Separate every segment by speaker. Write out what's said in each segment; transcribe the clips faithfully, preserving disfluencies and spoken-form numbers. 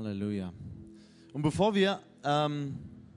Speaker 1: Halleluja. Und bevor wir ähm,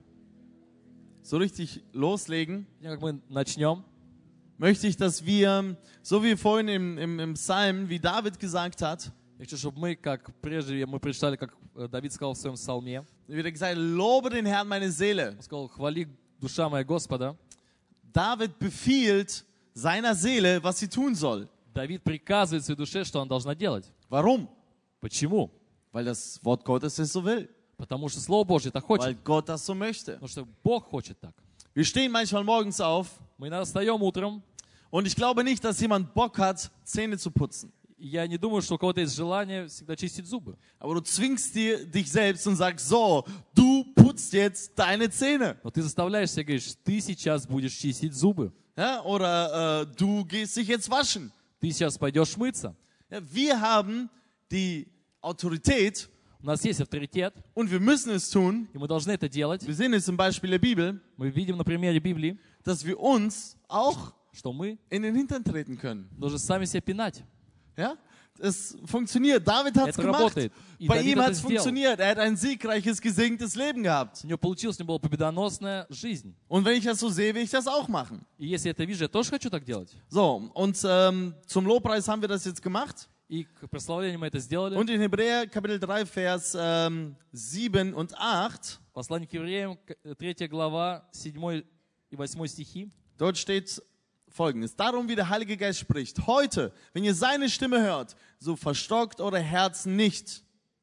Speaker 1: so richtig loslegen,
Speaker 2: Как мы начнем,
Speaker 1: möchte ich, dass wir, so wie vorhin im, im, im Psalm, wie David gesagt hat,
Speaker 2: я хочу, чтобы мы, как прежде мы прочитали, как Давид сказал в своем псалме,
Speaker 1: wie er gesagt hat, lobe den Herrn meine Seele.
Speaker 2: он сказал: «Хвали, душа моя Господа».
Speaker 1: David befiehlt seiner Seele, was sie tun soll.
Speaker 2: Давид приказывает своей душе, что он должна делать.
Speaker 1: Warum?
Speaker 2: Почему?
Speaker 1: Weil das Wort Gottes es so will.
Speaker 2: Потому что Слово Божье так
Speaker 1: Weil
Speaker 2: хочет.
Speaker 1: Gott das so möchte.
Speaker 2: Потому что Бог хочет так.
Speaker 1: Wir stehen manchmal morgens auf
Speaker 2: Мы иногда встаем утром,
Speaker 1: und ich glaube nicht, dass jemand Bock hat, Zähne zu putzen.
Speaker 2: и я не думаю, что у кого-то есть желание всегда чистить зубы.
Speaker 1: Aber du zwingst dir dich selbst und sagst, so, du putzt jetzt deine Zähne.
Speaker 2: Но ты заставляешь себя, говоришь, ты сейчас будешь чистить зубы.
Speaker 1: Ja, oder äh, du gehst dich jetzt waschen.
Speaker 2: Ты сейчас пойдешь мыться.
Speaker 1: Ja, wir haben die Autorität
Speaker 2: У нас есть авторитет,
Speaker 1: und wir müssen es tun.
Speaker 2: и мы должны это делать.
Speaker 1: Wir sehen es im Beispiel der Bibel,
Speaker 2: Мы видим на примере Библии,
Speaker 1: dass wir uns auch
Speaker 2: что мы
Speaker 1: in den Hintern treten können.
Speaker 2: должны сами себя пинать.
Speaker 1: Ja? Es funktioniert. David hat es
Speaker 2: Это
Speaker 1: gemacht.
Speaker 2: работает. И
Speaker 1: Bei
Speaker 2: Давид
Speaker 1: ihm
Speaker 2: это
Speaker 1: hat es
Speaker 2: сделал.
Speaker 1: funktioniert. Er hat ein siegreiches, gesegntes Leben gehabt.
Speaker 2: У него получилось, у него была победоносная жизнь.
Speaker 1: Und wenn ich das so sehe, will ich das auch machen.
Speaker 2: И если я это вижу, я тоже хочу так делать.
Speaker 1: So, und ähm, zum Lobpreis haben wir das jetzt gemacht.
Speaker 2: И к прославлению мы это сделали.
Speaker 1: Und in Hebräer Kapitel drei, Vers ähm, sieben und acht,
Speaker 2: Послание к евреям, третья глава, седьмой и восьмой стихи.
Speaker 1: dort steht Folgendes. Darum, wie der Heilige Geist spricht. Heute, wenn ihr seine Stimme hört, so verstockt eure Herzen nicht.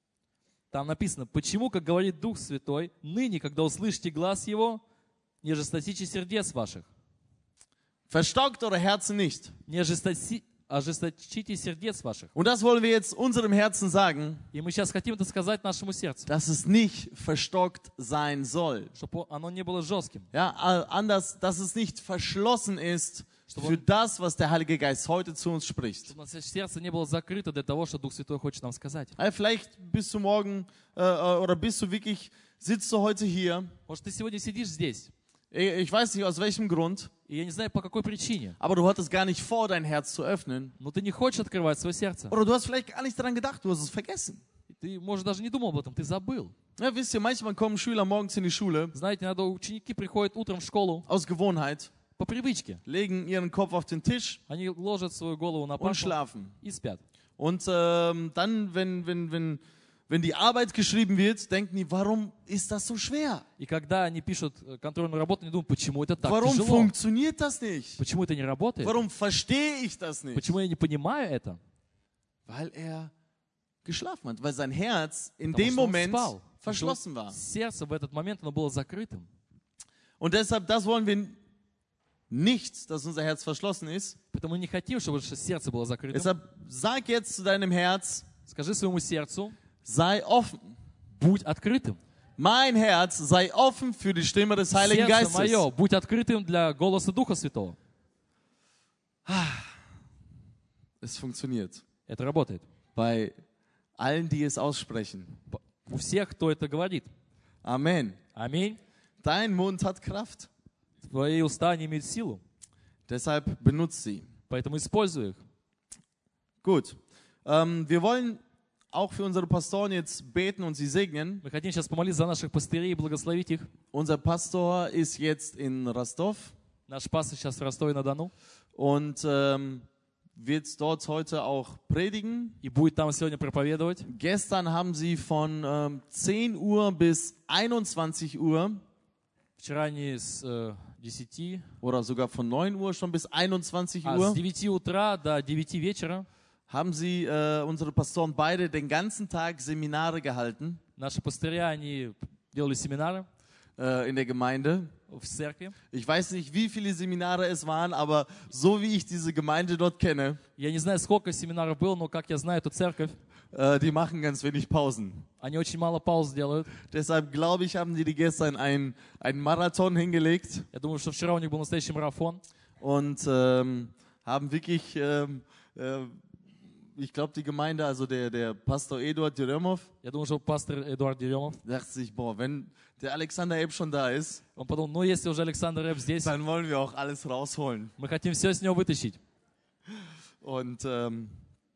Speaker 2: Там написано: «Почему, как говорит Дух Святой, ныне, когда услышите глас Его, не ожесточите сердец ваших».
Speaker 1: Verstockt eure Herzen nicht.
Speaker 2: Не ожестоти- ожесточите сердец ваших.
Speaker 1: Und das wollen wir jetzt unserem Herzen sagen,
Speaker 2: И мы сейчас хотим это сказать нашему сердцу,
Speaker 1: dass es nicht verstockt sein soll.
Speaker 2: чтобы оно не было жестким.
Speaker 1: Ja, äh, anders, dass es nicht verschlossen ist für das, was der Heilige Geist heute zu uns spricht.
Speaker 2: Чтобы наше сердце не было закрыто для того, что Дух Святой хочет нам сказать.
Speaker 1: Ja, vielleicht bist du morgen äh, äh, oder bist du wirklich, sitzt du heute hier.
Speaker 2: Может, ты сегодня сидишь здесь,
Speaker 1: Ich weiß nicht aus welchem Grund,
Speaker 2: и я не знаю, по какой причине,
Speaker 1: aber du hattest gar nicht vor, dein Herz zu öffnen.
Speaker 2: но ты не хочешь открывать свое сердце.
Speaker 1: Oder du hast vielleicht gar nicht daran gedacht, du hast es vergessen.
Speaker 2: Ты, может, даже не думал об этом, ты забыл.
Speaker 1: Ja, wisst ihr, manchmal kommen Schüler morgens in die Schule
Speaker 2: Знаете, иногда ученики приходят утром в школу
Speaker 1: aus Gewohnheit,
Speaker 2: по привычке.
Speaker 1: legen ihren Kopf auf den Tisch
Speaker 2: Они ложат свою голову на
Speaker 1: und
Speaker 2: парту
Speaker 1: schlafen.
Speaker 2: и спят.
Speaker 1: Und ähm, dann, wenn, wenn, wenn, wenn die Arbeit geschrieben wird, denken die, warum ist das so schwer?
Speaker 2: И когда они пишут э, контрольную работу, они думают, почему это так
Speaker 1: Warum
Speaker 2: тяжело?
Speaker 1: funktioniert das nicht?
Speaker 2: Почему это не работает?
Speaker 1: Warum verstehe ich das nicht?
Speaker 2: Почему я не понимаю это?
Speaker 1: Weil er geschlafen hat, weil sein Herz in
Speaker 2: Потому
Speaker 1: dem
Speaker 2: что он
Speaker 1: Moment
Speaker 2: спал.
Speaker 1: verschlossen
Speaker 2: Потому
Speaker 1: war.
Speaker 2: что Сердце в этот момент оно было закрытым.
Speaker 1: Und deshalb, das wollen wir nicht, dass unser Herz verschlossen ist.
Speaker 2: Поэтому мы не хотим, чтобы наше сердце было закрытым.
Speaker 1: Deshalb sag jetzt zu deinem Herz,
Speaker 2: Скажи своему сердцу:
Speaker 1: sei offen.
Speaker 2: будь открытым.
Speaker 1: Mein Herz sei offen für die Stimme des Heiligen
Speaker 2: Сердце
Speaker 1: Geistes.
Speaker 2: мое, будь открытым для голоса Духа Святого.
Speaker 1: Es funktioniert.
Speaker 2: Это работает.
Speaker 1: Bei allen, die es aussprechen.
Speaker 2: У всех, кто это говорит.
Speaker 1: Amen.
Speaker 2: Аминь.
Speaker 1: Dein Mund hat Kraft.
Speaker 2: Твои уста, они имеют силу.
Speaker 1: Deshalb benutzt sie.
Speaker 2: Поэтому используй их.
Speaker 1: Gut. Ähm, wir wollen auch für unsere Pastoren jetzt beten und sie segnen.
Speaker 2: Мы хотим сейчас помолиться за наших пастырей и благословить их.
Speaker 1: Unser Pastor ist jetzt in Rostov
Speaker 2: Наш пастор сейчас в Ростове-на-Дону.
Speaker 1: und ähm, wird dort heute auch predigen.
Speaker 2: И будет там сегодня проповедовать.
Speaker 1: Gestern haben sie von ähm, zehn Uhr bis einundzwanzig Uhr
Speaker 2: Вчера они с э, десяти,
Speaker 1: oder sogar von neun Uhr schon bis einundzwanzig
Speaker 2: а с
Speaker 1: Uhr
Speaker 2: девяти утра до девяти вечера
Speaker 1: haben sie, äh, unsere Pastoren beide, den ganzen Tag Seminare gehalten
Speaker 2: наши пастыря, они делали семинары
Speaker 1: äh, in der Gemeinde.
Speaker 2: в церкви.
Speaker 1: Ich weiß nicht, wie viele Seminare es waren, aber so wie ich diese Gemeinde dort kenne,
Speaker 2: Я не знаю, сколько семинаров было, но как я знаю эту церковь,
Speaker 1: äh, die machen ganz wenig Pausen.
Speaker 2: они очень мало пауз делают.
Speaker 1: Deshalb glaube ich, haben die die gestern einen, einen Marathon hingelegt
Speaker 2: Я думаю, что вчера у них был настоящий марафон.
Speaker 1: und ähm, haben wirklich, ähm, äh, ich glaube, die Gemeinde, also der, der Pastor Eduard Jeremov,
Speaker 2: Я думаю, что пастор Эдуард Еремов,
Speaker 1: dachte sich, boah, wenn der Alexander Epp schon da ist,
Speaker 2: он подумал, ну если уже Александр Рэп здесь,
Speaker 1: dann wollen wir auch alles rausholen.
Speaker 2: мы хотим все с него вытащить.
Speaker 1: Und ähm,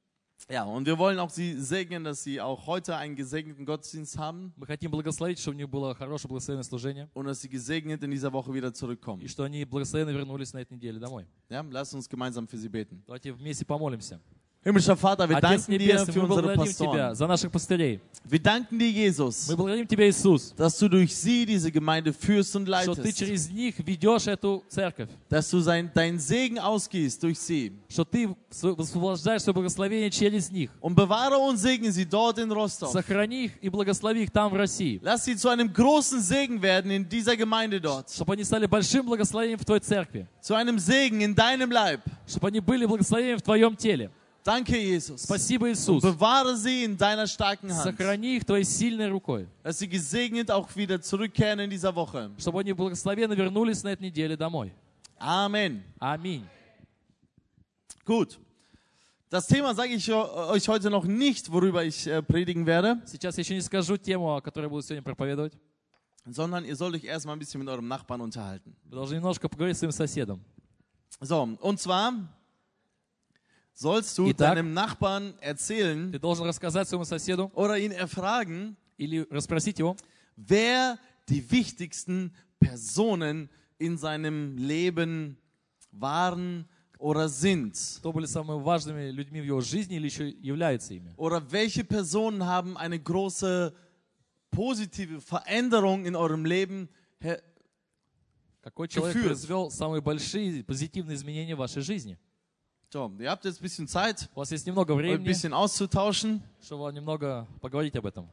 Speaker 1: Ja, und wir wollen auch Sie segnen, dass Sie auch heute einen gesegneten Gottesdienst haben
Speaker 2: Мы хотим благословить, чтобы у них было хорошее благословенное служение,
Speaker 1: und dass Sie gesegnet in dieser Woche wieder zurückkommen.
Speaker 2: и что они благословенно вернулись на этой неделе домой.
Speaker 1: Ja, lasst uns gemeinsam für Sie beten.
Speaker 2: Давайте вместе помолимся.
Speaker 1: Himmlischer Vater, wir
Speaker 2: Отец
Speaker 1: danken dir
Speaker 2: Небесный,
Speaker 1: für
Speaker 2: мы
Speaker 1: unsere
Speaker 2: благодарим Тебя
Speaker 1: Pastoren.
Speaker 2: за наших пастырей.
Speaker 1: Wir danken dir, Jesus,
Speaker 2: Мы благодарим Тебя, Иисус,
Speaker 1: dass du durch sie diese Gemeinde führst und
Speaker 2: что Ты
Speaker 1: leitest.
Speaker 2: через них ведешь эту церковь,
Speaker 1: Dass du sein, deinen Segen ausgießt durch sie.
Speaker 2: что Ты высвобождаешь свое благословение через них.
Speaker 1: Und bewahre und segne sie dort in Rostock.
Speaker 2: Сохрани их и благослови их там, в России,
Speaker 1: Lass sie zu einem großen Segen werden in dieser Gemeinde dort.
Speaker 2: чтобы они стали большим благословением в Твоей церкви,
Speaker 1: Zu einem Segen in deinem Leib.
Speaker 2: чтобы они были благословением в Твоем теле.
Speaker 1: Danke, Jesus.
Speaker 2: Спасибо, Иисус.
Speaker 1: Bewahre sie in deiner starken Hand.
Speaker 2: Сохрани их Твоей сильной рукой,
Speaker 1: Dass sie gesegnet auch wieder zurückkehren in dieser Woche.
Speaker 2: чтобы они благословенно вернулись на этой неделе домой.
Speaker 1: Amen.
Speaker 2: Аминь.
Speaker 1: Gut. Das Thema sage ich euch heute noch nicht, worüber ich äh, predigen werde,
Speaker 2: Сейчас я еще не скажу тему, о которой буду сегодня проповедовать.
Speaker 1: sondern ihr sollt euch erstmal ein bisschen mit eurem Nachbarn unterhalten.
Speaker 2: Вы должны немножко поговорить с своим соседом.
Speaker 1: So, und zwar sollst du
Speaker 2: Итак.
Speaker 1: deinem Nachbarn erzählen
Speaker 2: Ты должен рассказать своему соседу
Speaker 1: oder ihn erfragen,
Speaker 2: или расспросить его,
Speaker 1: wer die wichtigsten Personen in seinem Leben waren oder sind.
Speaker 2: кто были самыми важными людьми в его жизни или еще являются ими.
Speaker 1: Oder welche Personen haben eine große positive Veränderung in eurem Leben her-
Speaker 2: Какой человек
Speaker 1: Geführt.
Speaker 2: произвел самые большие позитивные изменения в вашей жизни?
Speaker 1: So, ihr habt jetzt ein bisschen Zeit,
Speaker 2: У вас есть немного
Speaker 1: euch ein
Speaker 2: времени,
Speaker 1: bisschen auszutauschen.
Speaker 2: чтобы немного поговорить об этом.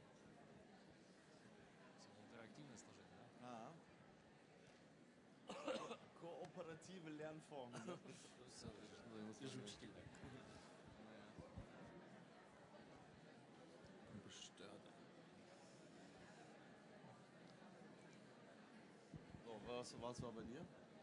Speaker 1: Kooperative Lernformen. So, was, was war bei dir?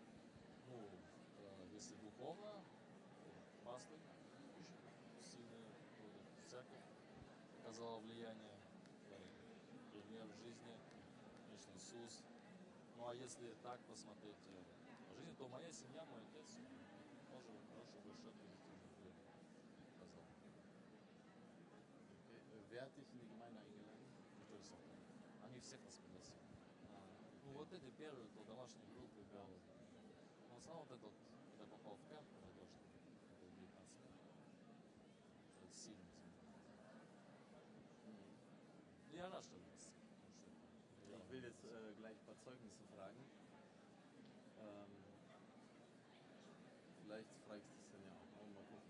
Speaker 2: Если духовно, пастырь, сильная церковь оказала влияние, пример в жизни, конечно, Иисус. Ну а если так посмотреть по жизни, то моя семья, мой отец тоже хороший, большой позитивный пример оказал.
Speaker 1: Wer hat dich in die Gemeinde eingeladen?
Speaker 2: То есть они всех нас пригласили. Ну вот эти первые, кто домашние группы играл. Но в основном вот этот, когда попал в кемп, это тоже это девятнадцать лет. Это сильно изменило. Ну, я рад, что у нас.
Speaker 1: Ich will jetzt äh, gleich ein paar Zeugnisse fragen. Ähm, vielleicht fragst du es dann ja auch. Mal gucken.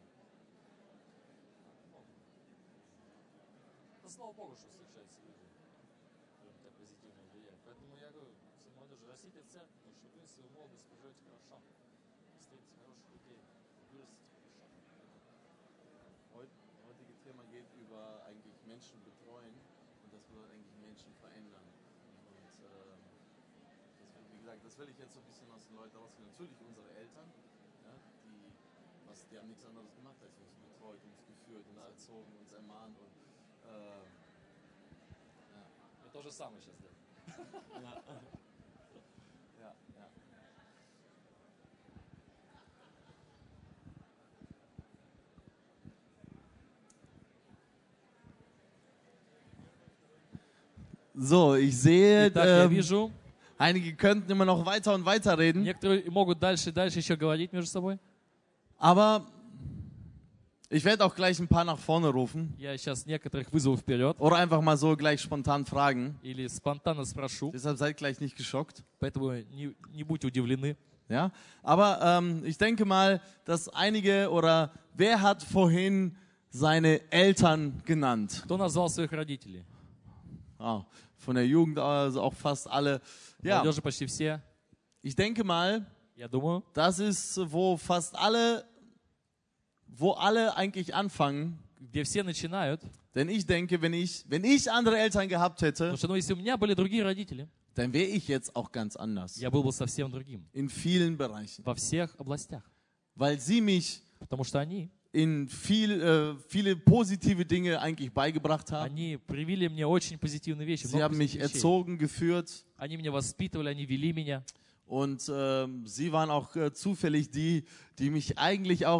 Speaker 2: Да слава Богу, что встречаются люди, которые так позитивно влияют. Поэтому я говорю всей молодежи, растите в церкви, потому что вы свою молодость проживете хорошо. Встретите хороших людей, вырастите хорошо.
Speaker 1: Heut, heutige Thema geht über eigentlich Menschen betreuen und das bedeutet eigentlich Menschen verändern. Und ähm, das will, wie gesagt, das will ich jetzt so ein bisschen aus den Leuten rausfinden. Natürlich unsere Eltern, ja, die, was, die haben nichts anderes gemacht, als uns betreut, uns geführt, uns erzogen, uns ermahnt und ähm,
Speaker 2: Мы то же самое сейчас делаем.
Speaker 1: ja. Ja, ja. So, ich sehe,
Speaker 2: Итак, я
Speaker 1: ähm,
Speaker 2: вижу,
Speaker 1: einige könnten immer noch weiter und weiter reden,
Speaker 2: некоторые могут дальше и дальше еще говорить между собой.
Speaker 1: aber ich werde auch gleich ein paar nach vorne rufen
Speaker 2: Я сейчас некоторых вызову вперед
Speaker 1: oder einfach mal so gleich spontan fragen.
Speaker 2: или спонтанно спрошу,
Speaker 1: Deshalb seid gleich nicht geschockt.
Speaker 2: поэтому не, не будьте удивлены.
Speaker 1: Ja? Aber ähm, ich denke mal, dass einige oder wer hat vorhin seine Eltern genannt?
Speaker 2: Кто назвал своих родителей?
Speaker 1: Ah, von der Jugend, also auch fast alle. Ja,
Speaker 2: Молодежи почти все.
Speaker 1: ich denke mal,
Speaker 2: Я думаю,
Speaker 1: das ist, wo fast alle, wo alle eigentlich anfangen.
Speaker 2: где все начинают.
Speaker 1: Denn ich denke, wenn ich, wenn ich andere Eltern gehabt hätte,
Speaker 2: Потому что, ну, если у меня были другие родители,
Speaker 1: dann wäre ich jetzt auch ganz anders.
Speaker 2: я был бы совсем другим.
Speaker 1: In vielen Bereichen.
Speaker 2: Во всех областях.
Speaker 1: Weil sie mich
Speaker 2: Потому что они,
Speaker 1: in viel, äh, viele positive Dinge eigentlich beigebracht haben.
Speaker 2: они привили мне очень позитивные вещи.
Speaker 1: Sie
Speaker 2: много
Speaker 1: haben mich
Speaker 2: позитивных вещей.
Speaker 1: erzogen, geführt.
Speaker 2: Они меня воспитывали, они вели меня.
Speaker 1: Und ähm, sie waren auch äh, zufällig die, die mich eigentlich auch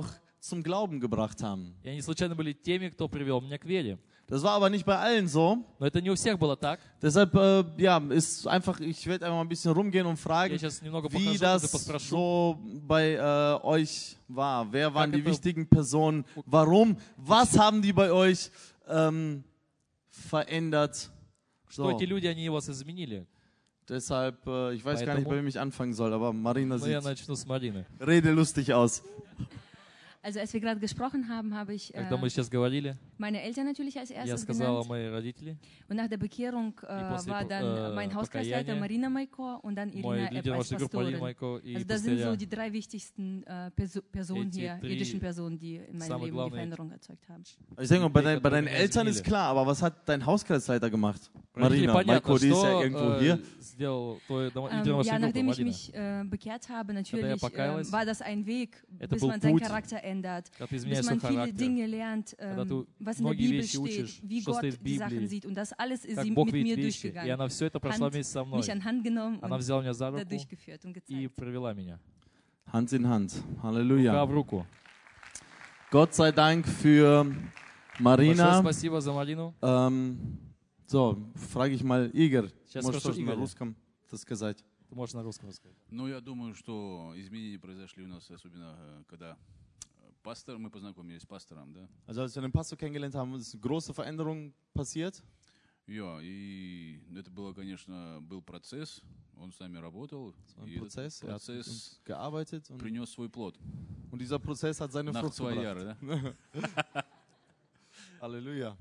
Speaker 1: zum Glauben gebracht haben.
Speaker 2: И они случайно были теми, кто привел меня к вере.
Speaker 1: Das war aber nicht bei allen so.
Speaker 2: Но это не у всех было так.
Speaker 1: Deshalb, äh, ja, ist einfach, ich werde einfach mal ein bisschen rumgehen und fragen,
Speaker 2: Я сейчас немного
Speaker 1: wie
Speaker 2: похожу,
Speaker 1: das
Speaker 2: и поспрошу,
Speaker 1: so bei äh, euch war. Wer waren
Speaker 2: Как
Speaker 1: die
Speaker 2: это-
Speaker 1: wichtigen Personen? Warum? Was haben die bei euch ähm, verändert?
Speaker 2: что
Speaker 1: So,
Speaker 2: эти люди, они вас изменили.
Speaker 1: deshalb, äh, ich weiß gar nicht,
Speaker 2: Поэтому-
Speaker 1: bei wem ich anfangen soll, aber Marina
Speaker 2: Но я
Speaker 1: sieht
Speaker 2: начну с Марины.
Speaker 1: redelustig aus.
Speaker 3: Also als wir gerade gesprochen haben, habe ich äh,
Speaker 2: Когда мы сейчас говорили,
Speaker 3: meine Eltern natürlich als
Speaker 2: я
Speaker 3: erstes
Speaker 2: сказала
Speaker 3: genannt.
Speaker 2: мои родители.
Speaker 3: Und nach der Bekehrung äh,
Speaker 2: после
Speaker 3: war
Speaker 2: по-
Speaker 3: dann
Speaker 2: äh,
Speaker 3: mein Hauskreisleiter
Speaker 2: Покаяния,
Speaker 3: Marina Maiko und dann
Speaker 2: Мой
Speaker 3: Irina Epp
Speaker 2: лидер
Speaker 3: als
Speaker 2: вашей группы Марина
Speaker 3: Pastorin.
Speaker 2: Майко и
Speaker 3: Also das sind so
Speaker 2: пастыря.
Speaker 3: die drei wichtigsten äh, Perso Personen
Speaker 2: Эти
Speaker 3: hier,
Speaker 2: три
Speaker 3: irdischen Personen, die in meinem
Speaker 2: самые
Speaker 3: Leben die
Speaker 2: главные-
Speaker 3: Veränderung erzeugt haben.
Speaker 1: Ich denke mal, bei,
Speaker 2: Die,
Speaker 1: dein, bei deinen
Speaker 2: которые
Speaker 1: Eltern ist
Speaker 2: изменили.
Speaker 1: klar, aber was hat dein Hauskreisleiter gemacht?
Speaker 2: Родители,
Speaker 1: Marina,
Speaker 2: понятно,
Speaker 1: Maiko, die ist ja
Speaker 2: что
Speaker 1: irgendwo
Speaker 2: э,
Speaker 1: hier.
Speaker 2: сделал твой дома-
Speaker 3: Ähm,
Speaker 2: лидер
Speaker 3: ja,
Speaker 2: вашей группы
Speaker 3: nachdem ich
Speaker 2: Марина.
Speaker 3: mich äh, bekehrt habe, natürlich
Speaker 2: покаялась,
Speaker 3: äh, war das ein Weg,
Speaker 2: это
Speaker 3: bis
Speaker 2: был
Speaker 3: man seinen
Speaker 2: путь,
Speaker 3: Charakter ändert,
Speaker 2: Когда ты
Speaker 3: bis
Speaker 2: изменяешь
Speaker 3: man
Speaker 2: свой
Speaker 3: viele
Speaker 2: характер,
Speaker 3: Dinge lernt,
Speaker 2: когда
Speaker 3: ähm,
Speaker 2: du
Speaker 3: was in der
Speaker 2: многие
Speaker 3: Bibel
Speaker 2: вещи
Speaker 3: steht,
Speaker 2: учишь,
Speaker 3: wie
Speaker 2: что
Speaker 3: Gott
Speaker 2: стоит в
Speaker 3: die Sachen
Speaker 2: Библии,
Speaker 3: sieht. Und das alles ist
Speaker 2: как
Speaker 3: sie
Speaker 2: Бог
Speaker 3: mit
Speaker 2: видит
Speaker 3: mir
Speaker 2: вещи. И
Speaker 3: durchgegangen,
Speaker 2: она все это прошла
Speaker 3: Hand-
Speaker 2: вместе со мной.
Speaker 3: mich an Hand genommen
Speaker 2: Она
Speaker 3: und
Speaker 2: взяла меня за
Speaker 3: da
Speaker 2: руку
Speaker 3: durchgeführt und
Speaker 2: и
Speaker 3: gezeigt.
Speaker 2: провела меня.
Speaker 1: Hand in Hand.
Speaker 2: Рука
Speaker 1: Halleluja.
Speaker 2: в руку.
Speaker 1: Gott sei Dank für
Speaker 2: Большое
Speaker 1: Marina.
Speaker 2: спасибо за Марину.
Speaker 1: Ähm, so, frage ich mal Igor.
Speaker 2: Сейчас
Speaker 1: Может,
Speaker 2: спрошу
Speaker 1: тоже на
Speaker 2: Игоря.
Speaker 1: русском это сказать?
Speaker 2: Ты можешь на русском рассказать.
Speaker 4: Ну, я думаю, что изменения произошли у нас, особенно э, когда э, пастор, мы познакомились с пастором, да.
Speaker 1: Also als wir den Pastor kennengelernt haben, ist eine große Veränderung passiert.
Speaker 4: Ja, и это было, конечно, был процесс, он с нами работал,
Speaker 1: Es war
Speaker 4: и
Speaker 1: ein Prozess,
Speaker 4: этот
Speaker 1: er hat mit
Speaker 4: процесс
Speaker 1: uns gearbeitet und,
Speaker 4: принес свой плод.
Speaker 1: und dieser Prozess hat seine Frucht
Speaker 4: Nach zwei
Speaker 1: gebracht.
Speaker 4: Jahren, да?
Speaker 1: Halleluja.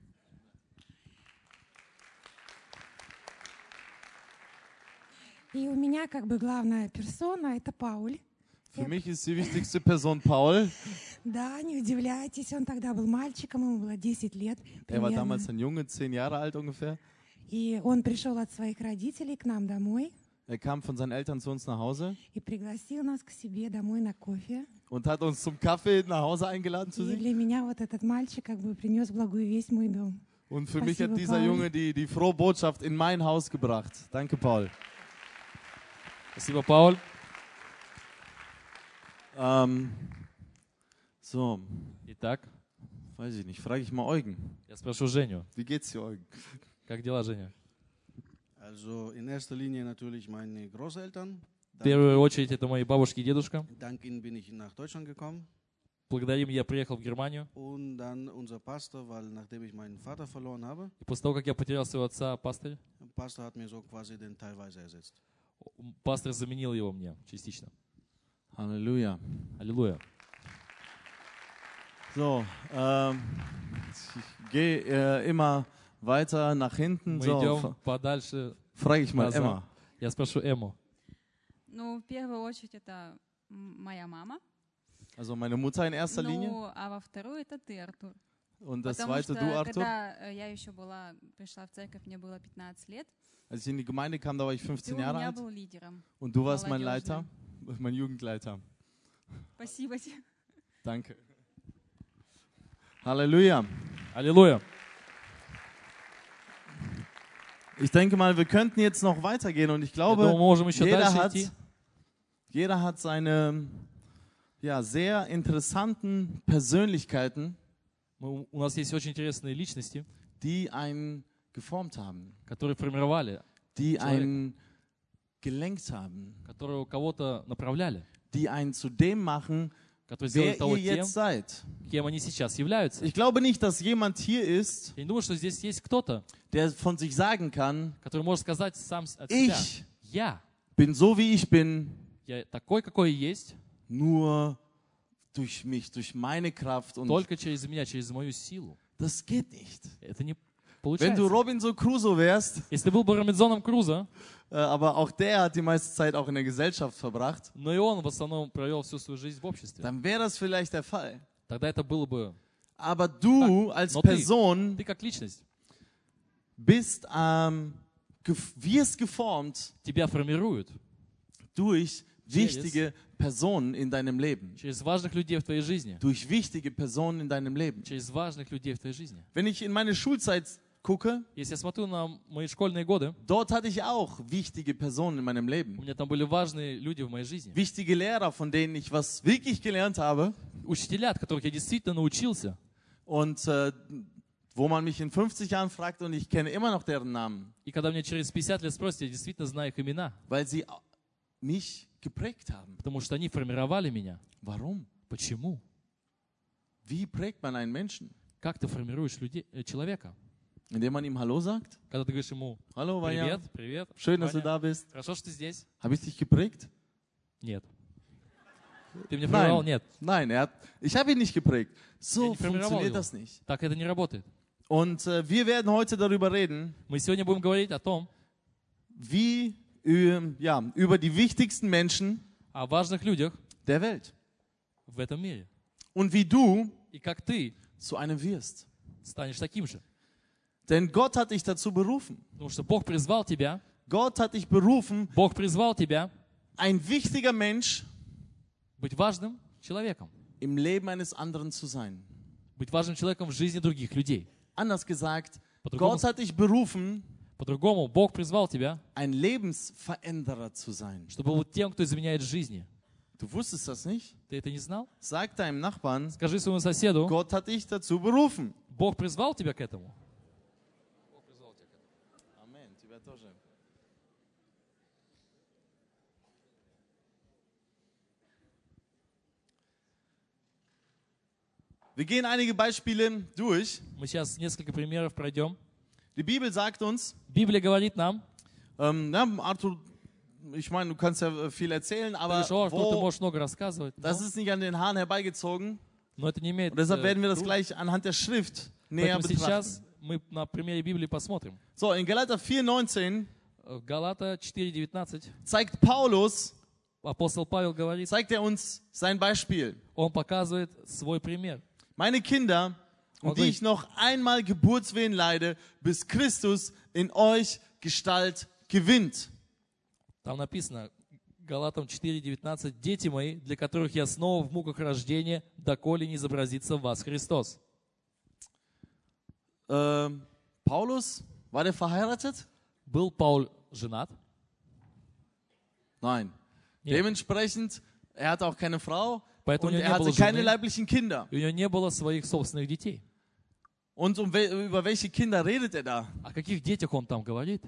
Speaker 5: И у меня как бы главная персона — это Пауль.
Speaker 1: Für mich ist die wichtigste Person Paul.
Speaker 5: Да, не удивляйтесь, он тогда был мальчиком, ему было десять лет
Speaker 1: Er war
Speaker 5: примерно.
Speaker 1: damals ein Junge, zehn Jahre alt ungefähr.
Speaker 5: И он пришел от своих родителей к нам домой
Speaker 1: Er kam von seinen Eltern zu uns nach Hause
Speaker 5: и пригласил нас к себе домой на кофе.
Speaker 1: und hat uns zum Kaffee nach Hause eingeladen zu
Speaker 5: И
Speaker 1: sich.
Speaker 5: для меня вот этот мальчик как бы принес благую весть в мой дом.
Speaker 1: Und für mich hat
Speaker 5: Спасибо,
Speaker 1: dieser
Speaker 5: Paul.
Speaker 1: Junge die, die frohe Botschaft in mein Haus gebracht. Danke, Paul.
Speaker 2: Спасибо, Пауль.
Speaker 1: Ähm, so,
Speaker 2: Итак,
Speaker 1: weiß ich nicht, frage ich mal Eugen.
Speaker 2: я спрошу Женю.
Speaker 1: Wie geht's dir, Eugen?
Speaker 2: Как дела, Женя?
Speaker 6: Also in erster Linie natürlich meine Großeltern.
Speaker 2: В
Speaker 6: Dank,
Speaker 2: первую очередь это мои бабушки и дедушка.
Speaker 6: dank ihnen bin ich nach Deutschland gekommen.
Speaker 2: Благодаря им я приехал в Германию.
Speaker 6: Und dann unser Pastor, weil nachdem ich meinen Vater verloren habe,
Speaker 2: И после того, как я потерял своего отца, пастырь,
Speaker 6: der Pastor hat mir so quasi den teilweise ersetzt.
Speaker 2: пастор заменил его мне частично.
Speaker 1: Halleluja.
Speaker 2: Аллилуйя.
Speaker 1: So, ähm, ich gehe äh, immer weiter nach hinten.
Speaker 2: Мы
Speaker 1: So,
Speaker 2: идем
Speaker 1: fra-
Speaker 2: подальше.
Speaker 1: frage ich mal
Speaker 2: назад.
Speaker 1: Emma.
Speaker 2: Я спрошу Эму.
Speaker 7: Ну, в первую очередь это м, моя мама.
Speaker 1: Also meine Mutter in erster Linie.
Speaker 7: Ну, а во вторую это ты, Артур.
Speaker 1: Und das
Speaker 7: Потому
Speaker 1: zweite
Speaker 7: что
Speaker 1: du, Arthur.
Speaker 7: когда э, я еще была, пришла в церковь, мне было пятнадцать лет,
Speaker 1: Als ich in die Gemeinde kam, da war ich
Speaker 7: ты
Speaker 1: fünfzehn
Speaker 7: у
Speaker 1: Jahre
Speaker 7: меня
Speaker 1: alt.
Speaker 7: был лидером.
Speaker 1: Und du warst mein
Speaker 7: молодежным.
Speaker 1: Leiter, mein Jugendleiter.
Speaker 7: Спасибо тебе.
Speaker 1: Danke. Halleluja.
Speaker 2: Аллилуйя.
Speaker 1: Ich denke mal, wir könnten jetzt noch weitergehen und ich
Speaker 2: Я
Speaker 1: glaube,
Speaker 2: думаю, мы можем еще
Speaker 1: jeder
Speaker 2: дальше
Speaker 1: hat,
Speaker 2: идти.
Speaker 1: jeder hat seine ja, sehr interessanten Persönlichkeiten,
Speaker 2: Мы- у нас есть очень интересные личности,
Speaker 1: die einen geformt haben,
Speaker 2: которые формировали,
Speaker 1: die
Speaker 2: Человек.
Speaker 1: einen gelenkt haben,
Speaker 2: которые кого-то направляли,
Speaker 1: die einen zu dem machen,
Speaker 2: которые сделали
Speaker 1: wer
Speaker 2: того
Speaker 1: ihr
Speaker 2: тем,
Speaker 1: jetzt seid.
Speaker 2: кем они сейчас являются.
Speaker 1: Ich glaube nicht, dass jemand hier ist,
Speaker 2: Я не думаю, что здесь есть кто-то,
Speaker 1: der von sich sagen kann,
Speaker 2: который может сказать сам с- от себя:
Speaker 1: ich
Speaker 2: я,
Speaker 1: bin so, wie ich bin,
Speaker 2: я такой, какой есть,
Speaker 1: nur durch mich, durch meine Kraft. Und
Speaker 2: только через меня, через мою силу.
Speaker 1: das geht nicht.
Speaker 2: Это не
Speaker 1: Wenn du
Speaker 2: получается.
Speaker 1: Robinson Crusoe wärst,
Speaker 2: Если ты был бы Робинзоном Крузо,
Speaker 1: äh, aber auch der hat die meiste Zeit auch in der Gesellschaft verbracht,
Speaker 2: но и он в основном провел всю свою жизнь в обществе,
Speaker 1: dann wäre das vielleicht der Fall.
Speaker 2: тогда это было бы...
Speaker 1: Aber du als
Speaker 2: но ты-
Speaker 1: Person
Speaker 2: Ты как личность,
Speaker 1: bist, ähm, gef wirst geformt
Speaker 2: тебя формируют
Speaker 1: durch wichtige Personen in deinem Leben.
Speaker 2: через важных людей в твоей жизни.
Speaker 1: Durch wichtige Personen in deinem Leben.
Speaker 2: Через важных людей в твоей жизни.
Speaker 1: Wenn ich in meine Schulzeit gucke,
Speaker 2: Если я смотрю на мои школьные годы,
Speaker 1: dort hatte ich auch wichtige Personen in meinem
Speaker 2: у
Speaker 1: Leben.
Speaker 2: меня там были важные люди в моей жизни.
Speaker 1: Wichtige Lehrer, von denen ich was wirklich gelernt habe.
Speaker 2: учителя, от которых я действительно научился.
Speaker 1: Und äh, wo man mich in fünfzig Jahren fragt und ich kenne immer noch deren Namen,
Speaker 2: И когда меня через пятьдесят лет спросят, я действительно знаю их имена,
Speaker 1: weil sie mich geprägt haben.
Speaker 2: потому что они формировали меня.
Speaker 1: Warum?
Speaker 2: Почему?
Speaker 1: Wie prägt man einen Menschen?
Speaker 2: Как ты формируешь людей, äh, человека?
Speaker 1: Indem man ihm Hallo sagt?
Speaker 2: Когда ты говоришь ему
Speaker 1: Hallo, Vanya.
Speaker 2: «Привет, привет,
Speaker 1: Schön, dass du
Speaker 2: Ваня,
Speaker 1: da bist.
Speaker 2: хорошо, что ты здесь».
Speaker 1: Habe ich dich geprägt?
Speaker 2: Нет. Ты меня формировал? Нет.
Speaker 1: Nein, er hat, ich habe ihn nicht geprägt. So
Speaker 2: Я не формировал
Speaker 1: funktioniert
Speaker 2: его.
Speaker 1: das nicht.
Speaker 2: Так это не работает.
Speaker 1: Und äh, wir werden heute darüber reden,
Speaker 2: Мы сегодня будем говорить о том,
Speaker 1: wie äh, ja, über die wichtigsten Menschen
Speaker 2: о важных людях
Speaker 1: der Welt.
Speaker 2: в этом мире.
Speaker 1: Und wie du
Speaker 2: И как ты
Speaker 1: zu einem wirst.
Speaker 2: станешь таким же.
Speaker 1: Denn Gott hat dich dazu berufen.
Speaker 2: Потому что Бог призвал тебя,
Speaker 1: Gott hat dich berufen,
Speaker 2: Бог призвал тебя
Speaker 1: ein wichtiger Mensch
Speaker 2: быть важным человеком.
Speaker 1: im Leben eines anderen zu sein.
Speaker 2: Быть важным человеком в жизни других людей.
Speaker 1: Anders gesagt,
Speaker 2: По-другому,
Speaker 1: Gott hat dich berufen,
Speaker 2: по-другому Бог призвал тебя,
Speaker 1: ein Lebensveränderer zu sein.
Speaker 2: чтобы быть тем, кто изменяет жизни.
Speaker 1: Du wusstest das nicht?
Speaker 2: Ты это не знал?
Speaker 1: Sag deinem Nachbarn,
Speaker 2: Скажи своему соседу,
Speaker 1: Gott hat dich dazu berufen.
Speaker 2: Бог призвал тебя к этому.
Speaker 1: Amen. Тебя тоже. Wir gehen einige Beispiele durch.
Speaker 2: Мы сейчас несколько примеров пройдем.
Speaker 1: Die Bibel sagt uns,
Speaker 2: Библия говорит нам,
Speaker 1: ähm, ja, Arthur, ich meine, du kannst ja viel erzählen,
Speaker 2: ты
Speaker 1: aber
Speaker 2: говоришь, «О, Артур, ты
Speaker 1: wo,
Speaker 2: можешь много рассказывать», но,
Speaker 1: das ist nicht an den Haaren herbeigezogen.
Speaker 2: но это не имеет...
Speaker 1: Und deshalb
Speaker 2: э,
Speaker 1: werden wir das
Speaker 2: тру-
Speaker 1: gleich anhand der Schrift näher
Speaker 2: Поэтому сейчас
Speaker 1: betrachten.
Speaker 2: мы на примере Библии посмотрим.
Speaker 1: So, in Galater vier neunzehn
Speaker 2: Э, Галата четыре девятнадцать
Speaker 1: zeigt Paulus,
Speaker 2: апостол Павел говорит,
Speaker 1: zeigt er uns sein Beispiel.
Speaker 2: он показывает свой пример.
Speaker 1: Meine Kinder, um die ich noch einmal Geburtswehen leide, bis Christus in euch Gestalt gewinnt.
Speaker 2: Там написано, Галатам четыре девятнадцать, «Дети мои, для которых я снова в муках рождения, доколе не изобразится в вас Христос».
Speaker 1: Ähm, Paulus, war der verheiratet?
Speaker 2: Был Пауль женат?
Speaker 1: Nein.
Speaker 2: Нет.
Speaker 1: Dementsprechend, er hatte auch keine Frau
Speaker 2: Поэтому
Speaker 1: und
Speaker 2: у него
Speaker 1: er
Speaker 2: не было
Speaker 1: hatte keine
Speaker 2: жены,
Speaker 1: leiblichen Kinder.
Speaker 2: и у него не было своих собственных детей.
Speaker 1: Und um wel über welche Kinder redet er da?
Speaker 2: О каких детях он там говорит?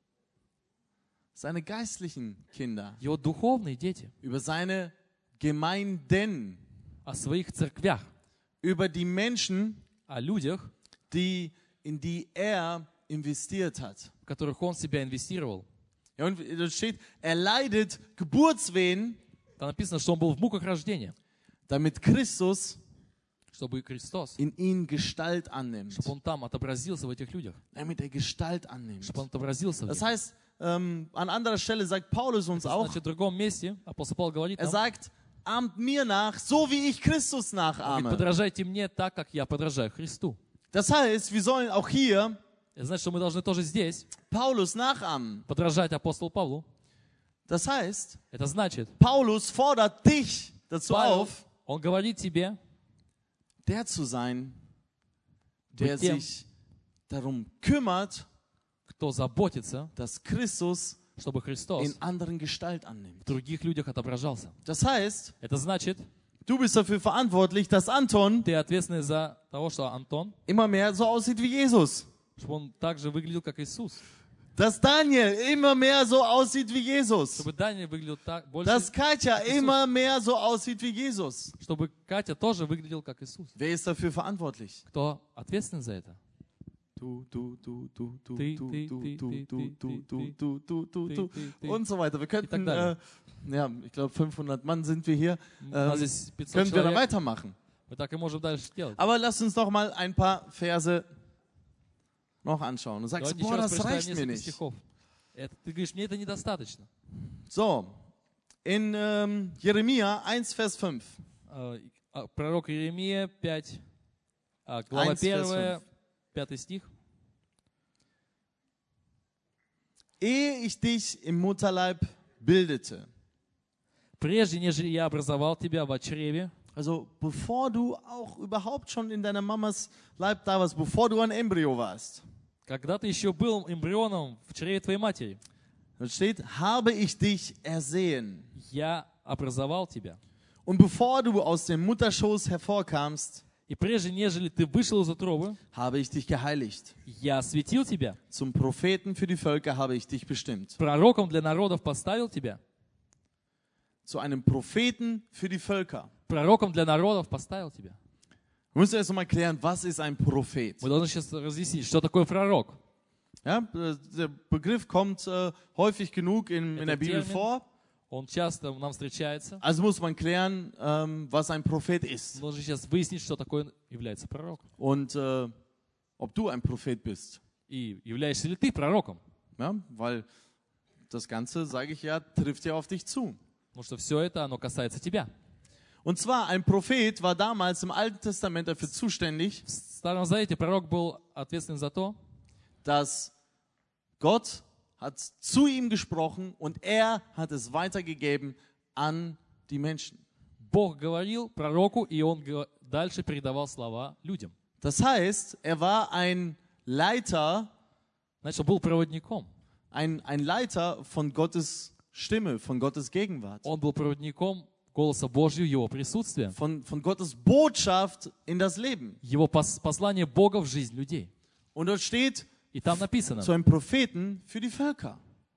Speaker 1: Seine geistlichen Kinder.
Speaker 2: Его духовные дети.
Speaker 1: Über seine Gemeinden.
Speaker 2: О своих церквях.
Speaker 1: Über die Menschen,
Speaker 2: О людях,
Speaker 1: die, in die er investiert hat.
Speaker 2: в которых он себя инвестировал.
Speaker 1: Ja, und da steht, er leidet Geburtswehen,
Speaker 2: Там написано, что он был в муках рождения,
Speaker 1: damit Christus
Speaker 2: чтобы Христос,
Speaker 1: in ihn Gestalt annimmt.
Speaker 2: чтобы он там отобразился в этих людях,
Speaker 1: Damit er Gestalt annimmt.
Speaker 2: чтобы он отобразился в
Speaker 1: Das
Speaker 2: них.
Speaker 1: heißt, ähm, an anderer Stelle sagt Paulus uns auch,
Speaker 2: Значит, в другом месте апостол Павел говорит
Speaker 1: er
Speaker 2: нам,
Speaker 1: sagt, ahmt mir nach, so wie ich Christus
Speaker 2: говорит,
Speaker 1: nachahme.
Speaker 2: подражайте мне так, как я подражаю Христу.
Speaker 1: Das heißt, wir sollen auch hier
Speaker 2: Это значит, что мы должны тоже здесь
Speaker 1: Paulus nachahmen.
Speaker 2: подражать апостолу Павлу.
Speaker 1: Das heißt,
Speaker 2: Это значит,
Speaker 1: Paulus fordert dich dazu
Speaker 2: Павел,
Speaker 1: auf,
Speaker 2: он говорит тебе,
Speaker 1: der zu sein, der
Speaker 2: быть тем,
Speaker 1: sich darum kümmert,
Speaker 2: кто заботится,
Speaker 1: dass Christus
Speaker 2: чтобы Христос
Speaker 1: in anderen Gestalt annimmt.
Speaker 2: в других людях отображался.
Speaker 1: Das heißt,
Speaker 2: Это значит,
Speaker 1: du bist dafür verantwortlich, dass Anton
Speaker 2: ты ответственный за того, что Антон,
Speaker 1: immer mehr so aussieht wie Jesus.
Speaker 2: чтобы он также выглядел, как Иисус.
Speaker 1: Dass Daniel immer mehr so aussieht wie Jesus.
Speaker 2: Чтобы Даня выглядел так больше,
Speaker 1: Dass Katja
Speaker 2: Jesus.
Speaker 1: immer mehr so aussieht wie Jesus.
Speaker 2: чтобы Катя тоже выглядел, как Иисус.
Speaker 1: Wer ist dafür verantwortlich?
Speaker 2: Кто ответственен за это?
Speaker 1: Du, du, du, du, du,
Speaker 2: Ты,
Speaker 1: du,
Speaker 2: ты,
Speaker 1: du,
Speaker 2: ты,
Speaker 1: du,
Speaker 2: ты,
Speaker 1: du,
Speaker 2: ты,
Speaker 1: du,
Speaker 2: ты,
Speaker 1: du,
Speaker 2: ты,
Speaker 1: du, du, du,
Speaker 2: ты,
Speaker 1: du
Speaker 2: ты, ты.
Speaker 1: und so weiter. Wir könnten,
Speaker 2: так
Speaker 1: äh, ja, ich glaube fünfhundert Mann sind wir hier.
Speaker 2: У нас
Speaker 1: Ähm,
Speaker 2: здесь пятьсот
Speaker 1: können wir da
Speaker 2: человек.
Speaker 1: weitermachen.
Speaker 2: Мы так и можем дальше делать.
Speaker 1: Aber lasst uns noch mal ein paar Verse noch anschauen. Und sagst du,
Speaker 2: Давайте еще
Speaker 1: boah,
Speaker 2: раз
Speaker 1: das
Speaker 2: прочитаем
Speaker 1: reicht mir
Speaker 2: несколько
Speaker 1: nicht.
Speaker 2: стихов. Это, ты говоришь, мне это недостаточно.
Speaker 1: So, in ähm, Jeremia eins, Vers fünf.
Speaker 2: А, а, Пророк Иеремия пять, а, глава
Speaker 1: eins, Vers
Speaker 2: первая,
Speaker 1: fünf.
Speaker 2: пятый стих.
Speaker 1: Ehe ich dich im Mutterleib bildete.
Speaker 2: Прежде, нежели я образовал тебя в чреве,
Speaker 1: Also bevor du auch überhaupt schon in deiner Mamas Leib da warst, bevor du ein Embryo warst.
Speaker 2: когда ты еще был эмбрионом в чреве твоей матери,
Speaker 1: Da steht, habe ich dich ersehen.
Speaker 2: я образовал тебя.
Speaker 1: Und bevor du aus dem Mutterschoß hervorkamst,
Speaker 2: И прежде, нежели ты вышел из утробы,
Speaker 1: habe ich dich geheiligt.
Speaker 2: я осветил тебя,
Speaker 1: Zum Propheten für die Völker habe ich dich bestimmt.
Speaker 2: пророком для народов поставил тебя,
Speaker 1: Zu einem Propheten für die Völker.
Speaker 2: пророком для народов поставил тебя.
Speaker 1: Wir müssen erst mal klären, was ist ein Prophet?
Speaker 2: Мы должны сейчас разъяснить, что такое пророк.
Speaker 1: Ja, der Begriff kommt äh, häufig genug in, in der Bibel
Speaker 2: Termin.
Speaker 1: vor.
Speaker 2: Он часто нам встречается.
Speaker 1: Also muss man klären, ähm, was ein Prophet ist.
Speaker 2: Мы должны сейчас выяснить, что такое является пророк.
Speaker 1: Und äh, ob du ein Prophet bist.
Speaker 2: И являешься ли ты пророком?
Speaker 1: Ja, weil das Ganze, sage ich ja, trifft ja auf dich zu.
Speaker 2: Потому что все это, оно касается тебя.
Speaker 1: Und zwar, ein Prophet war damals im Alten Testament dafür zuständig,
Speaker 2: В Старом Завете пророк был ответственен за то,
Speaker 1: dass Gott hat zu ihm gesprochen und er hat es weitergegeben an die Menschen.
Speaker 2: Бог говорил пророку, и он го- дальше передавал слова людям.
Speaker 1: Das heißt, er war ein Leiter,
Speaker 2: Значит, он был проводником.
Speaker 1: ein, ein Leiter von Gottes Stimme, von Gottes Gegenwart,
Speaker 2: Он был проводником голоса Божьего, его присутствия,
Speaker 1: von, von Gottes Botschaft in das Leben.
Speaker 2: его пос- послание Бога в жизнь людей.
Speaker 1: Und dort steht,
Speaker 2: И там написано,
Speaker 1: zu einem Propheten für die Völker.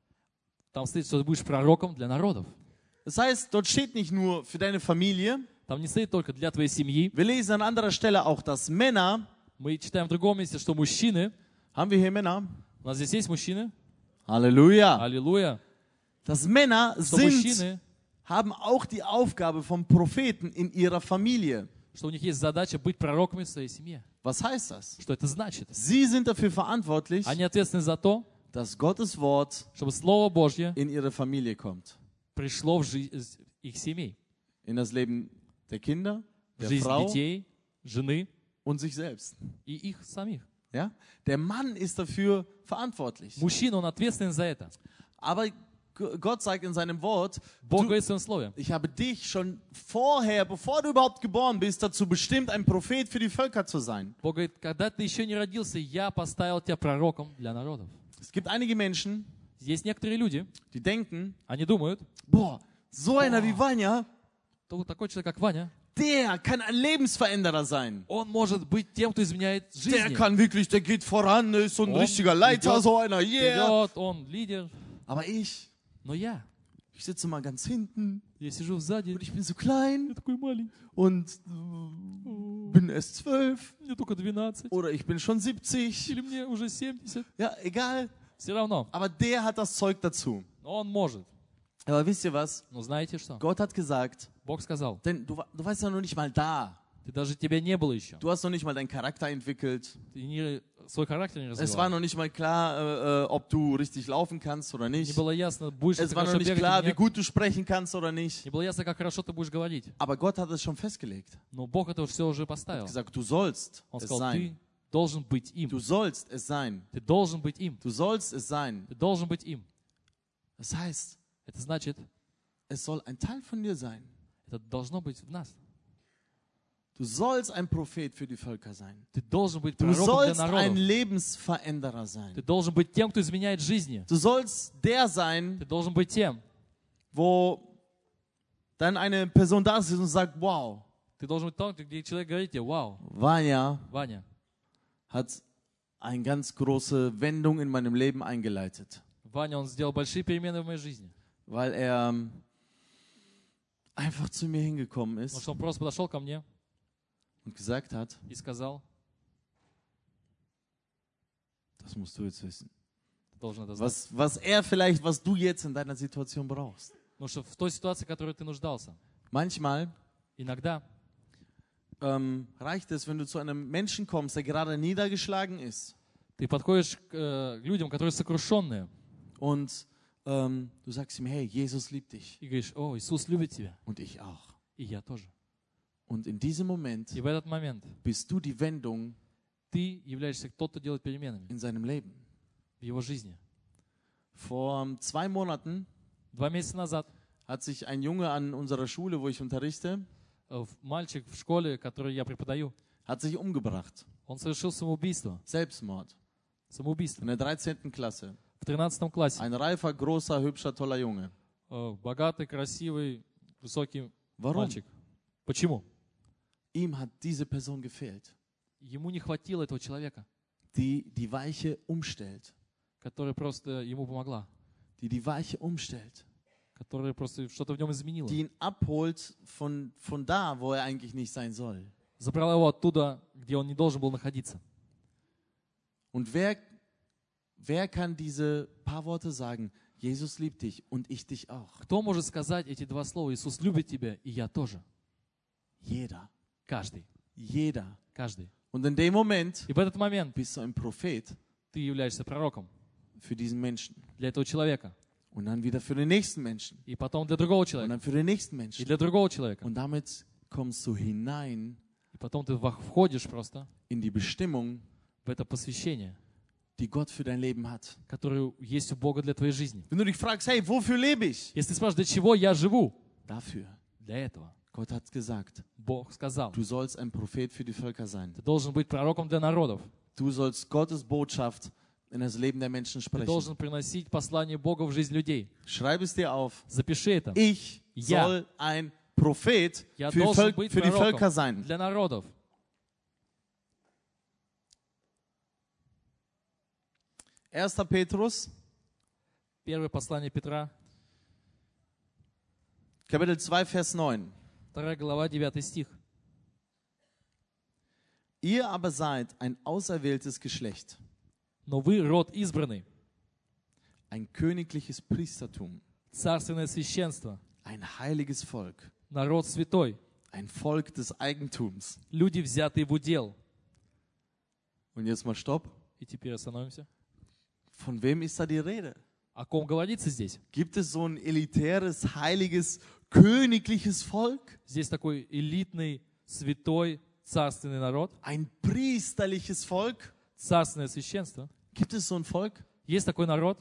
Speaker 2: там стоит, что ты будешь пророком для народов.
Speaker 1: Das heißt, dort steht nicht nur für deine Familie.
Speaker 2: Там не стоит только для твоей семьи.
Speaker 1: Wir lesen an anderer Stelle auch, dass Männer,
Speaker 2: Мы читаем в другом месте, что мужчины,
Speaker 1: haben wir hier Männer?
Speaker 2: у нас здесь есть мужчины,
Speaker 1: Halleluja.
Speaker 2: аллилуйя,
Speaker 1: Dass Männer
Speaker 2: что
Speaker 1: sind,
Speaker 2: мужчины,
Speaker 1: haben auch die Aufgabe vom Propheten in ihrer Familie.
Speaker 2: что у них есть задача быть пророками в своей семье.
Speaker 1: Was heißt das?
Speaker 2: Что это значит?
Speaker 1: Sie sind dafür verantwortlich,
Speaker 2: Они ответственны за то,
Speaker 1: dass Gottes Wort
Speaker 2: чтобы Слово Божье
Speaker 1: in ihre Familie kommt.
Speaker 2: пришло в жизнь их семей,
Speaker 1: In das Leben der Kinder,
Speaker 2: в
Speaker 1: der
Speaker 2: жизнь
Speaker 1: Frau
Speaker 2: детей, жены
Speaker 1: und sich selbst.
Speaker 2: и их самих.
Speaker 1: Ja? Der Mann ist dafür verantwortlich.
Speaker 2: Мужчина, он ответственен за это.
Speaker 1: Aber G- Gott sagt in seinem Wort,
Speaker 2: Бог
Speaker 1: du,
Speaker 2: говорит в своем слове.
Speaker 1: ich habe dich schon vorher, bevor du überhaupt geboren bist, dazu bestimmt, ein Prophet für die Völker zu sein.
Speaker 2: Бог говорит, когда ты еще не родился, я поставил тебя пророком для народов.
Speaker 1: Es gibt einige Menschen,
Speaker 2: Есть некоторые люди,
Speaker 1: die denken,
Speaker 2: они думают,
Speaker 1: boah, so einer wie Vanya,
Speaker 2: что вот такой человек, как Ваня,
Speaker 1: der kann ein Lebensveränderer sein.
Speaker 2: он может быть тем, кто изменяет
Speaker 1: Der
Speaker 2: жизни.
Speaker 1: kann wirklich, der geht voran, ist so ein
Speaker 2: Oh,
Speaker 1: richtiger Leiter,
Speaker 2: Idiot.
Speaker 1: so einer, yeah.
Speaker 2: Вперед, он лидер.
Speaker 1: Aber ich,
Speaker 2: Но я,
Speaker 1: ich sitze mal ganz hinten
Speaker 2: я сижу сзади,
Speaker 1: und ich bin so klein
Speaker 2: я такой маленький,
Speaker 1: und äh, bin erst zwölf
Speaker 2: мне только двенадцать,
Speaker 1: oder ich bin schon siebzig.
Speaker 2: или мне уже семьдесят.
Speaker 1: Ja, egal.
Speaker 2: Все равно,
Speaker 1: Aber der hat das Zeug dazu.
Speaker 2: но он может.
Speaker 1: Aber wisst ihr was?
Speaker 2: Но знаете что?
Speaker 1: Gott hat gesagt,
Speaker 2: Бог сказал,
Speaker 1: denn du, wa- du warst ja noch nicht mal da.
Speaker 2: ты даже тебя не было еще.
Speaker 1: Du hast noch nicht mal deinen Charakter entwickelt.
Speaker 2: Ты не, свой характер не
Speaker 1: Es war
Speaker 2: развивал.
Speaker 1: noch nicht mal klar, äh, äh, ob du richtig laufen kannst oder
Speaker 2: Не
Speaker 1: nicht.
Speaker 2: было ясно, будешь ли
Speaker 1: Es
Speaker 2: ты
Speaker 1: war noch
Speaker 2: хорошо
Speaker 1: nicht
Speaker 2: бегать
Speaker 1: klar,
Speaker 2: или
Speaker 1: wie
Speaker 2: нет.
Speaker 1: gut du sprechen kannst oder nicht.
Speaker 2: Не было ясно, как хорошо ты будешь говорить.
Speaker 1: Aber Gott hat es schon festgelegt.
Speaker 2: Но Бог это все уже
Speaker 1: Er
Speaker 2: поставил.
Speaker 1: hat gesagt, du sollst
Speaker 2: Он
Speaker 1: es
Speaker 2: сказал,
Speaker 1: sein.
Speaker 2: ты должен быть им.
Speaker 1: Du sollst es sein.
Speaker 2: Ты должен быть им.
Speaker 1: Du sollst es sein.
Speaker 2: Ты должен быть им.
Speaker 1: Das heißt,
Speaker 2: Это значит,
Speaker 1: es soll ein Teil von dir sein.
Speaker 2: это должно быть в нас.
Speaker 1: Du sollst ein Prophet für die Völker sein.
Speaker 2: Ты должен быть
Speaker 1: Du
Speaker 2: пророком для
Speaker 1: sollst ein
Speaker 2: народов.
Speaker 1: Lebensveränderer sein.
Speaker 2: Ты должен быть тем, кто изменяет жизни.
Speaker 1: Du sollst der sein,
Speaker 2: Ты должен быть тем.
Speaker 1: wo dann eine Person da ist und sagt, wow,
Speaker 2: Ты должен быть там, где человек говорит тебе, вау,
Speaker 1: Vanya
Speaker 2: Ваня,
Speaker 1: hat eine ganz große Wendung in meinem Leben eingeleitet,
Speaker 2: Ваня, он сделал большие перемены в моей жизни.
Speaker 1: weil er ähm, einfach zu mir hingekommen
Speaker 2: Потому
Speaker 1: ist
Speaker 2: что он просто подошел ко мне
Speaker 1: und gesagt hat,
Speaker 2: и сказал,
Speaker 1: das musst du jetzt wissen.
Speaker 2: ты должен это знать.
Speaker 1: Was, was er vielleicht, was du jetzt in deiner Situation brauchst.
Speaker 2: Потому что в той ситуации, в которой ты нуждался,
Speaker 1: Manchmal
Speaker 2: иногда
Speaker 1: ähm, reicht es, wenn du zu einem Menschen kommst, der gerade niedergeschlagen ist
Speaker 2: ты подходишь к э, людям, которые сокрушенные,
Speaker 1: und ähm, du sagst ihm, hey, Jesus liebt dich
Speaker 2: и говоришь, о, Иисус любит тебя,
Speaker 1: und ich auch.
Speaker 2: и я тоже.
Speaker 1: Und in diesem Moment
Speaker 2: И в этот момент
Speaker 1: bist du die Wendung
Speaker 2: ты являешься тот, кто делает переменами
Speaker 1: in seinem Leben.
Speaker 2: в его жизни.
Speaker 1: Vor ähm, zwei Monaten
Speaker 2: Два месяца назад
Speaker 1: hat sich ein Junge an unserer Schule, wo ich unterrichte,
Speaker 2: э, в- мальчик в школе, который я преподаю,
Speaker 1: hat sich umgebracht.
Speaker 2: он совершил самоубийство.
Speaker 1: Selbstmord.
Speaker 2: Самоубийство.
Speaker 1: In der dreizehnten Klasse.
Speaker 2: В тринадцатом классе.
Speaker 1: Ein reifer, großer, hübscher, toller Junge.
Speaker 2: Э, Богатый, красивый, высокий
Speaker 1: Warum?
Speaker 2: мальчик. Почему?
Speaker 1: Ihm hat diese Person gefehlt,
Speaker 2: Ему не хватило этого человека,
Speaker 1: die die Weiche umstellt,
Speaker 2: которая просто ему помогла,
Speaker 1: die die Weiche umstellt,
Speaker 2: которая просто что-то в нем изменила.
Speaker 1: die ihn abholt von, von da, wo er eigentlich nicht sein soll.
Speaker 2: Забрала его оттуда, где он не должен был находиться.
Speaker 1: Und wer, wer kann diese paar Worte sagen? Jesus liebt dich und ich dich auch.
Speaker 2: Кто может сказать эти два слова? Иисус любит тебя, и я тоже.
Speaker 1: Jeder.
Speaker 2: Каждый.
Speaker 1: Jeder.
Speaker 2: Каждый.
Speaker 1: Und in dem Moment
Speaker 2: И в этот момент
Speaker 1: bist du ein Prophet
Speaker 2: ты являешься пророком
Speaker 1: für diesen Menschen.
Speaker 2: для этого человека.
Speaker 1: Und dann wieder für den nächsten Menschen.
Speaker 2: И потом для другого
Speaker 1: Und
Speaker 2: человека.
Speaker 1: dann für den nächsten
Speaker 2: И
Speaker 1: Menschen.
Speaker 2: для другого человека.
Speaker 1: Und damit kommst du hinein
Speaker 2: И потом ты во- входишь просто
Speaker 1: in die Bestimmung,
Speaker 2: в это посвящение,
Speaker 1: die Gott für dein Leben hat.
Speaker 2: которое есть у Бога для твоей жизни.
Speaker 1: Wenn du dich fragst, hey, wofür lebe ich?
Speaker 2: Если ты спрашиваешь, для чего я живу?
Speaker 1: Dafür.
Speaker 2: Для этого.
Speaker 1: Gott hat gesagt,
Speaker 2: Бог сказал,
Speaker 1: du sollst ein Prophet für die Völker sein.
Speaker 2: ты должен быть пророком для народов.
Speaker 1: Du sollst Gottes Botschaft in das Leben der Menschen
Speaker 2: Ты
Speaker 1: sprechen.
Speaker 2: должен приносить послание Бога в жизнь людей.
Speaker 1: Schreib es dir auf.
Speaker 2: Запиши это.
Speaker 1: Ich
Speaker 2: Ja.
Speaker 1: soll ein Prophet
Speaker 2: Я
Speaker 1: für, die
Speaker 2: должен
Speaker 1: Völ-
Speaker 2: быть
Speaker 1: für die Völker
Speaker 2: пророком
Speaker 1: sein.
Speaker 2: для народов.
Speaker 1: erster Petrus,
Speaker 2: Первое послание Петра,
Speaker 1: Kapitel zwei, Vers neun.
Speaker 2: вторая глава, девятый стих.
Speaker 1: Ihr aber seid ein auserwähltes Geschlecht,
Speaker 2: Но вы род избранный,
Speaker 1: ein königliches Priestertum,
Speaker 2: царственное священство,
Speaker 1: ein heiliges Volk,
Speaker 2: народ святой,
Speaker 1: ein Volk des Eigentums.
Speaker 2: люди, взятые в удел.
Speaker 1: Und jetzt mal Stopp.
Speaker 2: И теперь остановимся.
Speaker 1: Von wem ist da die Rede?
Speaker 2: О ком говорится здесь?
Speaker 1: Gibt es so ein elitäres, heiliges, königliches Volk?
Speaker 2: Здесь такой элитный, святой, царственный народ,
Speaker 1: Ein priesterliches Volk?
Speaker 2: царственное священство.
Speaker 1: Gibt es so ein Volk?
Speaker 2: Есть такой народ?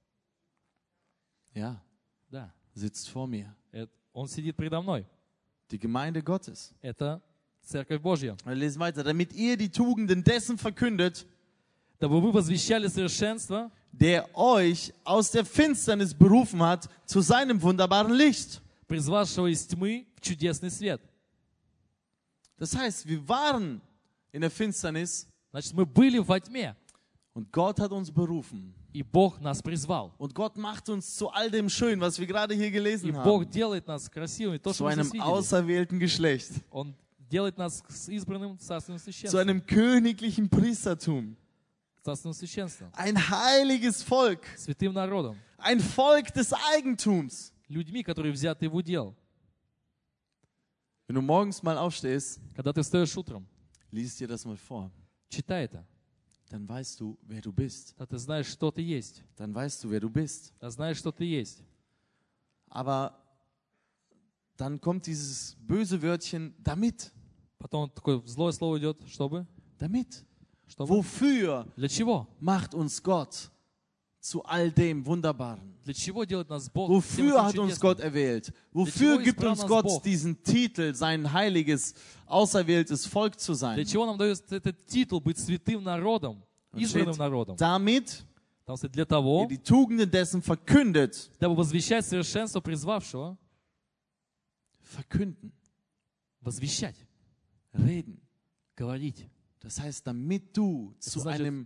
Speaker 1: Ja,
Speaker 2: Да.
Speaker 1: sitzt vor mir.
Speaker 2: Это- Он сидит предо мной.
Speaker 1: Die Gemeinde Gottes.
Speaker 2: Это Церковь Божья.
Speaker 1: Wir lesen weiter. Damit ihr die Tugenden dessen verkündet,
Speaker 2: Дабы вы возвещали совершенство,
Speaker 1: der euch aus der Finsternis berufen hat zu seinem wunderbaren Licht.
Speaker 2: призвавшего из тьмы в чудесный свет.
Speaker 1: Das heißt, wir waren in der Finsternis
Speaker 2: Значит, мы были во тьме,
Speaker 1: und Gott hat uns berufen.
Speaker 2: и Бог нас призвал.
Speaker 1: Und Gott macht uns zu all dem Schön, was wir gerade hier
Speaker 2: И
Speaker 1: gelesen
Speaker 2: Бог
Speaker 1: haben,
Speaker 2: делает нас красивыми, то,
Speaker 1: zu
Speaker 2: что мы
Speaker 1: einem
Speaker 2: здесь видели.
Speaker 1: auserwählten Geschlecht,
Speaker 2: Он делает нас с избранным царственным
Speaker 1: zu
Speaker 2: священством.
Speaker 1: einem königlichen Priestertum,
Speaker 2: Царственным священством.
Speaker 1: ein heiliges Volk,
Speaker 2: Святым народом.
Speaker 1: ein Volk des Eigentums.
Speaker 2: Людьми, которые взяты в удел.
Speaker 1: Wenn du morgens mal aufstehst,
Speaker 2: Когда ты встаешь утром,
Speaker 1: lies dir das mal vor,
Speaker 2: читай это.
Speaker 1: dann weißt du, wer du bist.
Speaker 2: Тогда ты знаешь, что ты есть.
Speaker 1: Dann weißt du, wer du bist.
Speaker 2: Тогда знаешь, что ты есть.
Speaker 1: Aber dann kommt dieses böse Wörtchen damit.
Speaker 2: Потом такое злое слово идет, чтобы?
Speaker 1: Damit.
Speaker 2: Чтобы?
Speaker 1: Wofür
Speaker 2: Для чего?
Speaker 1: macht uns Gott zu all dem Wunderbaren?
Speaker 2: Для чего делает нас Бог всем
Speaker 1: Wofür
Speaker 2: этим
Speaker 1: hat uns
Speaker 2: чудесным?
Speaker 1: Gott erwählt? Wofür
Speaker 2: чего
Speaker 1: gibt
Speaker 2: избрал
Speaker 1: uns
Speaker 2: нас
Speaker 1: Gott
Speaker 2: Бог?
Speaker 1: diesen Titel, sein heiliges, auserwähltes Volk zu
Speaker 2: Для
Speaker 1: sein?
Speaker 2: чего нам дается этот титул быть святым народом,
Speaker 1: Und
Speaker 2: избранным
Speaker 1: steht,
Speaker 2: народом?
Speaker 1: damit
Speaker 2: Потому что для того,
Speaker 1: ihr die Tugenden dessen verkündet,
Speaker 2: дабы возвещать совершенство призвавшего,
Speaker 1: verkünden,
Speaker 2: возвещать,
Speaker 1: reden.
Speaker 2: говорить.
Speaker 1: Das heißt, damit du zu
Speaker 2: значит-
Speaker 1: einem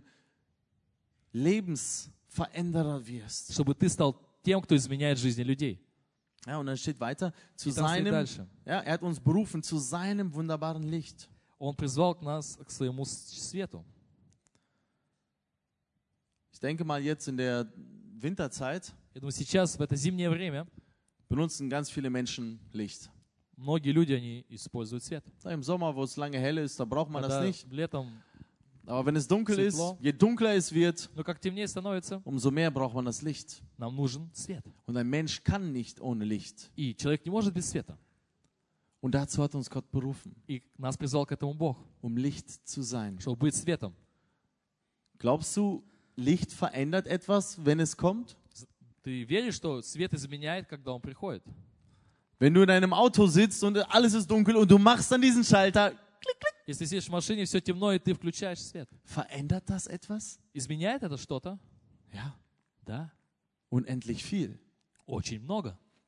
Speaker 1: Lebensveränderer wirst.
Speaker 2: Чтобы ты стал тем, кто изменяет жизни людей.
Speaker 1: Ja, und dann steht weiter, zu
Speaker 2: И там стоит
Speaker 1: seinem,
Speaker 2: дальше.
Speaker 1: ja, er hat uns berufen zu seinem wunderbaren Licht.
Speaker 2: Он призвал нас к своему с- свету.
Speaker 1: Ich denke mal, jetzt in der Winterzeit
Speaker 2: Я думаю, сейчас, в это зимнее время,
Speaker 1: benutzen ganz viele Menschen Licht.
Speaker 2: многие люди, они используют свет.
Speaker 1: Ja, Im Sommer, wo es lange hell ist, da braucht man das
Speaker 2: Когда
Speaker 1: nicht.
Speaker 2: летом,
Speaker 1: Aber wenn es dunkel ist,
Speaker 2: Светло.
Speaker 1: je dunkler es wird,
Speaker 2: но как темнее становится,
Speaker 1: umso mehr braucht man das Licht.
Speaker 2: нам нужен свет.
Speaker 1: Und ein Mensch kann nicht ohne Licht.
Speaker 2: И человек не может без света.
Speaker 1: Und dazu hat uns Gott berufen,
Speaker 2: И нас призвал к этому Бог,
Speaker 1: um Licht zu sein.
Speaker 2: чтобы быть светом.
Speaker 1: Glaubst du, Licht verändert etwas, wenn es kommt?
Speaker 2: Ты веришь, что свет изменяет, когда он приходит?
Speaker 1: Wenn du in einem Auto sitzt und alles ist dunkel und du machst dann diesen Schalter, klick, klick,
Speaker 2: Если сидишь в машине, все темно, и ты включаешь свет.
Speaker 1: verändert das etwas?
Speaker 2: Изменяет это что-то?
Speaker 1: Ja,
Speaker 2: Да,
Speaker 1: unendlich viel.
Speaker 2: очень много.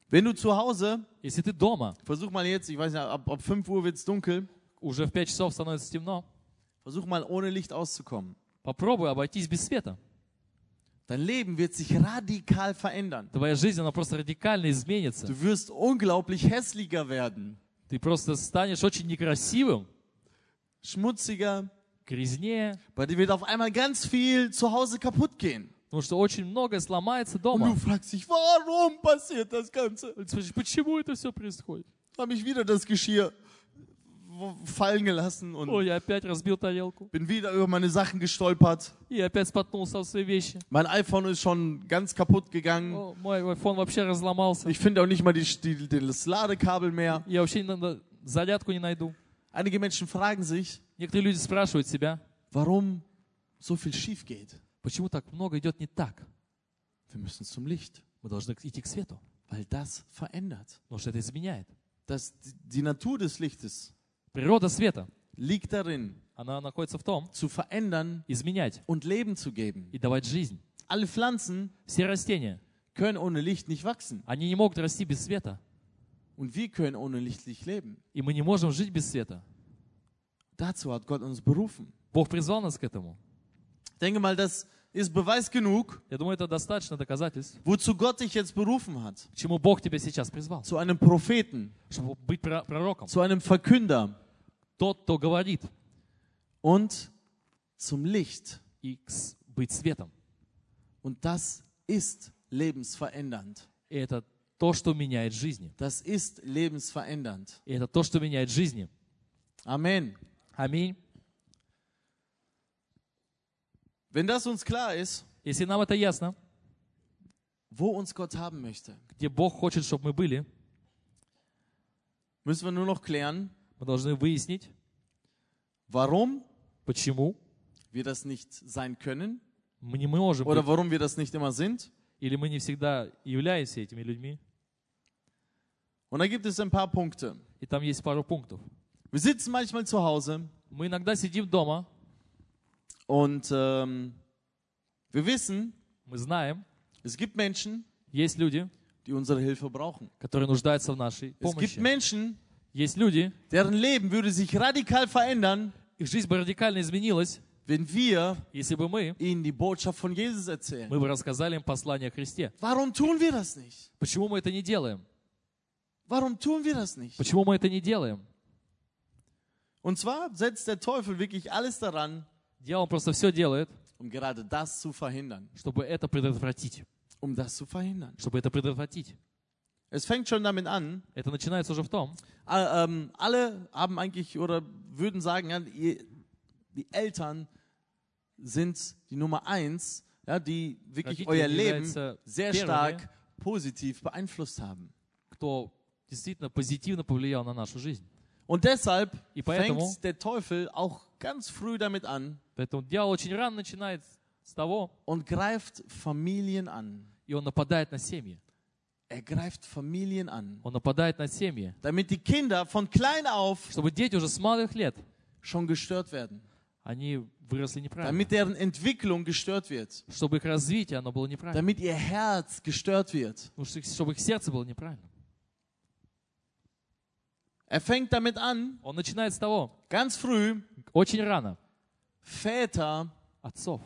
Speaker 1: Wenn du zu Hause,
Speaker 8: Если ты дома,
Speaker 1: versuch mal jetzt, ich weiß nicht, ab, ab fünf Uhr wird es dunkel,
Speaker 8: уже в пять часов становится темно,
Speaker 1: versuch mal ohne Licht auszukommen.
Speaker 8: попробуй обойтись без света.
Speaker 1: Dein Leben wird sich radikal verändern.
Speaker 8: Твоя жизнь, она просто радикально изменится.
Speaker 1: Du wirst unglaublich hässlicher werden,
Speaker 8: Ты просто станешь очень некрасивым,
Speaker 1: schmutziger.
Speaker 8: грязнее,
Speaker 1: Bei dir wird auf einmal ganz viel zu Hause kaputt gehen.
Speaker 8: потому что очень многое сломается
Speaker 1: Und
Speaker 8: дома.
Speaker 1: du fragst dich, warum passiert das Ganze?
Speaker 8: И ты спрашиваешь, почему это все происходит?
Speaker 1: Habe ich wieder das Geschirr fallen gelassen und
Speaker 8: Ой, я опять разбил тарелку.
Speaker 1: bin wieder über meine Sachen gestolpert.
Speaker 8: И опять споткнулся о свои вещи.
Speaker 1: Mein iPhone ist schon ganz kaputt gegangen.
Speaker 8: О, мой iPhone вообще разломался.
Speaker 1: Ich finde auch nicht mal die, die, das Ladekabel mehr.
Speaker 8: Я вообще не на- зарядку не найду.
Speaker 1: Einige Menschen fragen sich,
Speaker 8: Некоторые люди спрашивают себя,
Speaker 1: warum so viel schief geht.
Speaker 8: почему так много идет не так?
Speaker 1: Wir müssen zum Licht,
Speaker 8: Мы должны идти к свету,
Speaker 1: weil das verändert.
Speaker 8: потому что это изменяет.
Speaker 1: Das, die Natur des Lichtes
Speaker 8: Природа света,
Speaker 1: liegt darin,
Speaker 8: она находится в том,
Speaker 1: zu verändern
Speaker 8: изменять
Speaker 1: und Leben zu geben.
Speaker 8: и давать жизнь.
Speaker 1: Alle Pflanzen
Speaker 8: Все растения,
Speaker 1: können ohne Licht nicht wachsen.
Speaker 8: они не могут расти без света.
Speaker 1: Und wir können ohne Licht nicht leben.
Speaker 8: И мы не можем жить без света.
Speaker 1: Dazu hat Gott uns berufen.
Speaker 8: Бог призвал нас к этому.
Speaker 1: Ich denke mal, das ist Beweis genug,
Speaker 8: Я думаю, это достаточно доказательств,
Speaker 1: wozu Gott dich jetzt berufen hat.
Speaker 8: к чему Бог тебя сейчас призвал.
Speaker 1: Zu einem Propheten,
Speaker 8: Чтобы быть про- пророком.
Speaker 1: zu einem Verkünder
Speaker 8: Тот, кто говорит,
Speaker 1: und zum Licht.
Speaker 8: и к с- быть светом.
Speaker 1: Und das ist lebensverändernd.
Speaker 8: И это то, что меняет жизни.
Speaker 1: Das ist lebensverändernd.
Speaker 8: И это то, что меняет жизни.
Speaker 1: Amen.
Speaker 8: Аминь.
Speaker 1: Wenn das uns klar ist,
Speaker 8: Если нам это ясно,
Speaker 1: wo uns Gott haben möchte,
Speaker 8: где Бог хочет, чтобы мы были,
Speaker 1: müssen wir nur noch klären,
Speaker 8: мы должны выяснить,
Speaker 1: warum
Speaker 8: почему
Speaker 1: wir das nicht sein können
Speaker 8: мы не можем
Speaker 1: oder
Speaker 8: быть,
Speaker 1: warum wir das nicht immer sind.
Speaker 8: или мы не всегда являемся этими людьми.
Speaker 1: Und da gibt es ein paar Punkte.
Speaker 8: И там есть пару пунктов.
Speaker 1: Wir sitzen manchmal zu Hause
Speaker 8: Мы иногда сидим дома,
Speaker 1: und ähm, wir wissen,
Speaker 8: мы знаем,
Speaker 1: es gibt Menschen,
Speaker 8: есть люди,
Speaker 1: die unsere Hilfe brauchen.
Speaker 8: которые нуждаются в нашей
Speaker 1: Es gibt
Speaker 8: помощи.
Speaker 1: Menschen,
Speaker 8: Есть люди,
Speaker 1: deren Leben würde sich radikal verändern,
Speaker 8: их жизнь бы радикально изменилась,
Speaker 1: wenn wir
Speaker 8: если бы мы,
Speaker 1: ihnen die Botschaft von Jesus erzählen.
Speaker 8: мы бы рассказали им послание о Христе.
Speaker 1: Warum tun wir das nicht?
Speaker 8: Почему мы это не делаем?
Speaker 1: Warum tun wir das nicht?
Speaker 8: Почему мы это не делаем?
Speaker 1: Und zwar setzt der Teufel wirklich alles daran,
Speaker 8: Дьявол просто все делает,
Speaker 1: um gerade das zu verhindern.
Speaker 8: чтобы это предотвратить.
Speaker 1: Um das zu verhindern.
Speaker 8: Чтобы это предотвратить.
Speaker 1: Es fängt schon damit an,
Speaker 8: Это начинается уже в том,
Speaker 1: äh, ähm, alle haben eigentlich oder würden sagen, ja, ihr, die Eltern sind die Nummer eins, ja, die wirklich
Speaker 8: Родители
Speaker 1: euer Leben
Speaker 8: являются
Speaker 1: sehr
Speaker 8: первыми.
Speaker 1: stark positiv beeinflusst haben.
Speaker 8: кто действительно позитивно повлиял на нашу жизнь.
Speaker 1: Und deshalb
Speaker 8: И поэтому-
Speaker 1: fängt der Teufel auch ganz früh damit an
Speaker 8: Поэтому дьявол очень рано начинает с того,
Speaker 1: und greift Familien an.
Speaker 8: и он нападает на семьи.
Speaker 1: Er greift Familien an,
Speaker 8: Он нападает на семьи,
Speaker 1: damit die Kinder von klein auf
Speaker 8: чтобы дети уже с малых лет,
Speaker 1: schon gestört werden,
Speaker 8: они выросли неправильно.
Speaker 1: damit deren Entwicklung gestört wird,
Speaker 8: Чтобы их развитие, оно было неправильно.
Speaker 1: damit ihr Herz gestört wird.
Speaker 8: Потому что их- чтобы их сердце было неправильно.
Speaker 1: Er fängt damit an,
Speaker 8: Он начинает с того,
Speaker 1: ganz früh
Speaker 8: очень рано,
Speaker 1: Väter
Speaker 8: отцов,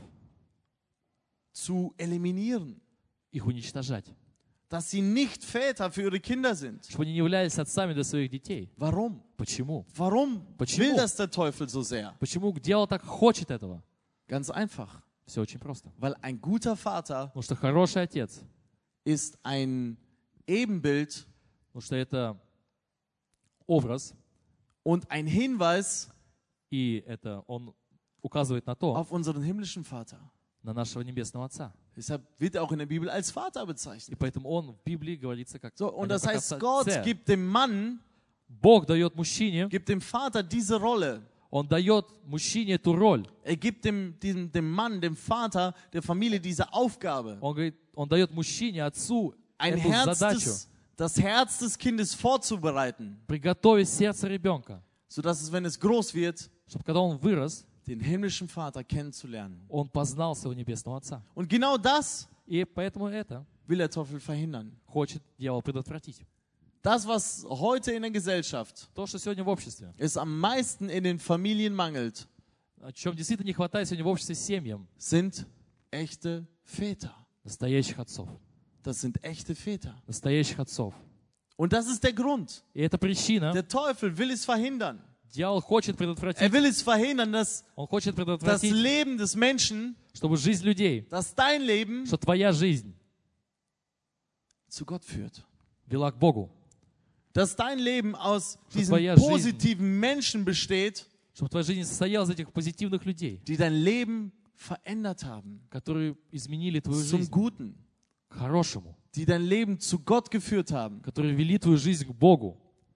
Speaker 1: zu eliminieren,
Speaker 8: их уничтожать.
Speaker 1: dass sie nicht Väter für ihre Kinder sind.
Speaker 8: Чтобы они не являлись отцами для своих детей.
Speaker 1: Warum?
Speaker 8: Почему?
Speaker 1: Warum
Speaker 8: Почему?
Speaker 1: will das der Teufel so sehr?
Speaker 8: Почему дьявол так хочет этого?
Speaker 1: Ganz einfach,
Speaker 8: Все очень просто.
Speaker 1: weil ein guter Vater
Speaker 8: Потому что хороший отец,
Speaker 1: ist ein Ebenbild
Speaker 8: потому что это образ,
Speaker 1: und ein Hinweis
Speaker 8: и это он указывает на то,
Speaker 1: auf unseren himmlischen Vater.
Speaker 8: на нашего небесного Отца.
Speaker 1: Deshalb wird er auch in der Bibel als Vater
Speaker 8: И
Speaker 1: bezeichnet.
Speaker 8: поэтому он в Библии говорится как
Speaker 1: So,
Speaker 8: о
Speaker 1: und
Speaker 8: нем
Speaker 1: das
Speaker 8: как
Speaker 1: heißt,
Speaker 8: отца-
Speaker 1: Gott
Speaker 8: отце.
Speaker 1: gibt dem Mann,
Speaker 8: Бог дает мужчине,
Speaker 1: gibt dem Vater diese Rolle.
Speaker 8: он дает мужчине эту роль.
Speaker 1: Er gibt dem, dem, dem Mann, dem Vater der Familie diese Aufgabe,
Speaker 8: Он говорит, он дает мужчине, отцу
Speaker 1: ein
Speaker 8: эту
Speaker 1: Herz
Speaker 8: задачу
Speaker 1: des, das Herz des Kindes vorzubereiten,
Speaker 8: приготовить сердце ребенка,
Speaker 1: sodass es, wenn es groß wird,
Speaker 8: чтобы когда он вырос,
Speaker 1: den himmlischen Vater kennenzulernen.
Speaker 8: он познал своего небесного Отца.
Speaker 1: Und genau das
Speaker 8: И поэтому это
Speaker 1: will der Teufel verhindern.
Speaker 8: хочет дьявол предотвратить.
Speaker 1: Das, was heute in der Gesellschaft
Speaker 8: То, что сегодня в обществе,
Speaker 1: es am meisten in den Familien mangelt,
Speaker 8: о чем действительно не хватает сегодня в обществе семьям,
Speaker 1: sind echte Väter.
Speaker 8: настоящих отцов.
Speaker 1: Das sind echte Väter.
Speaker 8: Настоящих отцов.
Speaker 1: Und das ist der Grund.
Speaker 8: И это причина.
Speaker 1: Der Teufel will es verhindern.
Speaker 8: Дьявол хочет
Speaker 1: Er
Speaker 8: предотвратить.
Speaker 1: will es verhindern, dass
Speaker 8: Он хочет
Speaker 1: das
Speaker 8: предотвратить,
Speaker 1: Leben des Menschen,
Speaker 8: чтобы жизнь людей,
Speaker 1: dass dein Leben
Speaker 8: что твоя жизнь
Speaker 1: zu Gott führt.
Speaker 8: вела к Богу.
Speaker 1: Dass dein Leben aus diesen
Speaker 8: твоя жизнь-
Speaker 1: positiven Menschen besteht,
Speaker 8: Чтобы твоя жизнь состояла из этих позитивных людей,
Speaker 1: die dein Leben verändert haben.
Speaker 8: которые изменили твою
Speaker 1: Zum
Speaker 8: жизнь
Speaker 1: Guten.
Speaker 8: к хорошему,
Speaker 1: Die dein Leben zu Gott geführt haben.
Speaker 8: которые вели твою жизнь к Богу.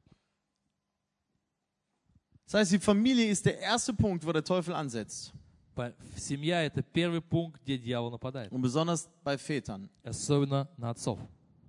Speaker 1: Das heißt, die Familie ist der erste Punkt, wo der Teufel ansetzt.
Speaker 8: По- Семья — это первый пункт, где дьявол нападает.
Speaker 1: Und besonders bei Vätern.
Speaker 8: Особенно на отцов.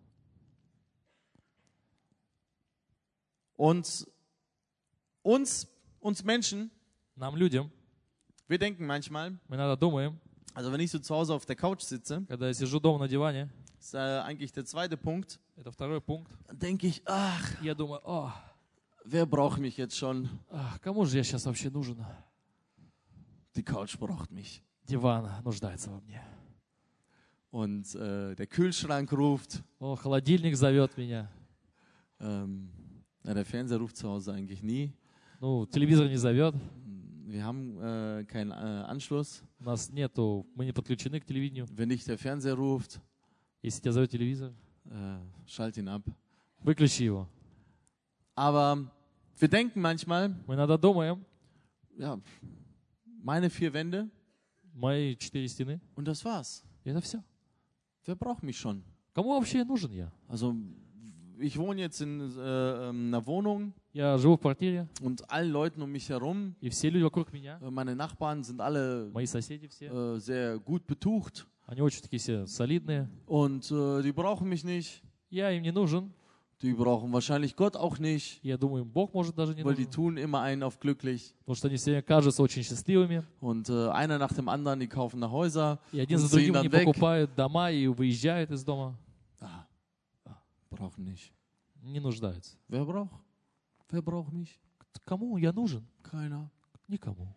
Speaker 1: Und uns, uns Menschen,
Speaker 8: Нам, людям,
Speaker 1: wir denken manchmal,
Speaker 8: мы иногда думаем,
Speaker 1: also wenn ich so zu Hause auf der Couch sitze,
Speaker 8: когда я сижу дома на диване,
Speaker 1: ist äh, eigentlich der zweite Punkt,
Speaker 8: это второй пунkt,
Speaker 1: dann denke ich, ach,
Speaker 8: я думаю, о,
Speaker 1: wer braucht mich jetzt schon?
Speaker 8: ах, кому же я сейчас вообще нужен?
Speaker 1: Die Couch braucht mich.
Speaker 8: Диван нуждается во мне.
Speaker 1: Und äh, der Kühlschrank ruft.
Speaker 8: О, холодильник зовет меня.
Speaker 1: Ähm, na, der Fernseher ruft zu Hause eigentlich nie.
Speaker 8: Ну, телевизор не зовет.
Speaker 1: Wir haben äh, keinen äh, Anschluss.
Speaker 8: У нас нету, мы не подключены к телевидению.
Speaker 1: Wenn nicht der Fernseher ruft,
Speaker 8: Если тебя зовет телевизор,
Speaker 1: äh, schalt ihn ab.
Speaker 8: выключи его.
Speaker 1: Aber wir denken manchmal,
Speaker 8: Мы иногда думаем,
Speaker 1: ja, meine vier Wände
Speaker 8: мои четыре стены,
Speaker 1: und das war's.
Speaker 8: и это все.
Speaker 1: Wer braucht mich schon?
Speaker 8: Кому вообще нужен я?
Speaker 1: Also ich wohne jetzt in äh, einer Wohnung
Speaker 8: Я живу в квартире,
Speaker 1: und allen Leuten um mich herum,
Speaker 8: и все люди вокруг меня,
Speaker 1: äh, meine Nachbarn sind alle
Speaker 8: мои соседи все,
Speaker 1: äh, sehr gut betucht
Speaker 8: они очень такие все солидные.
Speaker 1: und äh, die brauchen mich nicht.
Speaker 8: Я им не нужен.
Speaker 1: Die brauchen wahrscheinlich Gott auch nicht,
Speaker 8: Я думаю, им Бог может даже не
Speaker 1: weil die
Speaker 8: нужен.
Speaker 1: tun immer einen auf glücklich.
Speaker 8: Потому что они все время кажутся очень счастливыми.
Speaker 1: Und äh, einer nach dem anderen, die kaufen nach Häuser
Speaker 8: И один
Speaker 1: und
Speaker 8: за
Speaker 1: ziehen
Speaker 8: другим они
Speaker 1: dann weg.
Speaker 8: покупают дома и выезжают из дома.
Speaker 1: Ah, ah, brauchen nicht.
Speaker 8: Не нуждаются.
Speaker 1: Wer braucht? Wer braucht mich?
Speaker 8: Кому я нужен?
Speaker 1: Keiner.
Speaker 8: Никому.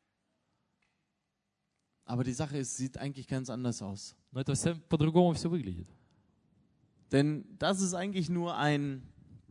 Speaker 1: Aber die Sache ist, sieht eigentlich ganz anders aus.
Speaker 8: Но это все по-другому все выглядит.
Speaker 1: Denn das ist eigentlich nur ein,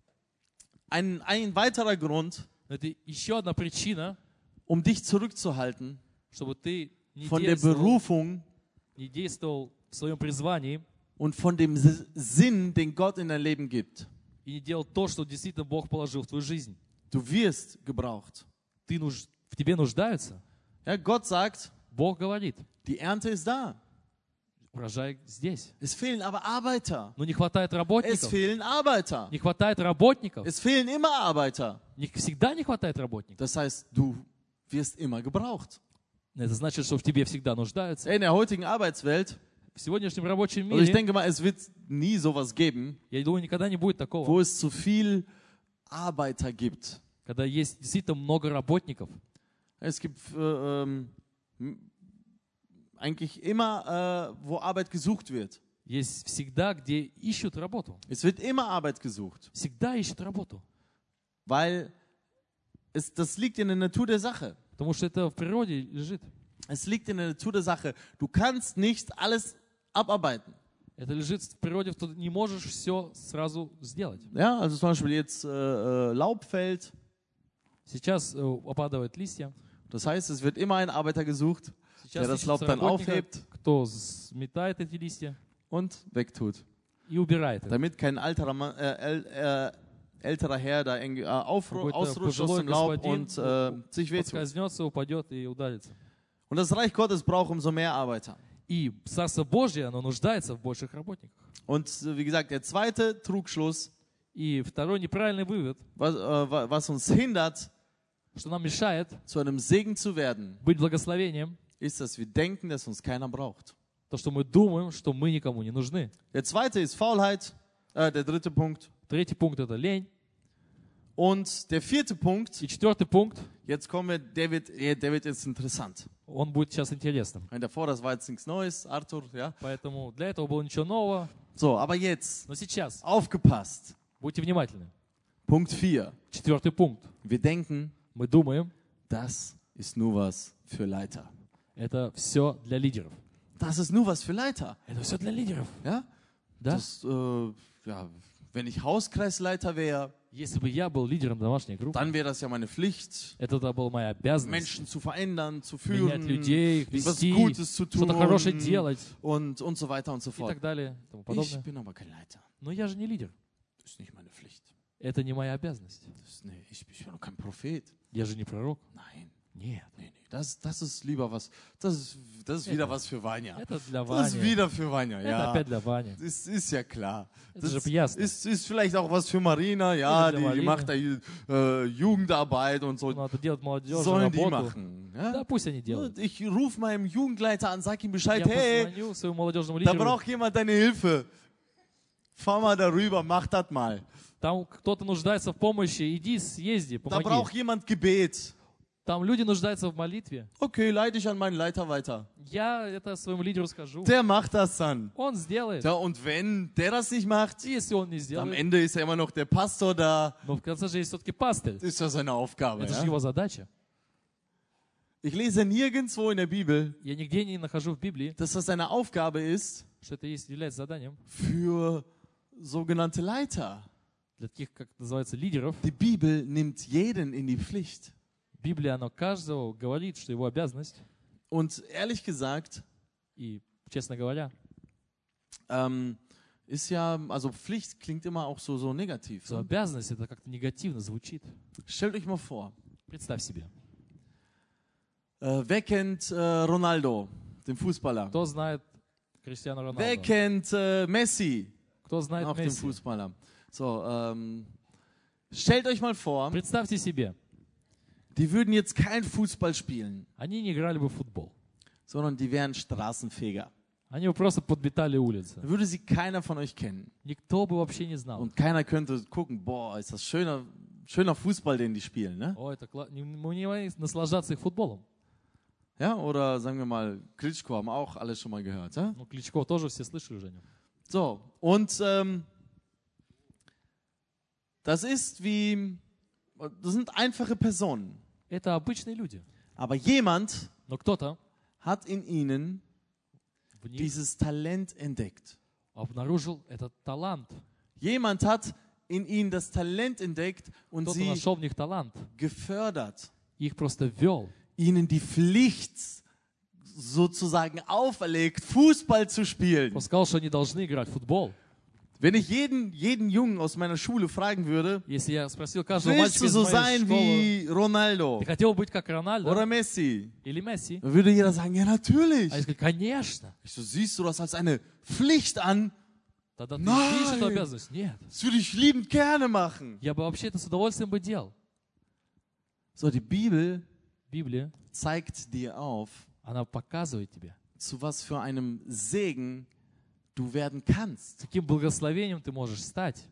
Speaker 1: ein, ein weiterer Grund,
Speaker 8: Но это еще одна причина,
Speaker 1: um dich zurückzuhalten
Speaker 8: чтобы ты не
Speaker 1: von der
Speaker 8: действовал,
Speaker 1: Berufung
Speaker 8: не действовал в своем призвании
Speaker 1: und von dem S- Sinn, den Gott in dein Leben gibt.
Speaker 8: и не делал то, что действительно Бог положил в твою жизнь.
Speaker 1: Du wirst gebraucht.
Speaker 8: Ты нуж... В тебе нуждаются.
Speaker 1: Ja, Gott sagt,
Speaker 8: Бог говорит,
Speaker 1: die Ernte ist da.
Speaker 8: урожай здесь.
Speaker 1: Es fehlen aber Arbeiter.
Speaker 8: Но не хватает
Speaker 1: Es
Speaker 8: работников.
Speaker 1: fehlen Arbeiter.
Speaker 8: Не хватает работников.
Speaker 1: Es fehlen immer Arbeiter.
Speaker 8: Не, всегда не хватает работников.
Speaker 1: Das heißt, du wirst immer gebraucht.
Speaker 8: Это значит, что в тебе всегда нуждаются.
Speaker 1: In der heutigen Arbeitswelt,
Speaker 8: В сегодняшнем рабочем
Speaker 1: also ich
Speaker 8: мире,
Speaker 1: denke mal, es wird nie sowas geben,
Speaker 8: я думаю, никогда не будет такого,
Speaker 1: wo es zu viel Arbeiter gibt.
Speaker 8: когда есть действительно много работников.
Speaker 1: Es gibt äh, ähm, eigentlich immer, äh, wo Arbeit gesucht wird.
Speaker 8: Есть всегда, где ищут работу.
Speaker 1: Es wird immer Arbeit gesucht,
Speaker 8: Всегда ищут работу.
Speaker 1: weil es, das liegt in der Natur der Sache.
Speaker 8: Потому что это в природе лежит.
Speaker 1: Es liegt in der Natur der Sache. Du kannst nicht alles abarbeiten.
Speaker 8: Это лежит в природе, что ты не можешь все сразу сделать.
Speaker 1: Ja, also zum Beispiel jetzt äh, äh, Laub fällt.
Speaker 8: Сейчас э, опадают листья.
Speaker 1: Das heißt, es wird immer ein Arbeiter gesucht, der
Speaker 8: Сейчас
Speaker 1: das
Speaker 8: ищется
Speaker 1: Laub dann
Speaker 8: работника,
Speaker 1: aufhebt
Speaker 8: кто сметает эти листья
Speaker 1: und wegtut.
Speaker 8: и убирает их.
Speaker 1: Damit kein alterer, Mann, äh, äl, äh, älterer Herr da irgendwie, äh, aufru-
Speaker 8: Какой-то
Speaker 1: ausrutscht aus
Speaker 8: пожилой
Speaker 1: dem Laub
Speaker 8: господин
Speaker 1: und äh, sich wehtut.
Speaker 8: Поскользнется, упадет и удалится.
Speaker 1: Und das Reich Gottes braucht umso mehr Arbeiter.
Speaker 8: И Царство Божье, оно нуждается в больших работниках.
Speaker 1: Und äh, wie gesagt, der zweite Trugschluss,
Speaker 8: И второй неправильный вывод,
Speaker 1: was, äh, wa- was uns hindert,
Speaker 8: что нам мешает
Speaker 1: zu einem Segen zu werden,
Speaker 8: быть благословением,
Speaker 1: ist, dass wir denken, dass uns keiner braucht.
Speaker 8: то, что мы думаем, что мы никому не нужны.
Speaker 1: Der zweite ist Faulheit, äh, der dritte Punkt.
Speaker 8: Третий пункт — это лень.
Speaker 1: Und der vierte Punkt,
Speaker 8: И четвертый пункт,
Speaker 1: jetzt kommen wir, der wird, der wird jetzt interessant.
Speaker 8: Он будет сейчас интересным.
Speaker 1: Und davor, das war jetzt nichts Neues, Arthur, ja.
Speaker 8: Поэтому для этого было ничего нового.
Speaker 1: So, aber jetzt,
Speaker 8: Но сейчас
Speaker 1: aufgepasst.
Speaker 8: будьте внимательны.
Speaker 1: Punkt vier.
Speaker 8: Четвертый пунkt.
Speaker 1: Wir denken,
Speaker 8: Мы думаем,
Speaker 1: das ist nur was für Leiter.
Speaker 8: это все для лидеров.
Speaker 1: Das ist nur was für Leiter.
Speaker 8: Это все для лидеров.
Speaker 1: Ja?
Speaker 8: Да?
Speaker 1: Das, äh, ja, wenn ich Hauskreisleiter wäre,
Speaker 8: Если бы я был лидером домашней группы,
Speaker 1: dann wäre das ja meine Pflicht,
Speaker 8: это да, была моя обязанность.
Speaker 1: Menschen zu verändern, zu
Speaker 8: Менять
Speaker 1: führen,
Speaker 8: людей, их
Speaker 1: was
Speaker 8: вести,
Speaker 1: Gutes zu tun
Speaker 8: что-то хорошее делать
Speaker 1: und, und so weiter und so
Speaker 8: и
Speaker 1: fort.
Speaker 8: так далее и тому
Speaker 1: Ich
Speaker 8: подобное.
Speaker 1: bin aber kein Leiter.
Speaker 8: Но я же не лидер.
Speaker 1: Das ist nicht meine Pflicht.
Speaker 8: Это не моя обязанность.
Speaker 1: Das ist, nee, ich, ich bin doch kein Prophet.
Speaker 8: Я же не пророк.
Speaker 1: Nein,
Speaker 8: Нет.
Speaker 1: nee, nee. Das, das ist lieber was, das ist, das ist wieder was für Vanya.
Speaker 8: Это для
Speaker 1: Das ist
Speaker 8: Вани.
Speaker 1: wieder für Vanya,
Speaker 8: Это
Speaker 1: ja.
Speaker 8: опять для Вани.
Speaker 1: Das ist ja klar.
Speaker 8: Это
Speaker 1: Das
Speaker 8: же ясно.
Speaker 1: ist, ist vielleicht auch was für Marina, ja,
Speaker 8: Oder
Speaker 1: die,
Speaker 8: der
Speaker 1: die
Speaker 8: Marina.
Speaker 1: macht da äh, Jugendarbeit und so.
Speaker 8: Надо делать молодежную
Speaker 1: Sollen die
Speaker 8: работу.
Speaker 1: machen. Ja?
Speaker 8: Да, пусть они делают.
Speaker 1: Ich rufe meinem Jugendleiter an, sag ihm Bescheid,
Speaker 8: Я
Speaker 1: hey,
Speaker 8: позвоню своему молодежному
Speaker 1: da
Speaker 8: лидеру.
Speaker 1: braucht jemand deine Hilfe. Fahr mal darüber, mach das mal.
Speaker 8: Там кто-то нуждается в помощи. Иди, съезди,
Speaker 1: Da
Speaker 8: помоги.
Speaker 1: braucht jemand Gebet.
Speaker 8: Там люди нуждаются в молитве.
Speaker 1: Okay, leite ich an meinen Leiter weiter.
Speaker 8: Я это своему лидеру скажу.
Speaker 1: Der macht das dann.
Speaker 8: Он сделает.
Speaker 1: Ja, und wenn der das nicht macht,
Speaker 8: И если он не
Speaker 1: am
Speaker 8: сделает,
Speaker 1: Ende ist ja immer noch der Pastor da.
Speaker 8: но в конце же есть все-таки пастырь.
Speaker 1: Das ist ja seine Aufgabe.
Speaker 8: Это же
Speaker 1: Ja?
Speaker 8: его задача.
Speaker 1: Ich lese nirgendwo in der Bibel,
Speaker 8: Я нигде не нахожу в Библии,
Speaker 1: dass das seine Aufgabe ist
Speaker 8: что это есть, является заданием
Speaker 1: für sogenannte Leiter.
Speaker 8: для таких, как называется, лидеров.
Speaker 1: Die Bibel nimmt jeden in die Pflicht.
Speaker 8: Библия, она каждого говорит, что его обязанность.
Speaker 1: Und ehrlich gesagt,
Speaker 8: И, честно говоря,
Speaker 1: ähm, ist ja, also Pflicht klingt immer auch so, so negativ.
Speaker 8: что
Speaker 1: Ne?
Speaker 8: обязанность это как-то негативно звучит.
Speaker 1: Stellt euch mal vor,
Speaker 8: Представь себе.
Speaker 1: äh, wer kennt äh, Ronaldo, den Fußballer?
Speaker 8: Кто знает Криштиану
Speaker 1: Wer
Speaker 8: Роналду?
Speaker 1: kennt äh, Messi,
Speaker 8: Кто знает
Speaker 1: auch den
Speaker 8: Месси?
Speaker 1: Fußballer? So, ähm, stellt euch mal vor,
Speaker 8: Представьте себе,
Speaker 1: die würden jetzt kein Fußball spielen,
Speaker 8: они не играли бы в футбол.
Speaker 1: sondern die wären Straßenfeger.
Speaker 8: Они бы просто подметали улицы.
Speaker 1: Dann würde sie keiner von euch kennen.
Speaker 8: Никто бы вообще не знал.
Speaker 1: Und keiner könnte gucken, boah, ist das schöner, schöner Fußball, den die spielen, ne?
Speaker 8: О, это кла- не- Мы не можем наслаждаться их футболом.
Speaker 1: Ja, oder sagen wir mal, Klitschko haben auch alle schon mal gehört, ja?
Speaker 8: Ну, Кличко тоже все слышали уже о нем.
Speaker 1: So, und ähm, das ist wie, das sind einfache Personen,
Speaker 8: Это обычные люди.
Speaker 1: aber jemand
Speaker 8: Но кто-то
Speaker 1: hat in ihnen
Speaker 8: в них
Speaker 1: dieses Talent entdeckt.
Speaker 8: обнаружил этот талант.
Speaker 1: Jemand hat in ihnen das Talent entdeckt und
Speaker 8: Кто-то
Speaker 1: sie
Speaker 8: нашел в них талант.
Speaker 1: gefördert,
Speaker 8: Их просто ввел.
Speaker 1: ihnen die Pflicht sozusagen auferlegt, Fußball zu spielen.
Speaker 8: Он сказал, что они должны играть в футбол.
Speaker 1: Wenn ich jeden, jeden Jungen aus meiner Schule fragen würde,
Speaker 8: Если я спросил каждого
Speaker 1: willst
Speaker 8: мальчика
Speaker 1: du
Speaker 8: из
Speaker 1: so
Speaker 8: моей
Speaker 1: sein
Speaker 8: школы,
Speaker 1: wie Ronaldo
Speaker 8: ты хотел быть как Рональдо
Speaker 1: oder Messi?
Speaker 8: или Месси?
Speaker 1: Dann würde jeder sagen, ja natürlich.
Speaker 8: А я сказал, конечно.
Speaker 1: Ich so, siehst du das als eine Pflicht an?
Speaker 8: Тогда ты
Speaker 1: Nein.
Speaker 8: видишь эту обязанность? Нет.
Speaker 1: Das würde ich liebend gerne machen.
Speaker 8: Я бы вообще это с удовольствием бы делал.
Speaker 1: So, die Bibel
Speaker 8: Библия,
Speaker 1: zeigt dir auf,
Speaker 8: она показывает тебе,
Speaker 1: zu was für einem Segen du werden kannst.
Speaker 8: каким благословением ты можешь стать.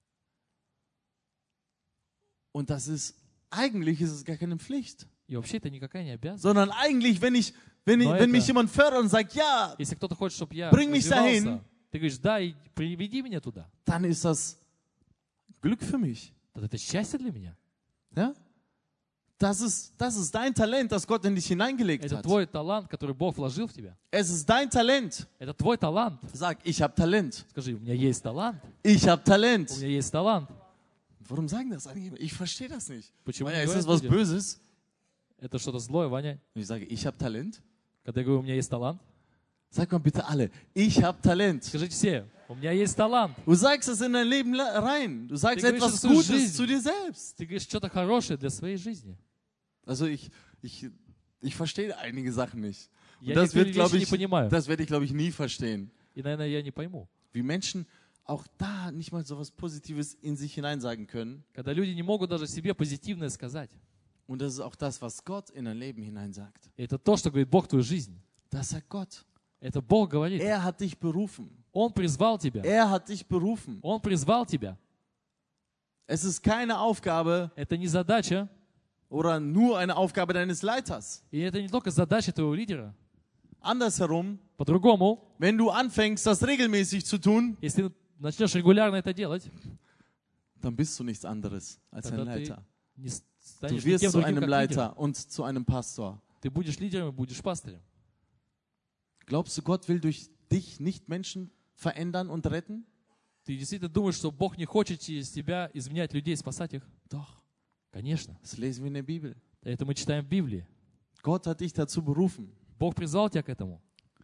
Speaker 1: Und das ist, eigentlich ist es gar keine Pflicht.
Speaker 8: И вообще это никакая не обязанность.
Speaker 1: Sondern eigentlich, wenn ich, wenn ich,
Speaker 8: Но
Speaker 1: wenn
Speaker 8: это-
Speaker 1: mich jemand fördert und sagt, ja,
Speaker 8: Если кто-то хочет, чтобы я
Speaker 1: Bring mich
Speaker 8: развивался,
Speaker 1: dahin.
Speaker 8: ты говоришь, да, и приведи меня туда.
Speaker 1: dann ist das Glück für mich.
Speaker 8: Тогда это счастье для меня.
Speaker 1: Ja? Das ist, das ist dein Talent, das Gott in dich hineingelegt
Speaker 8: Это
Speaker 1: hat.
Speaker 8: твой талант, который Бог вложил в тебя.
Speaker 1: Es ist dein Talent.
Speaker 8: Это твой талант.
Speaker 1: Sag, ich habe Talent.
Speaker 8: Скажи, у меня есть талант.
Speaker 1: Ich habe
Speaker 8: У
Speaker 1: Talent.
Speaker 8: меня есть талант.
Speaker 1: Warum sagen das eigentlich? Ich verstehe das nicht.
Speaker 8: Почему
Speaker 1: Vanya,
Speaker 8: не
Speaker 1: ist das
Speaker 8: говорят
Speaker 1: was
Speaker 8: люди?
Speaker 1: Böses?
Speaker 8: Это что-то злое, Ваня.
Speaker 1: Und ich sage, ich habe Talent.
Speaker 8: Когда я говорю, у меня есть талант,
Speaker 1: Sag mal bitte alle, ich habe Talent.
Speaker 8: скажите все, у меня есть талант.
Speaker 1: Du sagst es in dein Leben la- rein. Du sagst
Speaker 8: Ты говоришь
Speaker 1: etwas
Speaker 8: es in свою
Speaker 1: Gutes
Speaker 8: жизнь.
Speaker 1: zu dir selbst.
Speaker 8: Ты говоришь что-то хорошее для своей жизни.
Speaker 1: Also ich, ich, ich verstehe einige Sachen nicht. Und
Speaker 8: Я
Speaker 1: das
Speaker 8: некоторые
Speaker 1: wird, glaube
Speaker 8: вещи не
Speaker 1: ich,
Speaker 8: понимаю.
Speaker 1: das werde ich, glaube ich, nie verstehen.
Speaker 8: И, наверное, я не пойму.
Speaker 1: Wie Menschen auch da nicht mal so was Positives in sich hineinsagen können.
Speaker 8: Когда люди не могут даже себе позитивное сказать.
Speaker 1: Und das ist auch das, was Gott in dein Leben hineinsagt.
Speaker 8: И это то, что говорит Бог в твою жизнь.
Speaker 1: Das sagt Gott.
Speaker 8: Это Бог говорит.
Speaker 1: Er hat dich berufen.
Speaker 8: Он призвал тебя.
Speaker 1: Er hat dich berufen.
Speaker 8: Он призвал тебя.
Speaker 1: Es ist keine Aufgabe,
Speaker 8: Это не задача
Speaker 1: oder nur eine Aufgabe deines Leiters.
Speaker 8: И это не только задача твоего лидера.
Speaker 1: Andersherum,
Speaker 8: По-другому,
Speaker 1: wenn du anfängst, das regelmäßig zu tun,
Speaker 8: если ты начнешь регулярно это делать,
Speaker 1: dann bist du nichts anderes als ein
Speaker 8: тогда ты
Speaker 1: Leiter.
Speaker 8: не с-
Speaker 1: Du
Speaker 8: станешь
Speaker 1: wirst
Speaker 8: никем
Speaker 1: zu
Speaker 8: другим,
Speaker 1: einem
Speaker 8: как лидером.
Speaker 1: Leiter und zu einem Pastor.
Speaker 8: Ты будешь лидером и будешь пастырем.
Speaker 1: Glaubst du, Gott will durch dich nicht Menschen verändern und retten?
Speaker 8: Ты действительно думаешь, что Бог не хочет через тебя изменять людей, спасать их?
Speaker 1: Doch,
Speaker 8: Конечно.
Speaker 1: das lesen wir in der Bibel.
Speaker 8: Это мы читаем в Библии.
Speaker 1: Gott hat dich dazu berufen.
Speaker 8: Бог призвал тебя к этому.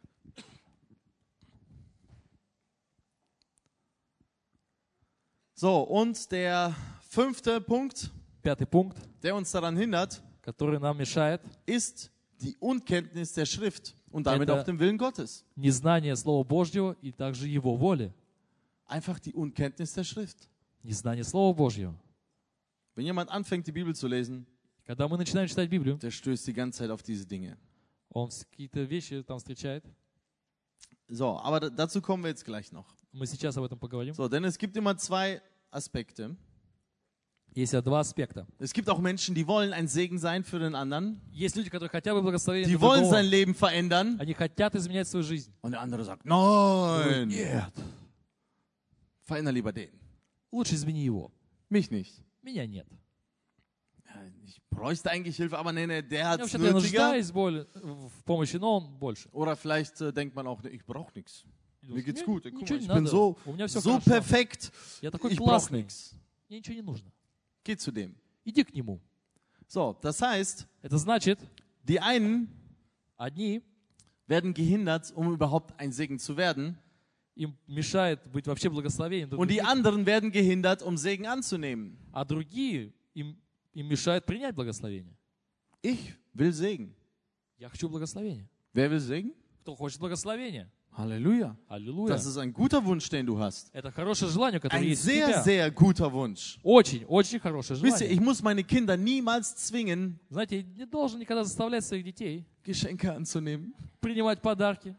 Speaker 1: So, und der fünfte Punkt,
Speaker 8: Пятый пункт,
Speaker 1: der uns daran hindert,
Speaker 8: который нам мешает,
Speaker 1: ist die Unkenntnis der Schrift und damit
Speaker 8: Это-
Speaker 1: auch dem Willen Gottes.
Speaker 8: незнание Слова Божьего и также Его воли.
Speaker 1: Einfach die Unkenntnis der Schrift.
Speaker 8: Незнание Слова Божьего.
Speaker 1: Wenn jemand anfängt, die Bibel zu lesen,
Speaker 8: Когда мы начинаем читать Библию,
Speaker 1: der stößt die ganze Zeit auf diese Dinge.
Speaker 8: он какие-то вещи там встречает.
Speaker 1: So, aber da- dazu kommen wir jetzt gleich noch.
Speaker 8: Мы сейчас об этом поговорим.
Speaker 1: So, denn es gibt immer zwei Aspekte.
Speaker 8: Есть два аспекта.
Speaker 1: Es gibt auch Menschen, die wollen ein Segen sein für den anderen.
Speaker 8: Есть люди, которые хотят бы благословения
Speaker 1: Die
Speaker 8: для
Speaker 1: wollen
Speaker 8: другого.
Speaker 1: sein Leben verändern.
Speaker 8: Они хотят изменять свою жизнь.
Speaker 1: Und der andere sagt, nein,
Speaker 8: Нет.
Speaker 1: veränder lieber den.
Speaker 8: Лучше измени его.
Speaker 1: Mich nicht.
Speaker 8: Меня нет.
Speaker 1: Ja, ich bräuchte eigentlich Hilfe, aber nee, nee, der
Speaker 8: Я
Speaker 1: hat es
Speaker 8: вообще-то я
Speaker 1: nötiger.
Speaker 8: нуждаюсь более в помощи, но он больше.
Speaker 1: Oder vielleicht äh, denkt man auch, nee, ich brauche nichts. Mir geht's gut. Guck
Speaker 8: Ничего
Speaker 1: mal,
Speaker 8: не
Speaker 1: ich bin
Speaker 8: надо.
Speaker 1: so,
Speaker 8: У меня все
Speaker 1: so
Speaker 8: хорошо.
Speaker 1: perfekt.
Speaker 8: Я такой
Speaker 1: Ich brauche
Speaker 8: классный.
Speaker 1: nichts.
Speaker 8: Мне ничего не нужно.
Speaker 1: Geh zu dem.
Speaker 8: Иди к нему.
Speaker 1: So, das heißt,
Speaker 8: Это значит,
Speaker 1: die einen
Speaker 8: одни,
Speaker 1: werden gehindert, um überhaupt ein Segen zu werden.
Speaker 8: им мешает быть вообще благословением,
Speaker 1: Und die
Speaker 8: других,
Speaker 1: anderen werden gehindert, um Segen anzunehmen.
Speaker 8: а другие им, им mешают принять благословение.
Speaker 1: Ich will Segen.
Speaker 8: Я хочу благословения.
Speaker 1: Wer will Segen?
Speaker 8: Кто хочет благословения?
Speaker 1: Halleluja.
Speaker 8: Аллилуйя.
Speaker 1: Das ist ein guter Wunsch, den du hast.
Speaker 8: Это хорошее желание, которое
Speaker 1: Ein
Speaker 8: есть у
Speaker 1: sehr,
Speaker 8: тебя.
Speaker 1: sehr guter Wunsch.
Speaker 8: Очень, очень хорошее
Speaker 1: Wisst ihr,
Speaker 8: желание.
Speaker 1: ich muss meine Kinder niemals zwingen,
Speaker 8: Знаете, не должен никогда заставлять своих детей
Speaker 1: Geschenke anzunehmen.
Speaker 8: принимать подарки.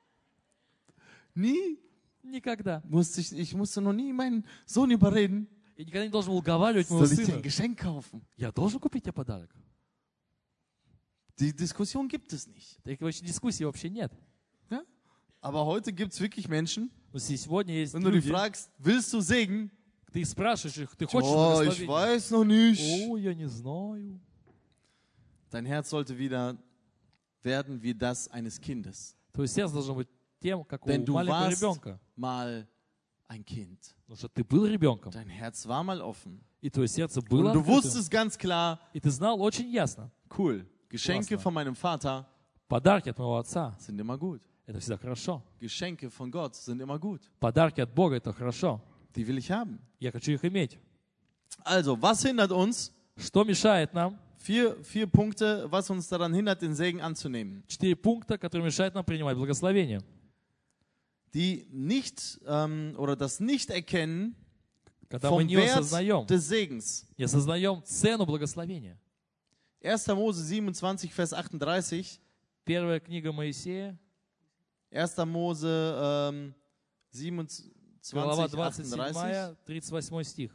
Speaker 1: Nie
Speaker 8: Никогда.
Speaker 1: musste ich, ich musste noch nie meinen Sohn überreden,
Speaker 8: И никогда не должен уговаривать моего
Speaker 1: soll ich dir ein
Speaker 8: сына.
Speaker 1: Geschenk kaufen.
Speaker 8: Я должен купить тебе подарок.
Speaker 1: Die Diskussion gibt es nicht.
Speaker 8: Такой вообще дискуссии вообще нет.
Speaker 1: Ja? Aber heute gibt es wirklich Menschen,
Speaker 8: Но сегодня есть
Speaker 1: wenn du die
Speaker 8: люди,
Speaker 1: fragst, willst du Segen?
Speaker 8: ты спрашиваешь их, ты хочешь
Speaker 1: Oh, ich
Speaker 8: благословения?
Speaker 1: weiß noch nicht.
Speaker 8: О, я не знаю.
Speaker 1: Dein Herz sollte wieder werden wie das eines Kindes.
Speaker 8: Твое сердце должно быть тем, как у
Speaker 1: Denn du
Speaker 8: маленького
Speaker 1: warst
Speaker 8: ребенка.
Speaker 1: mal ein Kind.
Speaker 8: Потому что ты был ребенком,
Speaker 1: Dein Herz war mal offen.
Speaker 8: и твое сердце было
Speaker 1: Und du
Speaker 8: открытым.
Speaker 1: wusstest ganz klar,
Speaker 8: И ты знал очень ясно,
Speaker 1: cool, Geschenke
Speaker 8: Klasse.
Speaker 1: von meinem Vater
Speaker 8: подарки от моего отца
Speaker 1: sind immer gut.
Speaker 8: – это всегда хорошо.
Speaker 1: Geschenke von Gott sind immer gut.
Speaker 8: Подарки от Бога – это хорошо.
Speaker 1: Die will ich haben.
Speaker 8: Я хочу их иметь.
Speaker 1: Also, was hindert uns?
Speaker 8: Что мешает нам?
Speaker 1: Vier, vier Punkte, was uns daran hindert, den Segen anzunehmen.
Speaker 8: Четыре пункта, которые мешают нам принимать благословение.
Speaker 1: Die nicht ähm, oder das Nicht-Erkennen
Speaker 8: Когда мы
Speaker 1: vom
Speaker 8: не осознаем,
Speaker 1: Wert des Segens.
Speaker 8: не осознаем цену благословения.
Speaker 1: erster Mose siebenundzwanzig, Vers achtunddreißig.
Speaker 8: Первая книга Моисея,
Speaker 1: erster Mose ähm,
Speaker 8: глава
Speaker 1: siebenundzwanzig,
Speaker 8: двадцать
Speaker 1: achtunddreißig.
Speaker 8: седьмая, тридцать восьмой стих.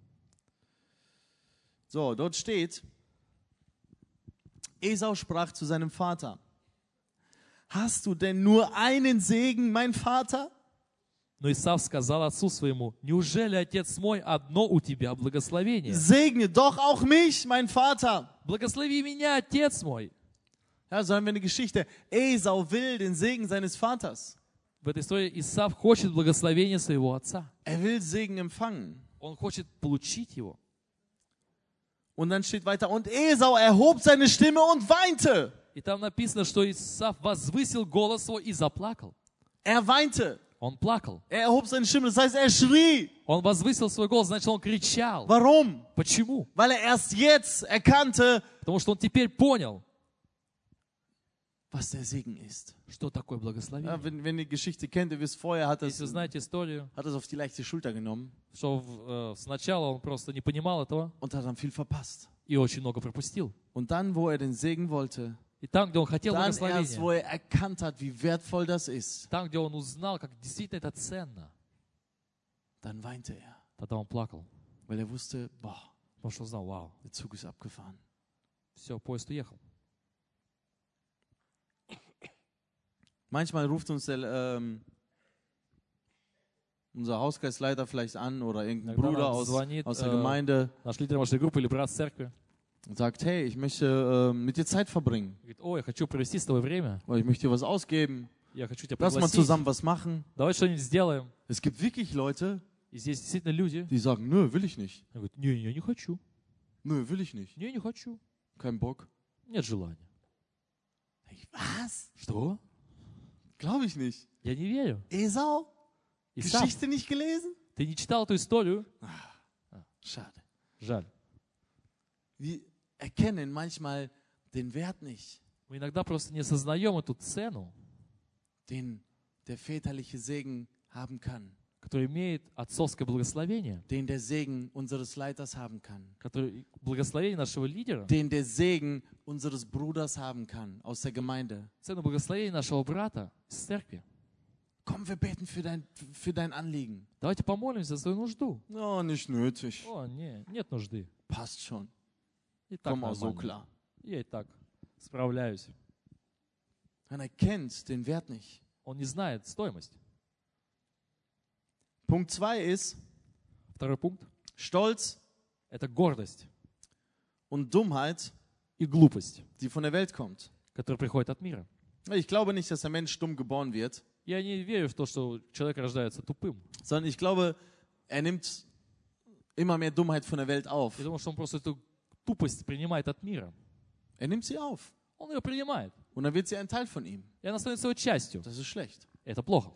Speaker 1: So, dort steht, Esau sprach zu seinem Vater, hast du denn nur einen Segen, mein Vater?
Speaker 8: Но Исав сказал отцу своему: неужели, отец мой, одно у тебя благословение?
Speaker 1: Segne doch auch mich, mein Vater.
Speaker 8: Благослови меня, отец мой.
Speaker 1: Ja, so haben wir eine Geschichte. Esau will den Segen seines Vaters.
Speaker 8: В этой истории Исав хочет благословения своего отца.
Speaker 1: Er will Segen empfangen.
Speaker 8: Он хочет получить его.
Speaker 1: Und dann steht weiter, und Esau erhob seine Stimme und weinte.
Speaker 8: И там написано, что Исав возвысил голос свой и заплакал.
Speaker 1: Er weinte.
Speaker 8: Он плакал.
Speaker 1: Er erhob seine Stimme, das heißt, er schrie.
Speaker 8: Он возвысил свой голос, значит, он кричал.
Speaker 1: Warum?
Speaker 8: Почему?
Speaker 1: Weil er erst jetzt erkannte,
Speaker 8: Потому что он теперь понял,
Speaker 1: was der Segen ist.
Speaker 8: что такое
Speaker 1: Ja,
Speaker 8: благословение.
Speaker 1: wenn, wenn ihr die Geschichte kennt, ihr wisst, vorher hat er es
Speaker 8: Если вы знаете историю,
Speaker 1: hat es auf die leichte Schulter genommen
Speaker 8: что в- э, сначала он просто не понимал этого
Speaker 1: und hat dann viel verpasst.
Speaker 8: и очень много пропустил.
Speaker 1: Und dann, wo er den Segen wollte,
Speaker 8: И там, где он хотел
Speaker 1: dann erst,
Speaker 8: благословения,
Speaker 1: wo er erkannt hat, wie wertvoll das ist,
Speaker 8: там, где он узнал, как действительно это ценно,
Speaker 1: dann weinte er,
Speaker 8: тогда он плакал.
Speaker 1: weil er wusste, boah,
Speaker 8: Потому что он знал: вау,
Speaker 1: der Zug ist abgefahren.
Speaker 8: Все, поезд уехал.
Speaker 1: Manchmal ruft uns der, ähm, unser Hauskreisleiter vielleicht an oder irgendein
Speaker 8: Иногда
Speaker 1: Bruder
Speaker 8: нам
Speaker 1: aus,
Speaker 8: звонит
Speaker 1: aus der
Speaker 8: э,
Speaker 1: Gemeinde
Speaker 8: наш лидер нашей группы или брат с церкви.
Speaker 1: und sagt, hey, ich möchte äh, mit dir Zeit verbringen.
Speaker 8: Говорит, ой, я хочу провести с тобой время.
Speaker 1: Oder ich möchte dir was ausgeben.
Speaker 8: Я хочу тебя
Speaker 1: Lass mal
Speaker 8: пригласить.
Speaker 1: zusammen was machen.
Speaker 8: Давай что-нибудь сделаем.
Speaker 1: Es gibt wirklich Leute,
Speaker 8: И здесь действительно люди.
Speaker 1: die sagen, nö, will ich nicht.
Speaker 8: Они говорят, не, я не хочу.
Speaker 1: Nö, will ich nicht.
Speaker 8: Не, не хочу.
Speaker 1: Kein Bock.
Speaker 8: Нет желания.
Speaker 1: Ich, was?
Speaker 8: Что?
Speaker 1: Glaube ich nicht.
Speaker 8: Я не верю.
Speaker 1: Esau?
Speaker 8: Исав,
Speaker 1: Geschichte nicht gelesen?
Speaker 8: ты не читал эту историю?
Speaker 1: Schade.
Speaker 8: Жаль.
Speaker 1: Wir erkennen manchmal den Wert nicht,
Speaker 8: Мы иногда просто не осознаем эту цену,
Speaker 1: den der väterliche Segen haben kann,
Speaker 8: которую имеет отцовское благословение,
Speaker 1: den der Segen unseres Leiters haben kann,
Speaker 8: который, благословение нашего лидера,
Speaker 1: den der Segen unseres Bruders haben kann aus der Gemeinde.
Speaker 8: цену благословения нашего брата из церкви.
Speaker 1: Komm, wir beten für dein, für dein Anliegen.
Speaker 8: Давайте помолимся за свою нужду.
Speaker 1: Oh, nicht nötig.
Speaker 8: О, не, нет нужды.
Speaker 1: Passt schon.
Speaker 8: И так
Speaker 1: Komm auch so
Speaker 8: нормально.
Speaker 1: klar.
Speaker 8: Я и так справляюсь.
Speaker 1: Man erkennt den Wert nicht.
Speaker 8: Он не знает стоимость.
Speaker 1: Punkt zwei ist
Speaker 8: Второй пункт
Speaker 1: Stolz
Speaker 8: – это гордость
Speaker 1: und Dummheit,
Speaker 8: и глупость,
Speaker 1: die von der Welt kommt.
Speaker 8: которая приходит от мира.
Speaker 1: Ich glaube nicht, dass der Mensch dumm geboren wird,
Speaker 8: Я не верю в то, что человек рождается тупым.
Speaker 1: sondern ich glaube, er nimmt immer mehr Dummheit von der Welt auf.
Speaker 8: Я думаю, что он просто эту тупость принимает от мира.
Speaker 1: Er nimmt sie auf
Speaker 8: Он ее принимает.
Speaker 1: und dann wird sie ein Teil von ihm.
Speaker 8: И она становится его частью.
Speaker 1: Das ist schlecht.
Speaker 8: Это плохо.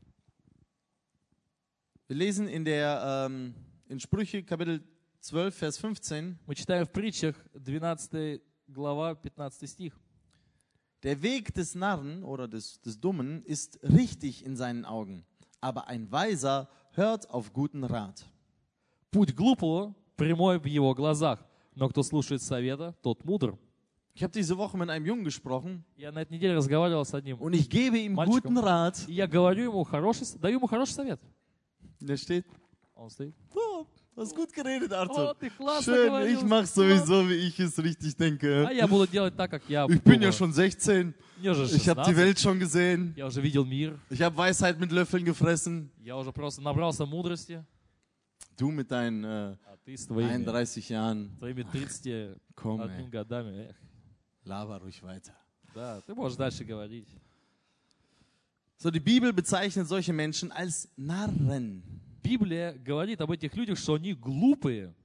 Speaker 1: Wir lesen in der ähm, in Sprüche Kapitel zwölf, Vers fünfzehn.
Speaker 8: Мы читаем в притчах двенадцатая глава, пятнадцатый стих.
Speaker 1: Der Weg des Narren oder des, des Dummen ist richtig in seinen Augen, aber ein Weiser hört auf guten Rat.
Speaker 8: Путь глупого прямой в его глазах, но кто слушает совета, тот мудр.
Speaker 1: Ich habe diese Woche mit einem Jungen gesprochen
Speaker 8: Я на этой неделе разговаривал с одним,
Speaker 1: und ich gebe ihm
Speaker 8: Мальчиком.
Speaker 1: guten Rat.
Speaker 8: и я говорю ему хороший, даю ему хороший совет.
Speaker 1: Der steht,
Speaker 8: Он стоит.
Speaker 1: oh, du hast gut geredet,
Speaker 8: О,
Speaker 1: Arthur.
Speaker 8: ты классно
Speaker 1: Schön,
Speaker 8: говорил.
Speaker 1: ich mache sowieso, wie ich es richtig denke.
Speaker 8: А я буду делать так, как я
Speaker 1: Ich bin ja
Speaker 8: думаю.
Speaker 1: schon sechzehn.
Speaker 8: Мне уже
Speaker 1: Ich habe die
Speaker 8: шестнадцать.
Speaker 1: Welt schon gesehen.
Speaker 8: Я уже видел мир.
Speaker 1: Ich habe Weisheit mit Löffeln gefressen.
Speaker 8: Я уже просто набрался мудрости.
Speaker 1: Du mit deinen äh,
Speaker 8: А ты с твоими,
Speaker 1: einunddreißig Jahren.
Speaker 8: твоими тридцатью
Speaker 1: Komm,
Speaker 8: одним
Speaker 1: ey.
Speaker 8: годами. Эх,
Speaker 1: Laber ruhig weiter.
Speaker 8: да, ты можешь дальше говорить.
Speaker 1: So, die Bibel bezeichnet solche Menschen als Narren.
Speaker 8: Библия говорит об этих людях, что они глупые.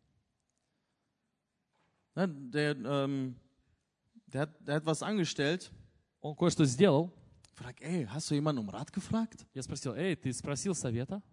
Speaker 1: Ja, der, ähm, der, hat, der hat was angestellt.
Speaker 8: Он кое-что сделал.
Speaker 1: Frag, ey, hast du jemanden um Rat gefragt?
Speaker 8: Я спросил, эй, ты спросил совета?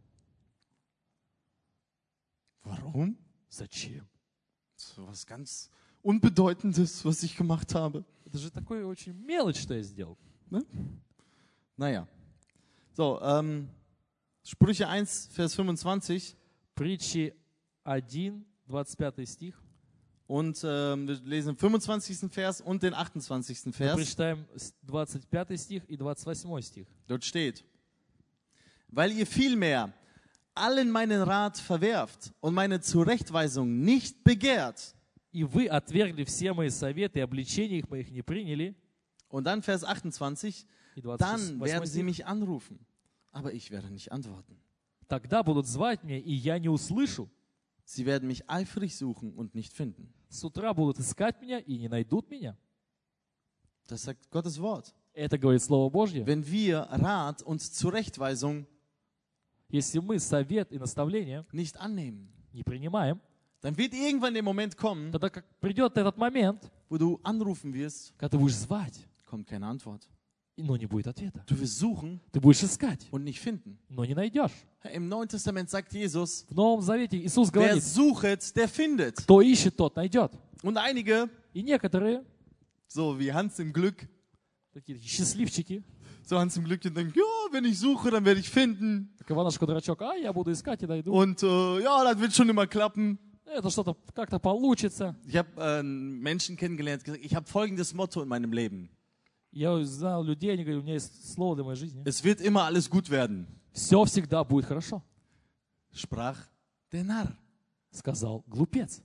Speaker 1: Warum?
Speaker 8: Зачем?
Speaker 1: So was ganz Unbedeutendes, was ich gemacht habe.
Speaker 8: Это же такое очень мелочь, что я сделал.
Speaker 1: Naja. So, ähm, Sprüche eins, Vers fünfundzwanzig.
Speaker 8: Притчи один, двадцать пятый стих.
Speaker 1: Und ähm, wir lesen den fünfundzwanzigsten Vers und den achtundzwanzigsten
Speaker 8: Мы
Speaker 1: Vers.
Speaker 8: прочитаем двадцать пятый стих и двадцать восьмой стих.
Speaker 1: Dort steht, weil ihr vielmehr allen meinen Rat verwerft und meine Zurechtweisung nicht begehrt.
Speaker 8: И вы отвергли все мои советы, и обличения их моих не приняли.
Speaker 1: Und dann Vers achtundzwanzig,
Speaker 8: И двадцать
Speaker 1: dann werden
Speaker 8: восьмой
Speaker 1: sie
Speaker 8: стих.
Speaker 1: mich anrufen, aber ich werde nicht antworten.
Speaker 8: Тогда будут звать меня, и я не услышу.
Speaker 1: Sie werden mich eifrig suchen und nicht finden.
Speaker 8: С утра будут искать меня, и не найдут меня.
Speaker 1: Das sagt Gottes Wort.
Speaker 8: Это говорит Слово Божье.
Speaker 1: Wenn wir Rat und Zurechtweisung
Speaker 8: Если мы совет и наставление
Speaker 1: nicht annehmen,
Speaker 8: не принимаем,
Speaker 1: dann wird irgendwann der Moment kommen,
Speaker 8: тогда как придет этот момент,
Speaker 1: wo du anrufen wirst,
Speaker 8: когда ты будешь звать,
Speaker 1: kommt keine Antwort.
Speaker 8: но не будет ответа.
Speaker 1: Du wirst suchen
Speaker 8: Ты будешь искать,
Speaker 1: und nicht finden.
Speaker 8: но не найдешь.
Speaker 1: Im Neuen Testament sagt Jesus,
Speaker 8: В Новом Завете Иисус
Speaker 1: wer
Speaker 8: говорит,
Speaker 1: suchet, der findet.
Speaker 8: кто ищет, тот найдет.
Speaker 1: Und einige,
Speaker 8: И некоторые,
Speaker 1: so wie Hans im Glück,
Speaker 8: такие счастливчики,
Speaker 1: so Hans im Glück, die denken, ja, wenn ich suche, dann werde ich finden.
Speaker 8: как Иванушка-дурачок, а я буду искать и найду.
Speaker 1: Und äh, ja, das wird schon immer klappen.
Speaker 8: Это что-то как-то получится.
Speaker 1: Ich habe äh, Menschen kennengelernt, gesagt, ich habe folgendes Motto in meinem Leben.
Speaker 8: Я знал людей, они говорят, у меня есть слово для моей жизни.
Speaker 1: Es wird immer alles gut werden,
Speaker 8: Все всегда будет хорошо,
Speaker 1: sprach der Narr.
Speaker 8: сказал глупец.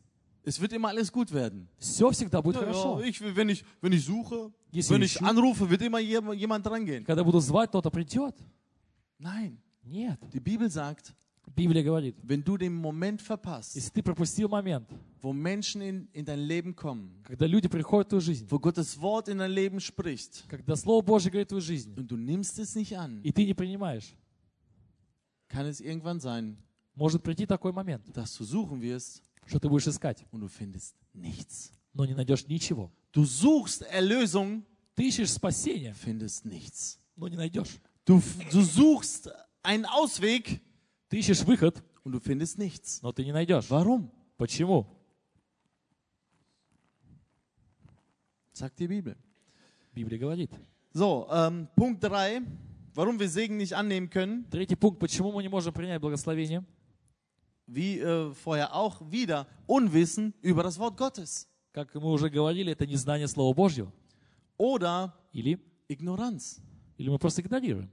Speaker 1: Es wird immer alles gut werden.
Speaker 8: Все всегда будет
Speaker 1: Ja,
Speaker 8: хорошо.
Speaker 1: ja, ich, wenn, ich, wenn ich suche,
Speaker 8: Если
Speaker 1: wenn ich
Speaker 8: ищу,
Speaker 1: anrufe, wird immer jem- jemand rangehen.
Speaker 8: когда буду звать, кто-то придет.
Speaker 1: Nein,
Speaker 8: Нет.
Speaker 1: die Bibel sagt,
Speaker 8: Библия говорит,
Speaker 1: wenn du den Moment verpasst,
Speaker 8: если ты пропустил момент,
Speaker 1: wo Menschen in, in dein Leben kommen,
Speaker 8: когда люди приходят в твою жизнь,
Speaker 1: wo Gottes Wort in dein Leben spricht
Speaker 8: когда Слово Божье говорит в твою жизнь,
Speaker 1: und du nimmst es nicht an,
Speaker 8: и ты не принимаешь,
Speaker 1: kann es irgendwann sein,
Speaker 8: может прийти такой момент,
Speaker 1: dass du suchen wirst
Speaker 8: что ты будешь искать,
Speaker 1: und du findest nichts.
Speaker 8: но не найдешь ничего.
Speaker 1: Du suchst Erlösung,
Speaker 8: Ты ищешь спасение,
Speaker 1: findest nichts.
Speaker 8: но не найдешь.
Speaker 1: Du, du suchst einen Ausweg
Speaker 8: Ты ищешь выход,
Speaker 1: und du findest nichts.
Speaker 8: но ты не найдешь.
Speaker 1: Warum?
Speaker 8: Почему?
Speaker 1: Sagt die Bibel.
Speaker 8: Библия говорит.
Speaker 1: So, ähm, Punkt drei, warum wir Segen nicht annehmen können,
Speaker 8: Третий пункт, почему мы не можем принять благословение?
Speaker 1: wie äh, vorher auch wieder, Unwissen über das Wort Gottes
Speaker 8: Как мы уже говорили, это незнание Слова Божьего.
Speaker 1: oder
Speaker 8: Или,
Speaker 1: Ignoranz.
Speaker 8: или мы просто игнорируем.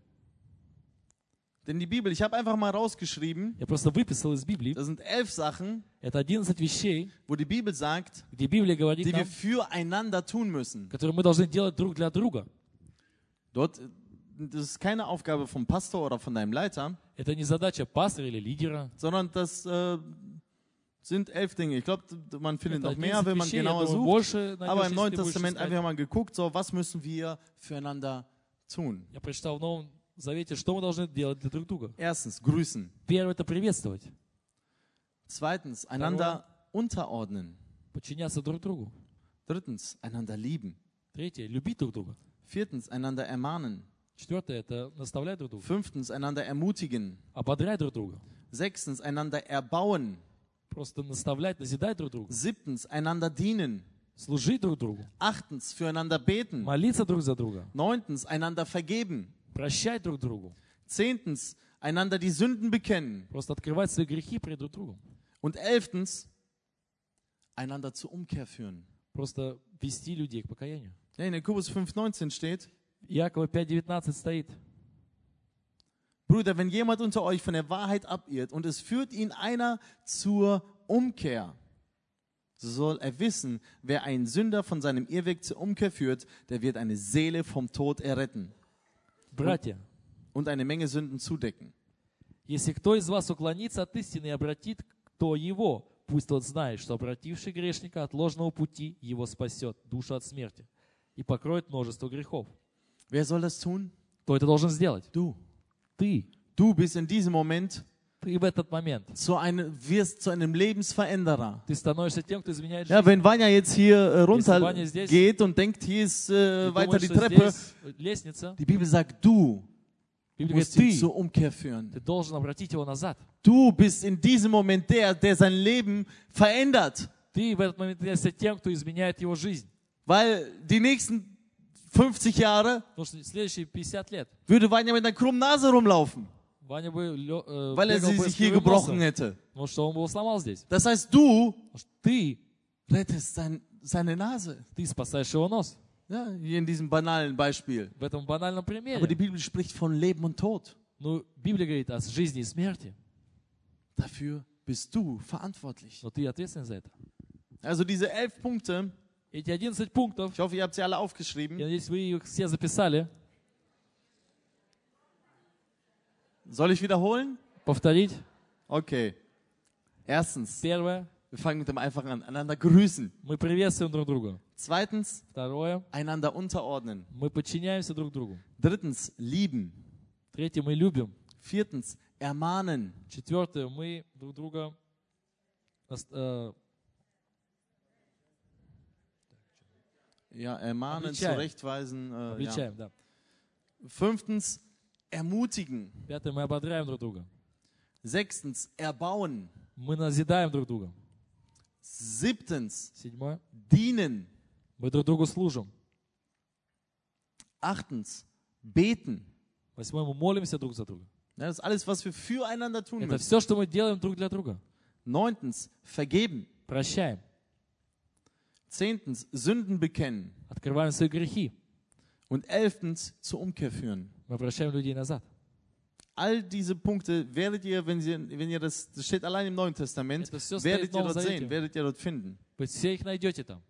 Speaker 1: Denn die Bibel, ich habe einfach mal rausgeschrieben,
Speaker 8: Я просто выписал из Библии.
Speaker 1: das sind elf Sachen,
Speaker 8: Это одиннадцать вещей,
Speaker 1: wo die Bibel sagt,
Speaker 8: где Библия говорит
Speaker 1: die wir
Speaker 8: нам,
Speaker 1: füreinander tun müssen.
Speaker 8: которые мы должны делать друг для друга.
Speaker 1: Dort, äh, das ist keine Aufgabe vom Pastor oder von deinem Leiter,
Speaker 8: Это не задача пастора или лидера.
Speaker 1: sondern das äh, sind elf Dinge. Ich glaube, man findet
Speaker 8: Это
Speaker 1: noch mehr,
Speaker 8: одиннадцать
Speaker 1: wenn man
Speaker 8: вещей, я
Speaker 1: genauer
Speaker 8: думаю,
Speaker 1: sucht.
Speaker 8: больше
Speaker 1: Aber
Speaker 8: найдешь,
Speaker 1: im
Speaker 8: если
Speaker 1: Neuen
Speaker 8: ты будешь
Speaker 1: Testament
Speaker 8: искать.
Speaker 1: einfach mal geguckt, so was müssen wir füreinander tun.
Speaker 8: Я прочитал в Новом Завете, что мы должны делать для друг друга.
Speaker 1: Erstens, grüßen.
Speaker 8: Первое – это приветствовать,
Speaker 1: Zweitens, einander unterordnen.
Speaker 8: подчиняться друг другу.
Speaker 1: Drittens, einander lieben.
Speaker 8: Третье – любить друг друга.
Speaker 1: Viertens, einander ermahnen.
Speaker 8: Четвертое – это наставлять друг друга,
Speaker 1: Fünftens, einander ermutigen.
Speaker 8: ободрять друг друга.
Speaker 1: Sechstens, einander erbauen.
Speaker 8: Просто наставлять, назидать друг друга,
Speaker 1: Siebtens, einander dienen.
Speaker 8: служить друг другу,
Speaker 1: Achtens, füreinander beten.
Speaker 8: молиться друг за друга,
Speaker 1: Neuntens, einander vergeben.
Speaker 8: прощать друг другу,
Speaker 1: Zehntens, einander die Sünden bekennen.
Speaker 8: просто открывать свои грехи перед друг другом.
Speaker 1: Und elftens, einander zur Umkehr führen.
Speaker 8: Просто вести людей к покаянию.
Speaker 1: Ja, in Jakobus fünf neunzehn steht,
Speaker 8: Иакова пять девятнадцать стоит.
Speaker 1: Brüder, wenn jemand unter euch von der Wahrheit abirrt und es führt ihn einer zur Umkehr, so soll er wissen, wer einen Sünder von seinem Irrweg zur Umkehr führt, der wird eine Seele vom Tod erretten
Speaker 8: Братья,
Speaker 1: und eine Menge Sünden zudecken.
Speaker 8: если кто из вас уклонится от истины и обратит кто его, пусть тот знает, что обративший грешника от ложного пути его спасет душу от смерти и покроет множество грехов.
Speaker 1: Wer soll das tun?
Speaker 8: Кто это должен сделать?
Speaker 1: Du.
Speaker 8: Ты.
Speaker 1: Du bist in diesem Moment
Speaker 8: Ты в этот момент.
Speaker 1: zu einem, wirst zu einem Lebensveränderer.
Speaker 8: Ты становишься тем, кто изменяет
Speaker 1: Ja,
Speaker 8: жизнь.
Speaker 1: wenn Vanya jetzt hier äh, runter
Speaker 8: Vanya здесь-
Speaker 1: geht und denkt, hier ist äh,
Speaker 8: Ты
Speaker 1: weiter
Speaker 8: думаешь,
Speaker 1: die
Speaker 8: что
Speaker 1: Treppe,
Speaker 8: здесь лестница.
Speaker 1: die Bibel sagt, du
Speaker 8: Библия
Speaker 1: musst
Speaker 8: говорит,
Speaker 1: ihn
Speaker 8: ты,
Speaker 1: zur Umkehr führen.
Speaker 8: ты должен обратить его назад.
Speaker 1: Du bist in diesem Moment der, der sein Leben verändert.
Speaker 8: Ты в этот момент являешься тем, кто изменяет его жизнь.
Speaker 1: Weil die nächsten fünfzig Jahre
Speaker 8: Потому что следующие пятьдесят лет
Speaker 1: würde Vanya mit einer krummen Nase rumlaufen,
Speaker 8: Ваня бы лё- э,
Speaker 1: weil er
Speaker 8: бегал
Speaker 1: sie
Speaker 8: бы
Speaker 1: sich
Speaker 8: с
Speaker 1: hier
Speaker 8: кривым
Speaker 1: gebrochen
Speaker 8: носом,
Speaker 1: hätte.
Speaker 8: потому что он бы его сломал здесь.
Speaker 1: Das heißt, du
Speaker 8: Потому что ты,
Speaker 1: rettest sein, seine Nase.
Speaker 8: ты спасаешь его нос.
Speaker 1: Ja, hier in diesem banalen Beispiel.
Speaker 8: В этом банальном
Speaker 1: Aber die
Speaker 8: примере.
Speaker 1: Bibel spricht von Leben und Tod.
Speaker 8: Ну, Библия говорит о жизни и смерти,
Speaker 1: Dafür bist du verantwortlich.
Speaker 8: но ты ответственен за это.
Speaker 1: Also diese elf Punkte,
Speaker 8: Эти одиннадцать пунктов,
Speaker 1: ich hoffe, ihr habt sie alle
Speaker 8: я
Speaker 1: aufgeschrieben.
Speaker 8: надеюсь, вы их все записали.
Speaker 1: Soll ich wiederholen?
Speaker 8: Повторить.
Speaker 1: Okay. Erstens,
Speaker 8: Первое,
Speaker 1: wir fangen mit dem Einfachen an, einander grüßen.
Speaker 8: мы приветствуем друг друга.
Speaker 1: Zweitens,
Speaker 8: Второе,
Speaker 1: einander unterordnen.
Speaker 8: мы подчиняемся друг другу.
Speaker 1: Drittens, lieben.
Speaker 8: Третье, мы любим.
Speaker 1: Viertens, ermahnen.
Speaker 8: Четвертое, мы друг друга нас- э,
Speaker 1: Ja, ermahnen,
Speaker 8: Обличаем.
Speaker 1: zurechtweisen. Äh, ja.
Speaker 8: обличаем. Да.
Speaker 1: Fünftens, ermutigen.
Speaker 8: Пятое, мы ободряем друг друга.
Speaker 1: Sechstens, erbauen.
Speaker 8: Мы назидаем друг друга.
Speaker 1: Siebtens,
Speaker 8: Седьмое,
Speaker 1: dienen.
Speaker 8: мы друг другу служим.
Speaker 1: Achtens, beten.
Speaker 8: Восьмое, мы молимся друг за друга.
Speaker 1: Ja, das ist alles, was wir füreinander tun
Speaker 8: Это
Speaker 1: müssen.
Speaker 8: все, что мы делаем друг для друга.
Speaker 1: Neuntens, vergeben.
Speaker 8: Прощаем,
Speaker 1: Zehntens, Sünden bekennen.
Speaker 8: открываем свои грехи.
Speaker 1: Und elftens, zur Umkehr führen.
Speaker 8: Мы обращаем людей назад.
Speaker 1: all diese Punkte werdet ihr, wenn ihr, wenn ihr das, das steht allein im Neuen Testament,
Speaker 8: Это всё стоит
Speaker 1: werdet
Speaker 8: в
Speaker 1: ihr
Speaker 8: Новом
Speaker 1: dort
Speaker 8: Завете.
Speaker 1: sehen, werdet ihr dort finden.
Speaker 8: Вы все их найдете там.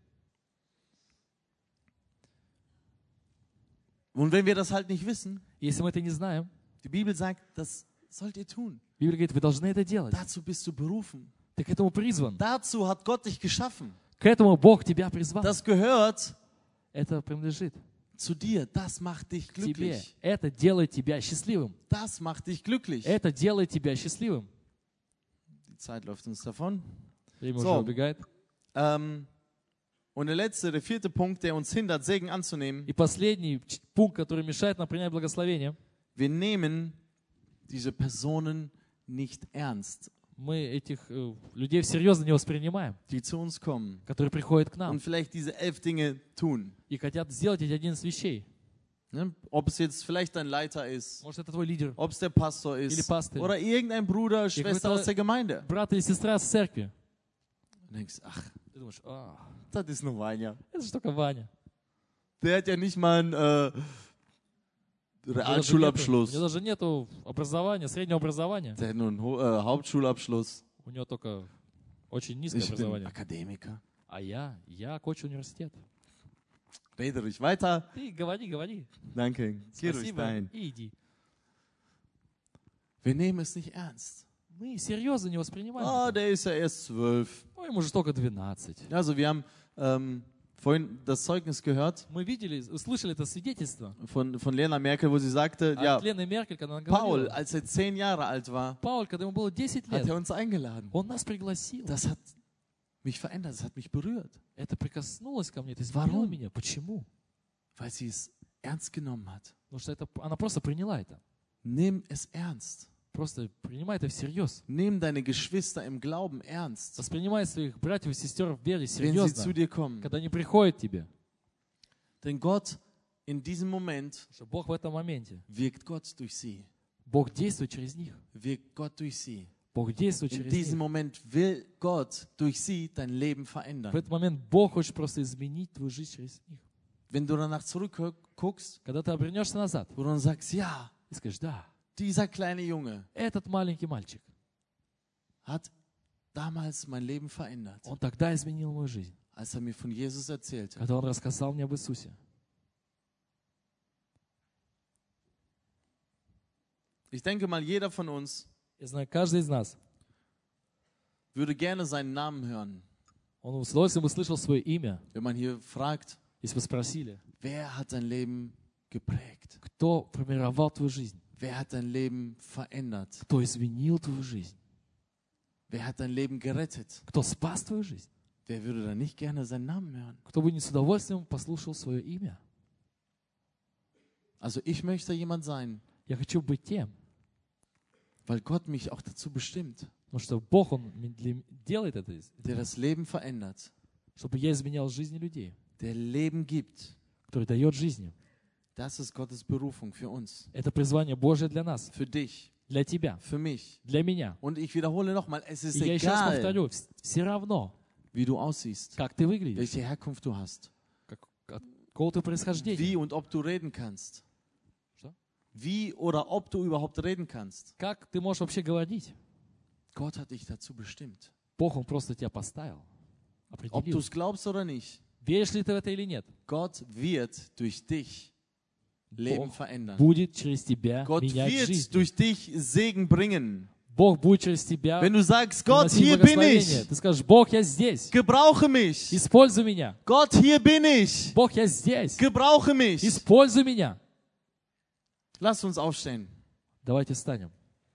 Speaker 1: Und wenn wir das halt nicht wissen,
Speaker 8: Если мы это не знаем,
Speaker 1: die Bibel sagt, das sollt ihr tun.
Speaker 8: Библия говорит, вы должны это делать.
Speaker 1: Dazu bist du berufen.
Speaker 8: Ты к этому призван.
Speaker 1: Dazu hat Gott dich geschaffen.
Speaker 8: К этому Бог тебя призвал.
Speaker 1: Das gehört
Speaker 8: Это принадлежит
Speaker 1: zu dir. Das macht dich
Speaker 8: тебе.
Speaker 1: glücklich.
Speaker 8: Это делает тебя счастливым.
Speaker 1: Das macht dich glücklich.
Speaker 8: Это делает тебя счастливым.
Speaker 1: Die Zeit läuft uns davon.
Speaker 8: Время
Speaker 1: So.
Speaker 8: уже убегает.
Speaker 1: Ähm, und der letzte, der vierte Punkt, der uns hindert, Segen anzunehmen.
Speaker 8: И последний ч- пункт, который мешает нам принять благословение.
Speaker 1: Wir nehmen diese Personen nicht ernst,
Speaker 8: Мы этих э, людей всерьез не воспринимаем,
Speaker 1: die zu uns kommen
Speaker 8: которые приходят к нам
Speaker 1: und vielleicht diese elf Dinge tun.
Speaker 8: и хотят сделать эти одиннадцать вещей.
Speaker 1: Ne? Ob es jetzt vielleicht dein Leiter ist,
Speaker 8: Может, это твой лидер,
Speaker 1: ob es der Pastor
Speaker 8: Или
Speaker 1: ist
Speaker 8: Pastor.
Speaker 1: oder irgendein Bruder, Schwester
Speaker 8: какой-то-
Speaker 1: aus der Gemeinde.
Speaker 8: брат или сестра с церкви.
Speaker 1: Du denkst, ach,
Speaker 8: Ты думаешь, а,
Speaker 1: das ist nur Vanya.
Speaker 8: это же только Ваня.
Speaker 1: Der hat ja nicht mal einen äh,
Speaker 8: У него даже нету-
Speaker 1: Realschulabschluss.
Speaker 8: У него даже нету образования, среднего образования.
Speaker 1: Der hat nur einen Ho äh, Hauptschulabschluss.
Speaker 8: У него только очень низкое
Speaker 1: Ich bin
Speaker 8: образование.
Speaker 1: Akademiker.
Speaker 8: А я, я окончил университет.
Speaker 1: Rede ruhig weiter.
Speaker 8: Ты говори, говори.
Speaker 1: Danke. Geh ruhig
Speaker 8: Спасибо.
Speaker 1: dahin.
Speaker 8: И иди.
Speaker 1: Wir nehmen es nicht ernst.
Speaker 8: Мы серьезно не воспринимаем.
Speaker 1: Oh,
Speaker 8: это.
Speaker 1: der ist ja erst zwölf.
Speaker 8: Ну, ему же только двенадцать.
Speaker 1: Also wir haben ähm, vorhin das Zeugnis gehört
Speaker 8: Мы видели, услышали это свидетельство
Speaker 1: von, von Lena Merkel, wo sie sagte,
Speaker 8: от
Speaker 1: ja,
Speaker 8: Лены Меркель, когда она
Speaker 1: Paul,
Speaker 8: говорила.
Speaker 1: als er zehn Jahre alt war,
Speaker 8: Пауль, когда ему было десять
Speaker 1: hat
Speaker 8: лет,
Speaker 1: er uns eingeladen.
Speaker 8: он нас пригласил.
Speaker 1: Das hat mich verändert, das hat mich berührt,
Speaker 8: Это прикоснулось ко мне, это изменило
Speaker 1: Warum?
Speaker 8: меня. Почему?
Speaker 1: weil sie es ernst genommen hat.
Speaker 8: Потому что это, она просто приняла это.
Speaker 1: Nimm es ernst.
Speaker 8: Просто принимай это всерьез.
Speaker 1: Nimm deine Geschwister im Glauben ernst,
Speaker 8: Воспринимай своих братьев и сестер в вере
Speaker 1: wenn sie
Speaker 8: серьезно,
Speaker 1: zu dir kommen.
Speaker 8: когда они приходят к тебе.
Speaker 1: Denn Gott, in diesem Moment,
Speaker 8: Потому что Бог в этом моменте,
Speaker 1: wirkt Gott durch sie.
Speaker 8: Бог действует через них.
Speaker 1: Wirkt Gott durch sie.
Speaker 8: Бог действует
Speaker 1: In
Speaker 8: через
Speaker 1: diesem
Speaker 8: них.
Speaker 1: Moment will Gott durch sie dein Leben
Speaker 8: В
Speaker 1: verändern.
Speaker 8: этот момент Бог хочет просто изменить твою жизнь через них.
Speaker 1: Wenn du danach zurückguckst,
Speaker 8: Когда ты обернешься назад
Speaker 1: wo du dann sagst, ja,
Speaker 8: и скажешь, да,
Speaker 1: dieser kleine Junge
Speaker 8: этот маленький мальчик,
Speaker 1: hat damals mein Leben verändert,
Speaker 8: он тогда изменил мою жизнь,
Speaker 1: als er mir von Jesus erzählte.
Speaker 8: когда он рассказал мне об Иисусе.
Speaker 1: Ich denke mal, jeder von uns
Speaker 8: Я знаю, каждый из нас,
Speaker 1: würde gerne seinen Namen hören,
Speaker 8: он с удовольствием услышал свое имя,
Speaker 1: wenn man hier fragt,
Speaker 8: если бы спросили,
Speaker 1: wer hat dein Leben geprägt?
Speaker 8: кто формировал твою жизнь,
Speaker 1: Wer hat dein Leben verändert?
Speaker 8: кто изменил твою жизнь,
Speaker 1: Wer hat dein Leben gerettet?
Speaker 8: кто спас твою жизнь,
Speaker 1: Wer würde da nicht gerne seinen Namen hören?
Speaker 8: кто бы не с удовольствием послушал свое имя.
Speaker 1: Also ich möchte jemand sein,
Speaker 8: Я хочу быть тем,
Speaker 1: weil Gott mich auch dazu bestimmt,
Speaker 8: потому что Бог, Он для- делает это,
Speaker 1: der das Leben verändert,
Speaker 8: чтобы я изменял жизни людей,
Speaker 1: der Leben gibt.
Speaker 8: который дает жизни.
Speaker 1: Das ist Gottes Berufung für uns,
Speaker 8: Это призвание Божье для нас,
Speaker 1: für dich,
Speaker 8: для тебя,
Speaker 1: für mich.
Speaker 8: для меня.
Speaker 1: Und ich wiederhole nochmal, es ist
Speaker 8: И я еще раз
Speaker 1: egal,
Speaker 8: повторю, вс- все равно,
Speaker 1: wie du aussiehst,
Speaker 8: как ты выглядишь,
Speaker 1: welche Herkunft du hast,
Speaker 8: как, от какого ты происхождения,
Speaker 1: wie und ob du reden kannst.
Speaker 8: Что?
Speaker 1: Wie oder ob du überhaupt reden kannst.
Speaker 8: как ты можешь вообще говорить.
Speaker 1: Gott hat dich dazu bestimmt.
Speaker 8: Бог, Он просто тебя поставил,
Speaker 1: Ob du
Speaker 8: определил.
Speaker 1: es glaubst oder nicht,
Speaker 8: Веришь ли ты в это или нет?
Speaker 1: Gott wird durch dich Leben
Speaker 8: Бог
Speaker 1: verändern.
Speaker 8: будет через тебя
Speaker 1: Gott
Speaker 8: менять
Speaker 1: wird
Speaker 8: жизнь.
Speaker 1: durch dich Segen bringen.
Speaker 8: Бог будет через тебя
Speaker 1: Wenn du sagst, Gott,
Speaker 8: приносить
Speaker 1: hier bin
Speaker 8: благословение.
Speaker 1: ich,
Speaker 8: Ты скажешь, Бог, я здесь.
Speaker 1: gebrauche mich.
Speaker 8: Используй меня.
Speaker 1: Gott, hier bin ich,
Speaker 8: Бог, я здесь.
Speaker 1: gebrauche mich.
Speaker 8: Используй меня.
Speaker 1: Lass uns aufstehen.
Speaker 8: Давайте встанем.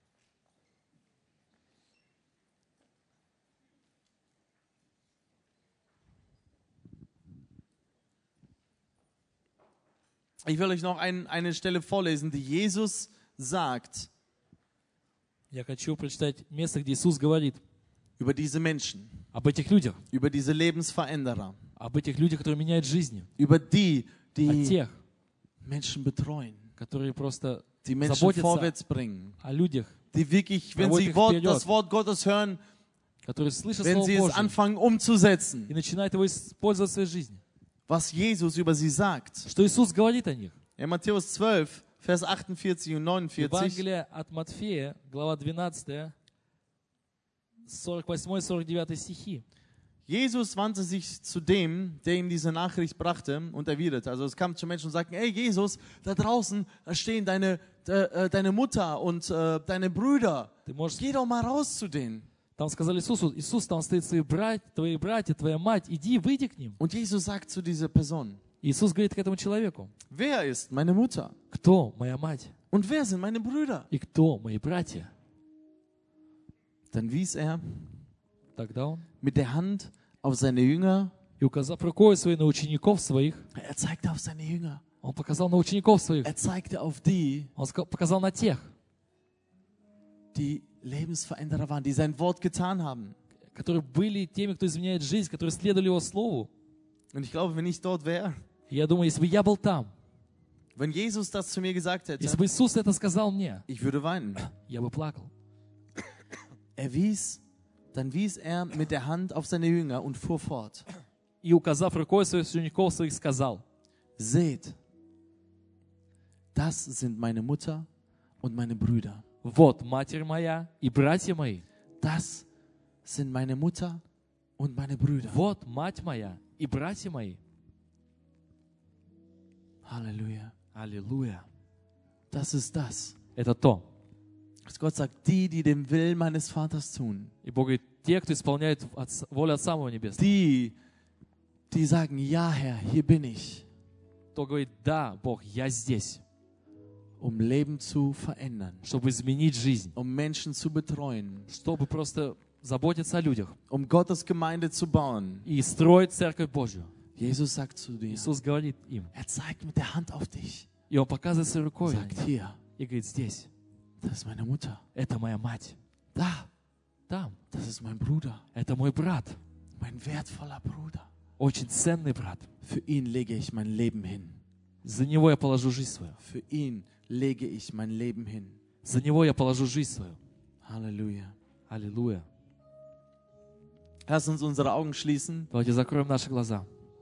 Speaker 1: Ich will euch noch ein, eine Stelle vorlesen, die Jesus sagt
Speaker 8: Я хочу прочитать место, где Иисус говорит
Speaker 1: über diese Menschen,
Speaker 8: об этих людях,
Speaker 1: über diese Lebensveränderer,
Speaker 8: об этих людях, которые меняют жизни,
Speaker 1: über die,
Speaker 8: о
Speaker 1: die
Speaker 8: тех,
Speaker 1: Menschen betreuen,
Speaker 8: которые просто
Speaker 1: die Menschen
Speaker 8: заботятся
Speaker 1: vorwärts bringen,
Speaker 8: о людях,
Speaker 1: die wirklich, wenn
Speaker 8: Проводит
Speaker 1: sie
Speaker 8: их
Speaker 1: Wort,
Speaker 8: вперед.
Speaker 1: das Wort Gottes hören,
Speaker 8: которые слышат
Speaker 1: wenn
Speaker 8: Слово
Speaker 1: sie es
Speaker 8: Божье
Speaker 1: anfangen umzusetzen,
Speaker 8: и начинают его использовать в своей жизни.
Speaker 1: was Jesus über sie sagt.
Speaker 8: Что Иисус говорит о них.
Speaker 1: In Matthäus zwölf, Vers achtundvierzig und neunundvierzig.
Speaker 8: Евангелие от Матфея, глава двенадцатая, сорок восьмой сорок девятый стихи.
Speaker 1: Jesus wandte sich zu dem, der ihm diese Nachricht brachte und erwiderte. Also es kam zu Menschen und sagten, ey Jesus, da draußen, da stehen deine, de, deine Mutter und äh, deine Brüder.
Speaker 8: Ты можешь...
Speaker 1: Geh doch mal raus zu denen.
Speaker 8: Там сказали Иисусу, Иисус, там стоит твои братья, твои братья, твоя мать, иди, выйди к ним.
Speaker 1: Und Jesus sagt zu dieser Person,
Speaker 8: Иисус говорит к этому человеку,
Speaker 1: wer ist meine Mutter?
Speaker 8: кто моя мать
Speaker 1: Und wer sind meine Brüder?
Speaker 8: и кто мои братья?
Speaker 1: Dann wies er
Speaker 8: Тогда он,
Speaker 1: mit der Hand auf seine Jünger.
Speaker 8: и указав рукой своей на учеников своих,
Speaker 1: Er zeigte auf seine Jünger.
Speaker 8: он показал на учеников своих,
Speaker 1: Er zeigte auf die,
Speaker 8: он ска- показал на тех,
Speaker 1: die Lebensveränderer waren, die sein Wort getan haben.
Speaker 8: которые были теми, кто изменяет жизнь, которые следовали Его Слову.
Speaker 1: Und ich glaube, wenn ich dort wäre,
Speaker 8: И я думаю, если бы я был там,
Speaker 1: wenn Jesus das zu mir gesagt hätte,
Speaker 8: если бы Иисус это сказал мне,
Speaker 1: ich würde weinen.
Speaker 8: я бы плакал.
Speaker 1: Er wies, dann wies er mit der Hand auf seine Jünger und fuhr fort.
Speaker 8: И указав рукой своих учеников своих, сказал,
Speaker 1: Seht, das sind meine Mutter und meine Brüder.
Speaker 8: вот матерь моя и братья мои.
Speaker 1: Das sind meine Mutter und meine Brüder.
Speaker 8: Вот мать моя и братья мои.
Speaker 1: Halleluja.
Speaker 8: Аллилуйя.
Speaker 1: Das ist das.
Speaker 8: Это то.
Speaker 1: Was Gott sagt, die, die den Willen meines Vaters tun.
Speaker 8: И Бог говорит, те, кто исполняет отца- волю Отца моего Небесного,
Speaker 1: Die, die sagen, ja Herr, hier bin ich,
Speaker 8: кто говорит, да, Бог, я здесь,
Speaker 1: um Leben zu verändern,
Speaker 8: чтобы изменить жизнь,
Speaker 1: um Menschen zu betreuen,
Speaker 8: чтобы просто заботиться о людях
Speaker 1: um Gottes Gemeinde zu bauen.
Speaker 8: и строить Церковь Божью.
Speaker 1: Jesus sagt zu dir,
Speaker 8: Иисус говорит им,
Speaker 1: er zeigt mit der Hand auf dich,
Speaker 8: и Он показывает своей рукой на
Speaker 1: sagt
Speaker 8: них,
Speaker 1: hier,
Speaker 8: и говорит, здесь,
Speaker 1: das ist meine Mutter.
Speaker 8: это моя мать,
Speaker 1: Da,
Speaker 8: там,
Speaker 1: das ist mein Bruder,
Speaker 8: это мой брат,
Speaker 1: mein wertvoller Bruder.
Speaker 8: очень ценный брат.
Speaker 1: Für ihn lege ich mein Leben hin.
Speaker 8: За него я положу жизнь свою.
Speaker 1: Für ihn lege ich mein Leben hin.
Speaker 8: За него я положу жизнь свою.
Speaker 1: Halleluja.
Speaker 8: Аллилуйя.
Speaker 1: Lass uns unsere Augen schließen.
Speaker 8: Давайте закроем наши глаза.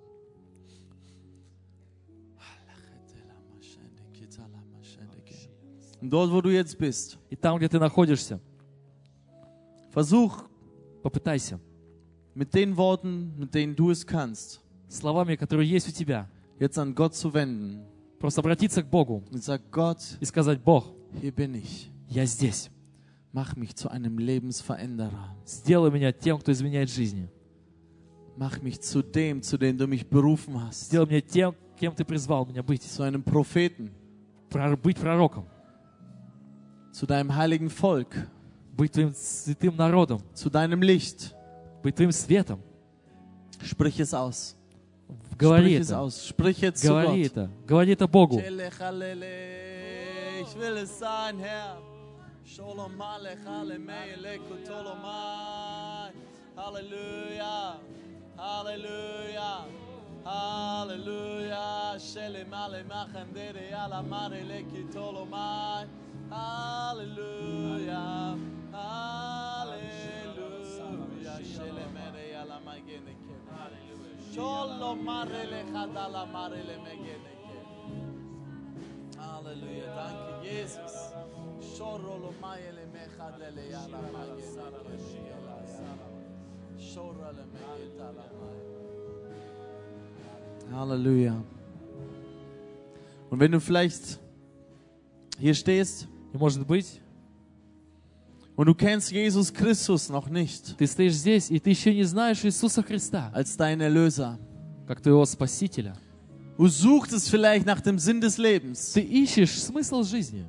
Speaker 1: Und dort, wo du jetzt bist,
Speaker 8: И там, где ты находишься,
Speaker 1: versuch
Speaker 8: попытайся
Speaker 1: mit den Worten, mit denen du es kannst,
Speaker 8: словами, которые есть у тебя,
Speaker 1: jetzt an Gott zu wenden
Speaker 8: просто обратиться к Богу
Speaker 1: und sag, Gott,
Speaker 8: и сказать, Бог,
Speaker 1: hier bin ich.
Speaker 8: я здесь.
Speaker 1: Mach mich zu einem Lebensveränderer.
Speaker 8: Сделай меня тем, кто изменяет жизни.
Speaker 1: Mach mich zu dem, zu dem du mich berufen hast.
Speaker 8: Сделай меня тем, кем ты призвал меня быть.
Speaker 1: Zu einem Propheten,
Speaker 8: Прор- Быть пророком,
Speaker 1: zu deinem heiligen Volk,
Speaker 8: быть твоим святым народом,
Speaker 1: zu deinem Licht.
Speaker 8: быть твоим светом.
Speaker 1: Sprich es aus.
Speaker 8: Говори
Speaker 1: Sprich es
Speaker 8: это.
Speaker 1: aus. Sprich jetzt zu
Speaker 8: Говори
Speaker 1: Gott.
Speaker 8: это. Говори это Богу.
Speaker 1: Ich will es sein, Herr. Shalom Alechale Meile Kutolomai. Halleluja. Halleluja. Halleluja. Shalom Ale Machendere Ala Marele Kitolomai. Halleluja. Halleluja. Shalom Ale Ala Magene. Shalom Marele Khadala Marele Megene. Halleluja, danke Jesus. Shorolo mayele mechadele yala magene keshiyala yala. Shorale megetala may. Halleluja. Und wenn du vielleicht hier stehst
Speaker 8: И может быть,
Speaker 1: und du kennst Jesus Christus noch nicht
Speaker 8: ты стоишь здесь, и ты еще не знаешь Иисуса Христа,
Speaker 1: als deinen Erlöser,
Speaker 8: как твоего Спасителя.
Speaker 1: du suchtest vielleicht nach dem Sinn des Lebens
Speaker 8: Ты ищешь смысл жизни.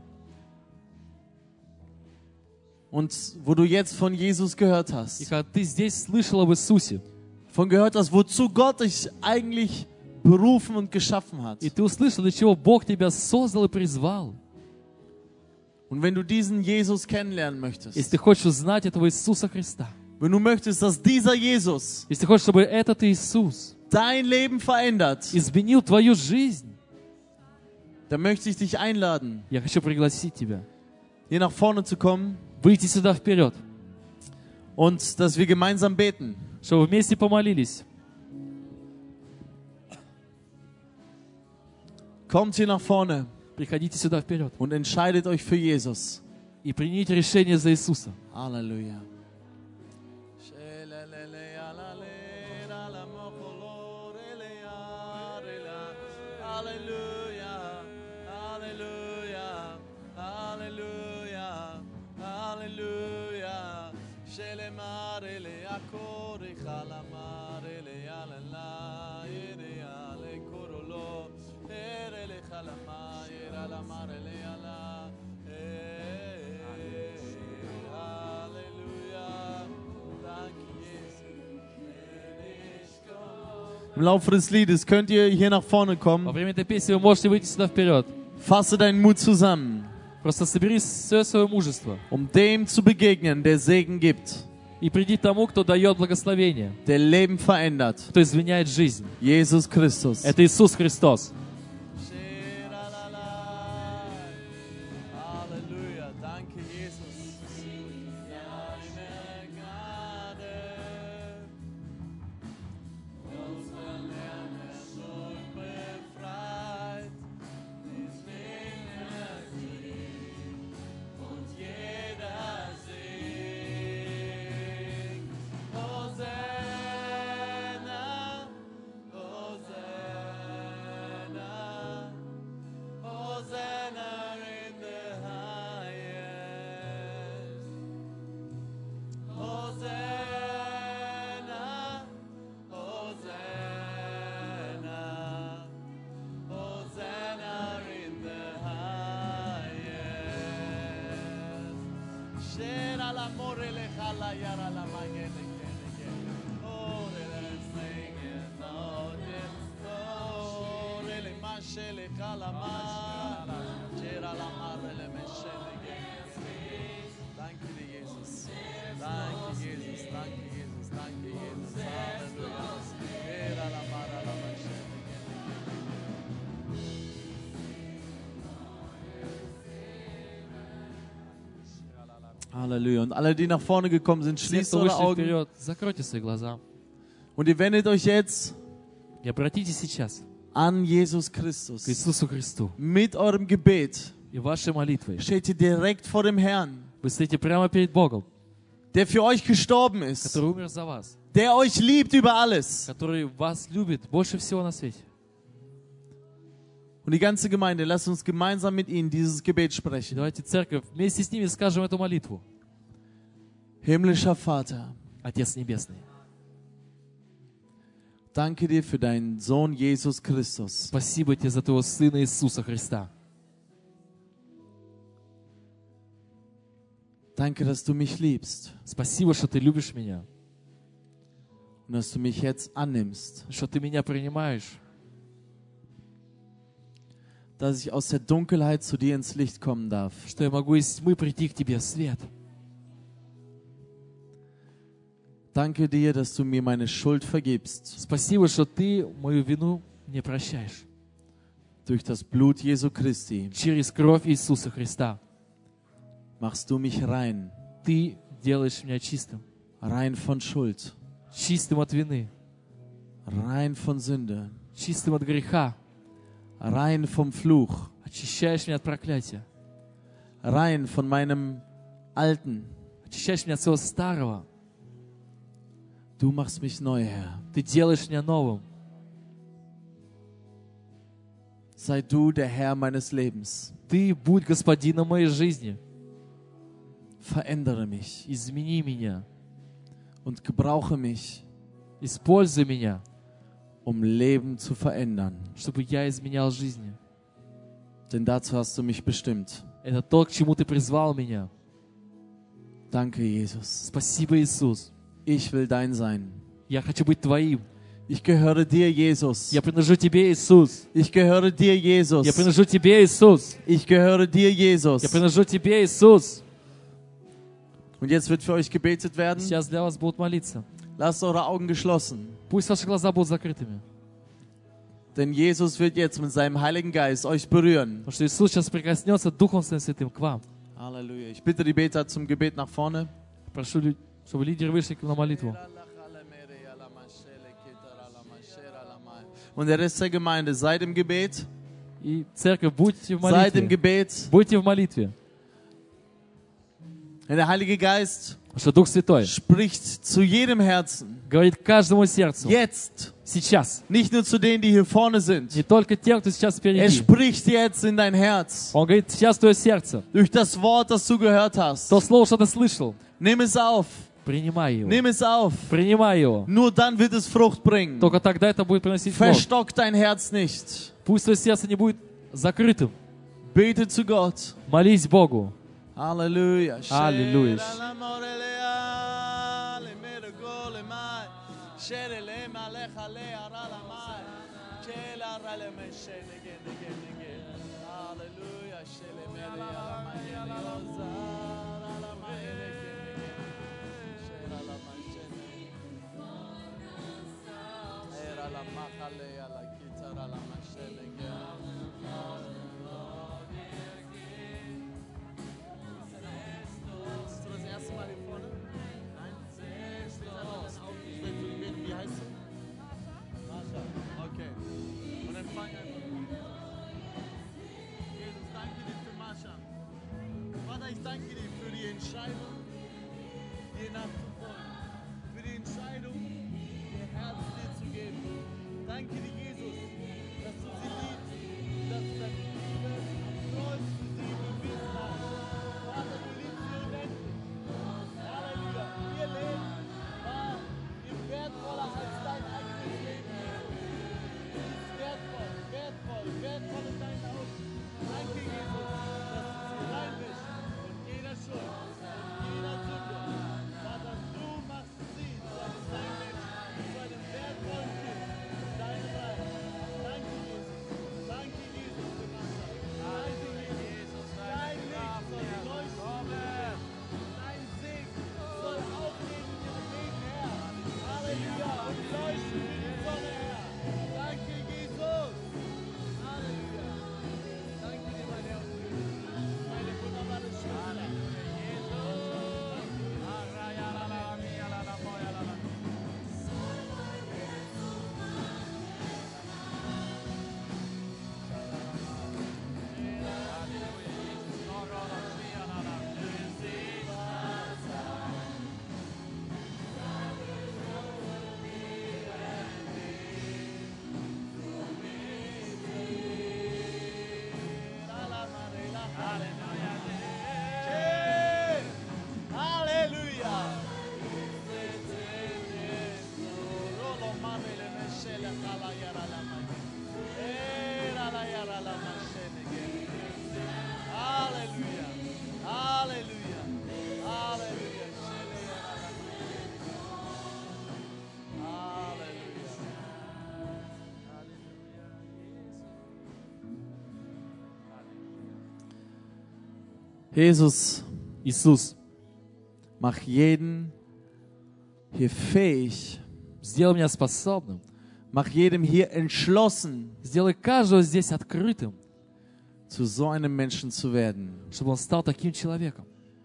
Speaker 1: und wo du jetzt von Jesus gehört
Speaker 8: И
Speaker 1: hast,
Speaker 8: когда ты здесь слышал об Иисусе,
Speaker 1: von gehört hast, wozu Gott dich eigentlich berufen und geschaffen hat.
Speaker 8: и ты услышал, для чего Бог тебя создал и призвал.
Speaker 1: Und wenn du diesen Jesus kennenlernen
Speaker 8: Если
Speaker 1: möchtest,
Speaker 8: ты хочешь узнать этого Иисуса Христа,
Speaker 1: wenn du möchtest, dass dieser Jesus
Speaker 8: если ты хочешь, чтобы этот Иисус
Speaker 1: dein Leben verändert,
Speaker 8: изменил твою жизнь,
Speaker 1: dann möchte ich dich einladen,
Speaker 8: я хочу пригласить тебя
Speaker 1: hier nach vorne zu kommen
Speaker 8: выйти сюда вперед,
Speaker 1: und dass wir gemeinsam beten.
Speaker 8: чтобы вместе помолились.
Speaker 1: Kommt hier nach vorne.
Speaker 8: приходите сюда вперед
Speaker 1: und entscheidet euch für Jesus.
Speaker 8: и примите решение за Иисуса.
Speaker 1: Halleluja. Halleluja, Halleluja, Halleluja, Halleluja. Shelemarele akori khalamarele alala ere ale korolo erele khalama era marele ala. Halleluja. Danke Jesus. Im Laufe des Liedes könnt ihr hier nach vorne
Speaker 8: Во
Speaker 1: kommen.
Speaker 8: время этой песни вы можете выйти сюда вперед.
Speaker 1: Fasse deinen Mut zusammen,
Speaker 8: Просто собери все свое мужество
Speaker 1: um dem zu begegnen, der Segen gibt,
Speaker 8: и приди к тому, кто дает благословение,
Speaker 1: der Leben verändert.
Speaker 8: кто изменяет жизнь.
Speaker 1: Jesus Christus.
Speaker 8: Это Иисус Христос.
Speaker 1: Halleluja, danke Jesus. Deine Gnade, unsere Lerne Schuld befreit, dies Energie und jeder singt. Hosanna, Hosanna, Hosanna in the highest. Hosanna, Hosanna, Hosanna in the highest. Shera l'amore le chala yara la magene gene gene. Ore le senge noche. Ore le mashe le kalama. Shera la mare le meshe le gene. Danke dir, Jesus. Danke, Jesus. Danke, Jesus. Danke, Jesus. Halleluja. Shera la mare la meshe le gene. Halleluja. Und alle, die nach vorne gekommen sind,
Speaker 8: Все,
Speaker 1: schließt
Speaker 8: кто
Speaker 1: eure
Speaker 8: вышли
Speaker 1: Augen.
Speaker 8: вперед, закройте свои глаза
Speaker 1: Und ihr wendet euch jetzt
Speaker 8: и обратитесь сейчас
Speaker 1: an Jesus
Speaker 8: к
Speaker 1: Christus.
Speaker 8: Иисусу Христу.
Speaker 1: Mit eurem Gebet
Speaker 8: И вашей молитвой
Speaker 1: steht ihr direkt vor dem Herrn,
Speaker 8: вы стоите прямо перед Богом,
Speaker 1: der für euch gestorben ist,
Speaker 8: который умер за вас,
Speaker 1: der euch liebt über alles.
Speaker 8: который вас любит больше всего на свете.
Speaker 1: Und die ganze Gemeinde, lasst uns gemeinsam mit ihnen dieses Gebet
Speaker 8: И
Speaker 1: sprechen.
Speaker 8: давайте, церковь, вместе с ними скажем эту молитву.
Speaker 1: Himmlischer Vater,
Speaker 8: Отец Небесный,
Speaker 1: danke dir für deinen Sohn Jesus Christus.
Speaker 8: спасибо тебе за твоего Сына Иисуса Христа.
Speaker 1: Danke, dass du mich liebst
Speaker 8: Спасибо, что ты любишь меня,
Speaker 1: und dass du mich jetzt annimmst,
Speaker 8: что ты меня принимаешь,
Speaker 1: dass ich aus der Dunkelheit zu dir ins Licht kommen darf.
Speaker 8: что я могу из тьмы прийти к тебе в свет.
Speaker 1: Danke dir, dass du mir meine Schuld vergibst
Speaker 8: Спасибо, что ты мою вину мне прощаешь.
Speaker 1: durch das Blut Jesu Christi.
Speaker 8: Через кровь Иисуса Христа
Speaker 1: Machst du mich rein,
Speaker 8: ты делаешь меня чистым,
Speaker 1: rein von Schuld,
Speaker 8: чистым от вины,
Speaker 1: rein von Sünde,
Speaker 8: чистым от греха,
Speaker 1: rein vom Fluch,
Speaker 8: очищаешь меня от проклятия,
Speaker 1: rein von meinem Alten.
Speaker 8: очищаешь меня от всего старого.
Speaker 1: Du machst mich neu, Herr.
Speaker 8: Ты делаешь меня новым.
Speaker 1: Sei du der Herr meines Lebens.
Speaker 8: Ты будь господином моей жизни.
Speaker 1: Verändere mich
Speaker 8: Измени меня,
Speaker 1: und gebrauche mich,
Speaker 8: используй меня,
Speaker 1: um Leben zu verändern.
Speaker 8: чтобы я изменял жизни.
Speaker 1: Denn dazu hast du mich bestimmt.
Speaker 8: Это то, к чему ты призвал меня.
Speaker 1: Danke, Jesus.
Speaker 8: Спасибо, Иисус.
Speaker 1: Ich will dein sein.
Speaker 8: Я хочу быть Твоим.
Speaker 1: Ich gehöre dir, Jesus.
Speaker 8: Я принадлежу Тебе, Иисус.
Speaker 1: Ich gehöre dir, Jesus.
Speaker 8: Я принадлежу Тебе, Иисус.
Speaker 1: Ich gehöre dir,
Speaker 8: Я
Speaker 1: Jesus.
Speaker 8: принадлежу Тебе, Иисус.
Speaker 1: Und jetzt wird für euch gebetet werden.
Speaker 8: Сейчас для вас будут молиться.
Speaker 1: Lasst eure Augen geschlossen.
Speaker 8: Пусть ваши глаза будут закрытыми.
Speaker 1: Denn Jesus wird jetzt mit seinem Heiligen Geist euch berühren.
Speaker 8: Потому что Иисус сейчас прикоснется Духом Своим Святым к вам.
Speaker 1: Halleluja. Ich bitte die Beter zum Gebet nach vorne.
Speaker 8: Прошу, лю- чтобы лидеры вышли на молитву.
Speaker 1: Und der Rest der Gemeinde, seid im Gebet.
Speaker 8: И церковь, будьте в
Speaker 1: Seid im
Speaker 8: молитве.
Speaker 1: Gebet.
Speaker 8: Будьте в молитве.
Speaker 1: Denn der Heilige Geist
Speaker 8: Потому что Дух Святой
Speaker 1: spricht zu jedem Herzen.
Speaker 8: говорит каждому сердцу.
Speaker 1: Jetzt.
Speaker 8: Сейчас.
Speaker 1: Nicht nur zu denen, die hier vorne sind.
Speaker 8: Не только тем, кто сейчас
Speaker 1: Er
Speaker 8: впереди.
Speaker 1: spricht jetzt in dein Herz.
Speaker 8: Он говорит, сейчас твое сердце.
Speaker 1: Durch das Wort, das du gehört hast.
Speaker 8: То слово, что ты слышал,
Speaker 1: Nimm es auf.
Speaker 8: принимай его.
Speaker 1: Nimm es auf.
Speaker 8: Принимай его.
Speaker 1: Nur dann wird es Frucht bringen.
Speaker 8: Только тогда это будет приносить плод.
Speaker 1: Verstock dein Herz nicht.
Speaker 8: Пусть твое сердце не будет закрытым.
Speaker 1: Bete zu Gott.
Speaker 8: Молись Богу.
Speaker 1: Halleluja.
Speaker 8: Halleluja.
Speaker 1: Ich danke dir für die Entscheidung, dir nachzufolgen. Für die Entscheidung, ihr Herz dir zu geben. Danke dir, Jesus, dass du sie liebst, dass du deine Liebe trotz für sie bewiesen hast. Vater, du liebst sie unendlich. Halleluja. Ihr Leben war ihm wertvoller als dein eigenes Leben. Es ist wertvoll, wertvoll, wertvoll in deinen Augen. Danke, Jesus, dass du sie reinwischst. Jeder Schuld, jeder Sünde. Vater, du machst sie zu einem neuen Menschen, zu einem wertvollen Kind in deinem Reich. Danke, Jesus. Danke, Jesus, für Wasser. Danke, Jesus. Dein Licht soll leuchten. Dein Segen soll aufgehen in ihrem Leben, Herr. Halleluja. Und leuchten wie die Sonne, Herr. Danke, Jesus. Halleluja. Danke dir, mein Herr und König. Meine wunderbare Schwester. Jesus,
Speaker 8: Иисус,
Speaker 1: mach jeden hier fähig,
Speaker 8: сделай меня способным.
Speaker 1: mach jedem hier entschlossen,
Speaker 8: Сделай каждого здесь открытым,
Speaker 1: zu so einem Menschen zu werden,
Speaker 8: чтобы он стал таким человеком.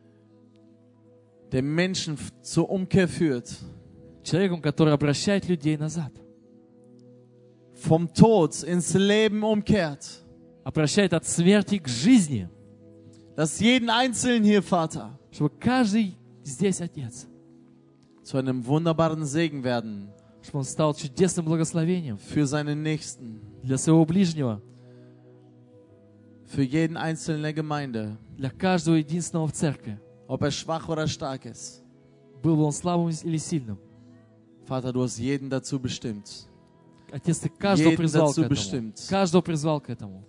Speaker 1: der Menschen f- zur Umkehr führt,
Speaker 8: Человеком, который обращает людей назад.
Speaker 1: vom Tod ins Leben umkehrt.
Speaker 8: Обращает от смерти к жизни.
Speaker 1: Dass jeden Einzelnen hier, Vater,
Speaker 8: Чтобы каждый здесь, Отец,
Speaker 1: zu einem wunderbaren Segen werden
Speaker 8: чтобы он стал чудесным благословением
Speaker 1: für seinen Nächsten,
Speaker 8: для своего ближнего,
Speaker 1: für jeden Einzelnen der Gemeinde,
Speaker 8: для каждого единственного в церкви.
Speaker 1: ob er schwach oder stark ist.
Speaker 8: Был бы он слабым или сильным.
Speaker 1: Vater, du hast jeden dazu bestimmt,
Speaker 8: Отец, Ты каждого
Speaker 1: jeden
Speaker 8: призвал к
Speaker 1: dazu
Speaker 8: этому.
Speaker 1: bestimmt,
Speaker 8: Каждого призвал к этому.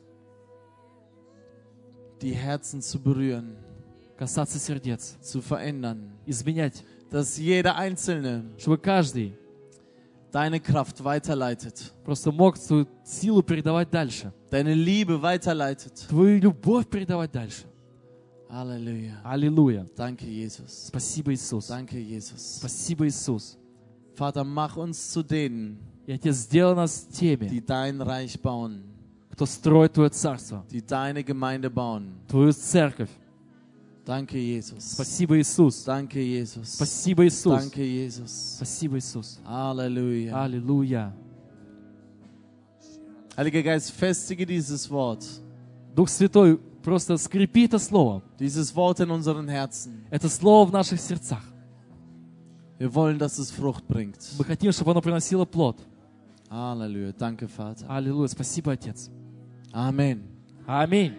Speaker 1: die Herzen zu berühren,
Speaker 8: Касаться сердец.
Speaker 1: zu verändern,
Speaker 8: Изменять.
Speaker 1: dass jeder Einzelne
Speaker 8: Чтобы каждый
Speaker 1: deine Kraft weiterleitet,
Speaker 8: просто мог свою силу передавать дальше.
Speaker 1: deine Liebe weiterleitet.
Speaker 8: Твою любовь передавать дальше.
Speaker 1: Halleluja.
Speaker 8: Аллилуйя.
Speaker 1: Danke, Jesus.
Speaker 8: Спасибо, Иисус.
Speaker 1: Danke, Jesus.
Speaker 8: Спасибо, Иисус.
Speaker 1: Vater, mach uns zu denen,
Speaker 8: И Отец, сделай нас теми,
Speaker 1: die dein Reich bauen,
Speaker 8: кто строит Твое Царство,
Speaker 1: die deine Gemeinde bauen.
Speaker 8: Твою Церковь.
Speaker 1: Danke, Jesus.
Speaker 8: Спасибо, Иисус.
Speaker 1: Danke, Jesus.
Speaker 8: Спасибо, Иисус.
Speaker 1: Danke, Jesus.
Speaker 8: Спасибо, Иисус.
Speaker 1: Halleluja.
Speaker 8: Аллилуйя.
Speaker 1: Heiliger Geist, festige dieses Wort.
Speaker 8: Дух Святой, просто скрепи это слово.
Speaker 1: Dieses Wort in unseren Herzen.
Speaker 8: Это слово в наших сердцах.
Speaker 1: Wir wollen, dass es Frucht bringt.
Speaker 8: Мы хотим, чтобы оно приносило плод.
Speaker 1: Halleluja. Danke, Vater.
Speaker 8: Аллилуйя. Спасибо, Отец.
Speaker 1: Amen.
Speaker 8: Аминь.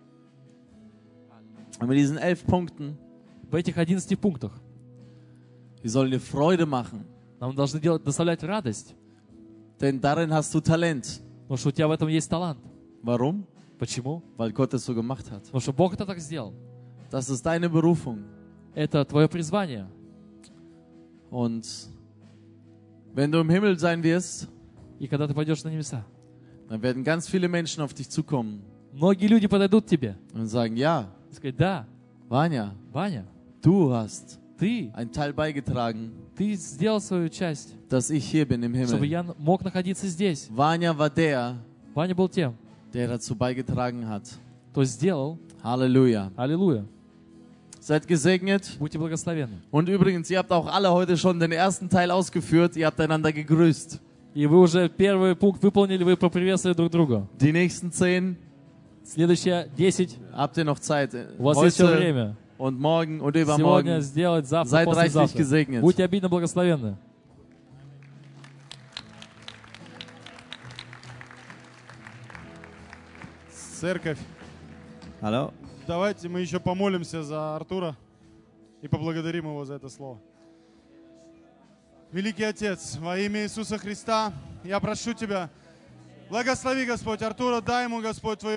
Speaker 1: Und mit diesen elf Punkten,
Speaker 8: В этих одиннадцати пунктах
Speaker 1: die sollen dir Freude machen.
Speaker 8: нам должны делать, доставлять радость.
Speaker 1: Denn darin hast du Talent.
Speaker 8: Потому что у тебя в этом есть талант.
Speaker 1: Warum?
Speaker 8: Почему?
Speaker 1: Weil Gott es so gemacht hat.
Speaker 8: Потому что Бог это так сделал.
Speaker 1: Das ist deine Berufung.
Speaker 8: Это твое призвание.
Speaker 1: Und wenn du im Himmel sein wirst,
Speaker 8: И когда ты пойдешь на небеса,
Speaker 1: dann werden ganz viele Menschen auf dich zukommen
Speaker 8: многие люди подойдут к тебе
Speaker 1: und sagen, ja,
Speaker 8: и сказать: да,
Speaker 1: Vanya,
Speaker 8: Ваня,
Speaker 1: du hast
Speaker 8: ты,
Speaker 1: einen Teil beigetragen,
Speaker 8: ты сделал свою часть,
Speaker 1: dass ich hier bin im
Speaker 8: чтобы
Speaker 1: Himmel.
Speaker 8: я мог находиться здесь.
Speaker 1: Vanya war der,
Speaker 8: Ваня был тем,
Speaker 1: der dazu beigetragen hat.
Speaker 8: кто сделал.
Speaker 1: Halleluja.
Speaker 8: Аллилуйя.
Speaker 1: Seid gesegnet.
Speaker 8: Будьте благословенны.
Speaker 1: Und übrigens, ihr habt auch alle heute schon den ersten Teil ausgeführt. Ihr habt einander gegrüßt.
Speaker 8: И вы уже первый пункт выполнили, вы поприветствовали друг друга.
Speaker 1: Die nächsten zehn
Speaker 8: Следующие десять,
Speaker 1: habt ihr noch Zeit.
Speaker 8: у вас есть еще
Speaker 1: Heute
Speaker 8: время.
Speaker 1: und morgen und
Speaker 8: Сегодня
Speaker 1: übermorgen.
Speaker 8: сделать, завтра,
Speaker 1: Seid reichlich
Speaker 8: послезавтра.
Speaker 1: gesegnet.
Speaker 8: Будьте обильно благословенны.
Speaker 9: Церковь,
Speaker 6: Hallo.
Speaker 9: давайте мы еще помолимся за Артура и поблагодарим его за это слово. Великий Отец, во имя Иисуса Христа, я прошу Тебя, благослови, Господь, Артура, дай ему, Господь, Твою